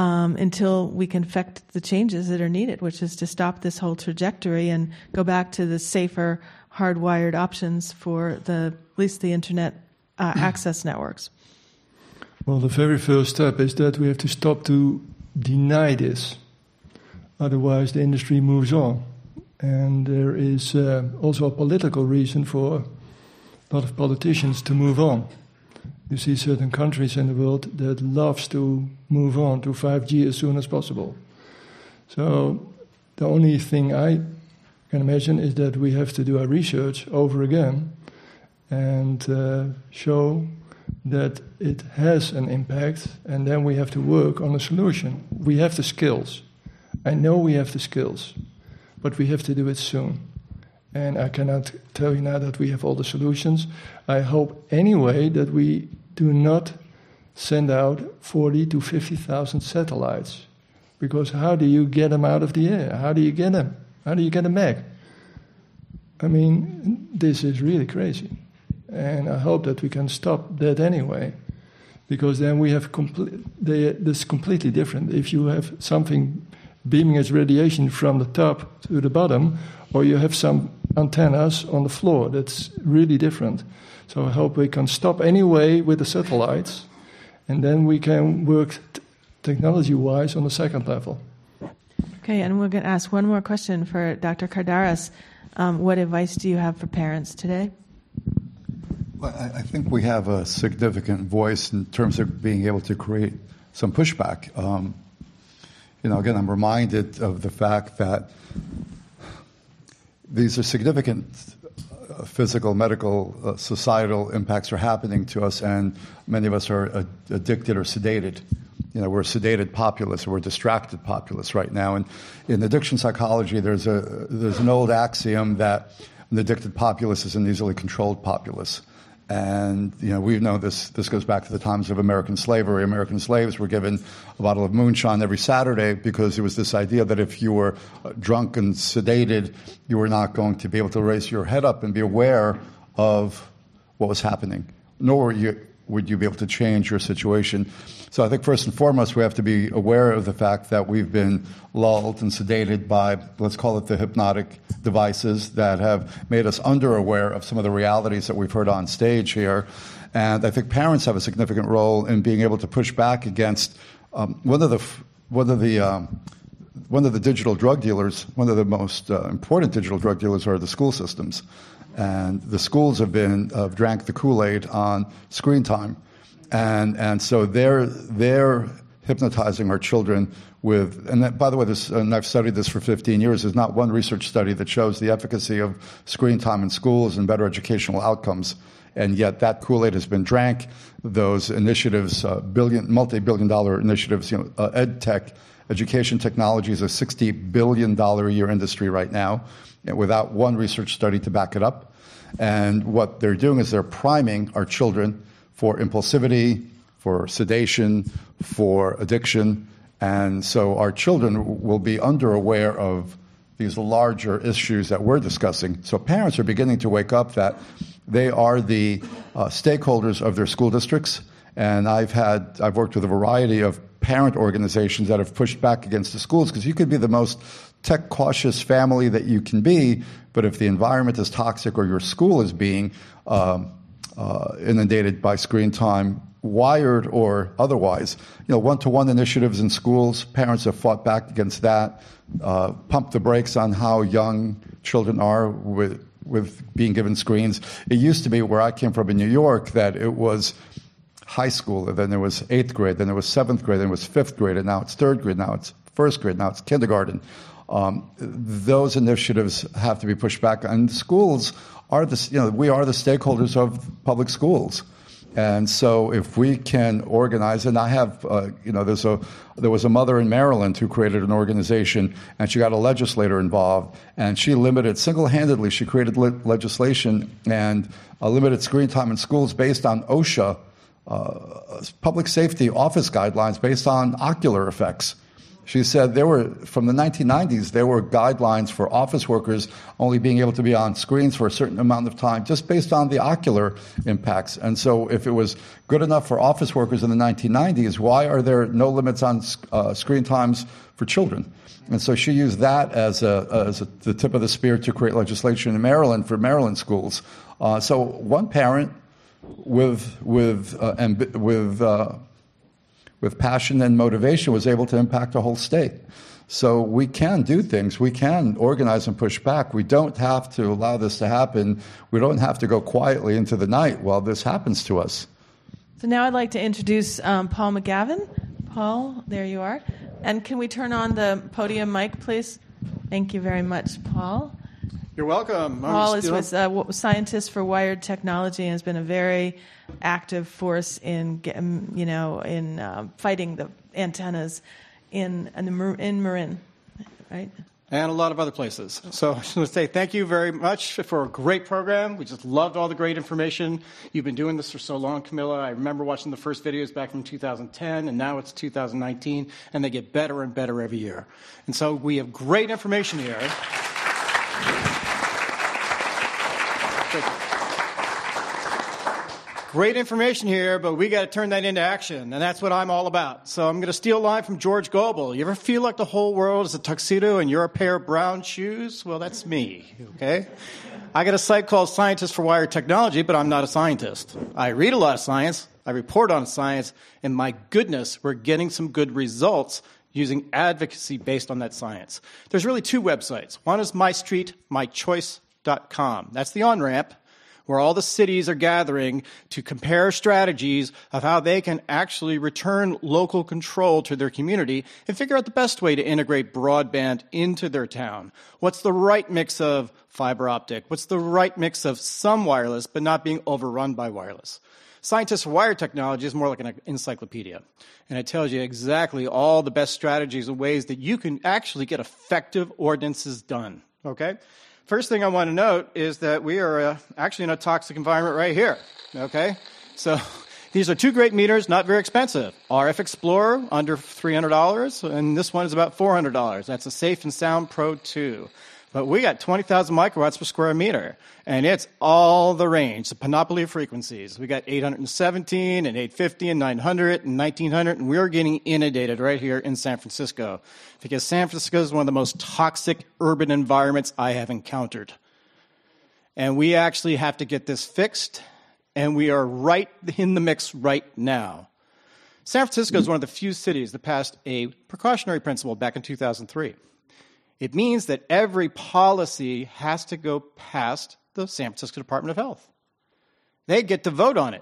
Speaker 3: until we can effect the changes that are needed, which is to stop this whole trajectory and go back to the safer, hardwired options for at least the internet access networks?
Speaker 7: Well, the very first step is that we have to stop to deny this. Otherwise, the industry moves on. And there is also a political reason for a lot of politicians to move on. You see certain countries in the world that loves to move on to 5G as soon as possible. So the only thing I can imagine is that we have to do our research over again and show that it has an impact, and then we have to work on a solution. We have the skills. I know we have the skills, but we have to do it soon. And I cannot tell you now that we have all the solutions. I hope anyway that we do not send out 40 to 50,000 satellites, because how do you get them out of the air? How do you get them? How do you get them back? I mean, this is really crazy. And I hope that we can stop that anyway, because then we have this completely different. If you have something beaming its radiation from the top to the bottom, or you have some antennas on the floor, that's really different. So I hope we can stop anyway with the satellites, and then we can work technology-wise on the second level.
Speaker 3: Okay, and we're going to ask one more question for Dr. Kardaras. What advice do you have for parents today?
Speaker 6: Well, I think we have a significant voice in terms of being able to create some pushback. Again, I'm reminded of the fact that these are significant physical, medical, societal impacts are happening to us, and many of us are addicted or sedated. We're a sedated populace, or we're a distracted populace right now. And in addiction psychology, there's an old axiom that an addicted populace is an easily controlled populace. And, we know this goes back to the times of American slavery. American slaves were given a bottle of moonshine every Saturday because there was this idea that if you were drunk and sedated, you were not going to be able to raise your head up and be aware of what was happening, nor would you be able to change your situation. So I think first and foremost, we have to be aware of the fact that we've been lulled and sedated by, let's call it the hypnotic devices that have made us under-aware of some of the realities that we've heard on stage here. And I think parents have a significant role in being able to push back against one of the digital drug dealers. One of the most important digital drug dealers are the school systems. And the schools have drank the Kool-Aid on screen time. And so they're hypnotizing our children with, and that, by the way, and I've studied this for 15 years, there's not one research study that shows the efficacy of screen time in schools and better educational outcomes. And yet that Kool-Aid has been drank. Those initiatives, multi-billion-dollar initiatives, ed tech, education technology is a $60 billion a year industry right now, without one research study to back it up. And what they're doing is they're priming our children for impulsivity, for sedation, for addiction. And so our children will be under-aware of these larger issues that we're discussing. So parents are beginning to wake up that they are the stakeholders of their school districts. And I've worked with a variety of parent organizations that have pushed back against the schools, because you could be the most tech-cautious family that you can be, but if the environment is toxic or your school is being inundated by screen time, wired or otherwise, one-to-one initiatives in schools, parents have fought back against that, pumped the brakes on how young children are with being given screens. It used to be, where I came from in New York, that it was high school, and then there was 8th grade, then there was 7th grade, then it was 5th grade, and now it's 3rd grade, now it's 1st grade, now it's kindergarten. Those initiatives have to be pushed back. And schools are we are the stakeholders of public schools. And so if we can organize, and I have, there was a mother in Maryland who created an organization, and she got a legislator involved, and she single-handedly, she created legislation and limited screen time in schools based on OSHA, public safety office guidelines based on ocular effects. She said from the 1990s, there were guidelines for office workers only being able to be on screens for a certain amount of time just based on the ocular impacts. And so if it was good enough for office workers in the 1990s, why are there no limits on screen times for children? And so she used that as the tip of the spear to create legislation in Maryland for Maryland schools. So one parent with passion and motivation was able to impact a whole state. So we can do things. We can organize and push back. We don't have to allow this to happen. We don't have to go quietly into the night while this happens to us.
Speaker 3: So now I'd like to introduce Paul McGavin. Paul, there you are. And can we turn on the podium mic, please? Thank you very much, Paul.
Speaker 9: You're welcome.
Speaker 3: Paul is a scientist for Wired Technology and has been a very active force in fighting the antennas in Marin, right?
Speaker 9: And a lot of other places. So I just want to say thank you very much for a great program. We just loved all the great information. You've been doing this for so long, Camilla. I remember watching the first videos back from 2010, and now it's 2019, and they get better and better every year. And so we have great information here. Great information here, but we got to turn that into action, and that's what I'm all about. So I'm going to steal a line from George Goebel. You ever feel like the whole world is a tuxedo and you're a pair of brown shoes? Well, that's me, okay? I got a site called Scientists for Wired Technology, but I'm not a scientist. I read a lot of science, I report on science, and my goodness, we're getting some good results using advocacy based on that science. There's really two websites. One is MyStreetMyChoice.com. That's the on-ramp. where all the cities are gathering to compare strategies of how they can actually return local control to their community and figure out the best way to integrate broadband into their town. What's the right mix of fiber optic? What's the right mix of some wireless but not being overrun by wireless? Scientists for Wired Technology is more like an encyclopedia, and it tells you exactly all the best strategies and ways that you can actually get effective ordinances done, okay? First thing I want to note is that we are actually in a toxic environment right here, okay? So these are two great meters, not very expensive. RF Explorer, under $300, and this one is about $400. That's a Safe and Sound Pro 2. But we got 20,000 microwatts per square meter, and it's all the range, the panoply of frequencies. We got 817 and 850 and 900 and 1900, and we're getting inundated right here in San Francisco because San Francisco is one of the most toxic urban environments I have encountered. And we actually have to get this fixed, and we are right in the mix right now. San Francisco is one of the few cities that passed a precautionary principle back in 2003. It means that every policy has to go past the San Francisco Department of Health. They get to vote on it.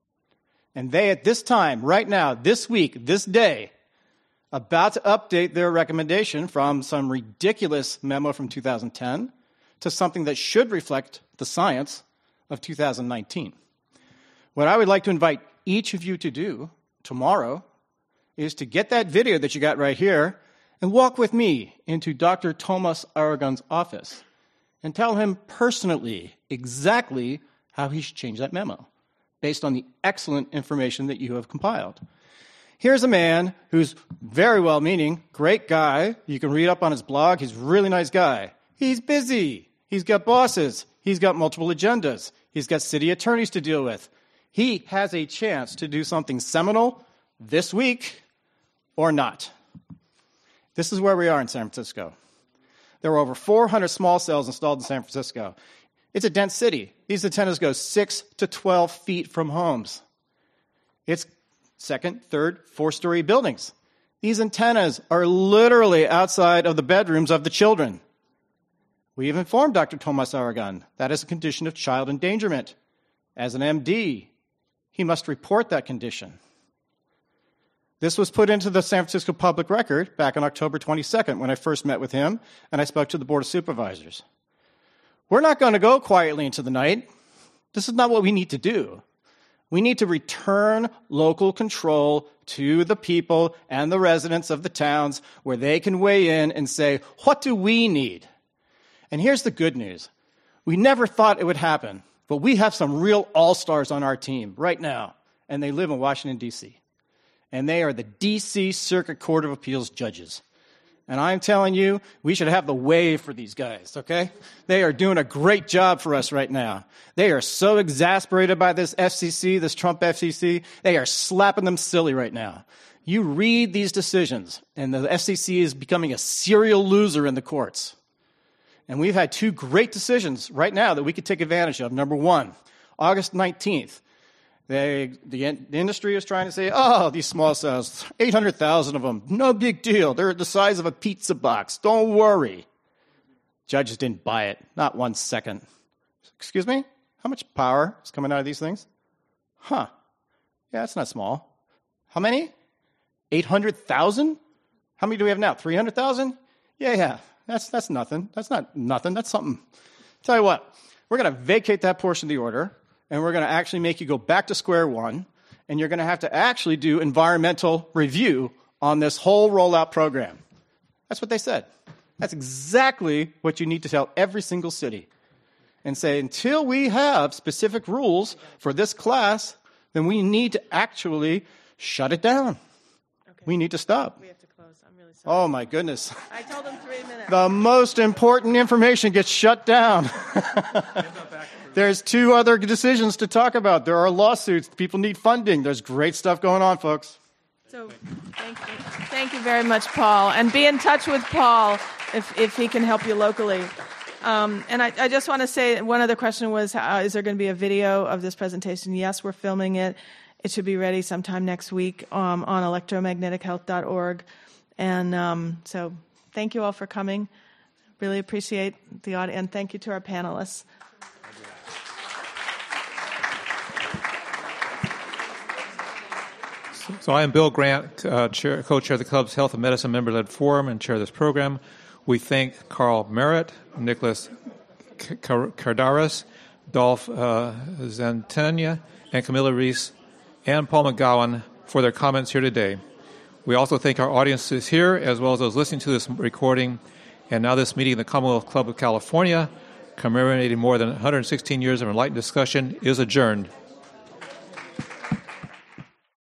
Speaker 9: And they, at this time, right now, this week, this day, about to update their recommendation from some ridiculous memo from 2010 to something that should reflect the science of 2019. What I would like to invite each of you to do tomorrow is to get that video that you got right here and walk with me into Dr. Tomas Aragon's office and tell him personally exactly how he should change that memo based on the excellent information that you have compiled. Here's a man who's very well-meaning, great guy. You can read up on his blog. He's a really nice guy. He's busy. He's got bosses. He's got multiple agendas. He's got city attorneys to deal with. He has a chance to do something seminal this week or not. This is where we are in San Francisco. There were over 400 small cells installed in San Francisco. It's a dense city. These antennas go 6 to 12 feet from homes. It's second, third, four-story buildings. These antennas are literally outside of the bedrooms of the children. We have informed Dr. Tomas Aragon that is a condition of child endangerment. As an MD, he must report that condition. This was put into the San Francisco Public Record back on October 22nd when I first met with him and I spoke to the Board of Supervisors. We're not going to go quietly into the night. This is not what we need to do. We need to return local control to the people and the residents of the towns where they can weigh in and say, what do we need? And here's the good news. We never thought it would happen, but we have some real all-stars on our team right now, and they live in Washington, D.C. And they are the D.C. Circuit Court of Appeals judges. And I'm telling you, we should have the wave for these guys, okay? They are doing a great job for us right now. They are so exasperated by this FCC, this Trump FCC, they are slapping them silly right now. You read these decisions, and the FCC is becoming a serial loser in the courts. And we've had two great decisions right now that we could take advantage of. Number one, August 19th. The industry is trying to say, oh, these small cells, 800,000 of them, no big deal. They're the size of a pizza box. Don't worry. Judges didn't buy it, not 1 second. Excuse me? How much power is coming out of these things? Huh. Yeah, that's not small. How many? 800,000? How many do we have now? 300,000? Yeah. That's nothing. That's not nothing. That's something. Tell you what, we're going to vacate that portion of the order, and we're going to actually make you go back to square one, and you're going to have to actually do environmental review on this whole rollout program. That's what they said. That's exactly what you need to tell every single city. And say, until we have specific rules for this class, then we need to actually shut it down. Okay. We need to stop.
Speaker 3: We have to close. I'm really sorry.
Speaker 9: Oh, my goodness.
Speaker 3: I told them 3 minutes.
Speaker 9: The most important information gets shut down. There's two other decisions to talk about. There are lawsuits. People need funding. There's great stuff going on, folks.
Speaker 3: So thank you. Thank you very much, Paul. And be in touch with Paul if he can help you locally. And I just want to say, one other question was, is there going to be a video of this presentation? Yes, we're filming it. It should be ready sometime next week on electromagnetichealth.org. And so thank you all for coming. Really appreciate the audience. And thank you to our panelists.
Speaker 2: So I am Bill Grant, co-chair of the club's Health and Medicine Member-Led Forum and chair of this program. We thank Carl Merritt, Nicholas Kardaras, Dolph Zantania, and Camilla Reese, and Paul McGowan for their comments here today. We also thank our audiences here, as well as those listening to this recording. And now this meeting of the Commonwealth Club of California, commemorating more than 116 years of enlightened discussion, is adjourned.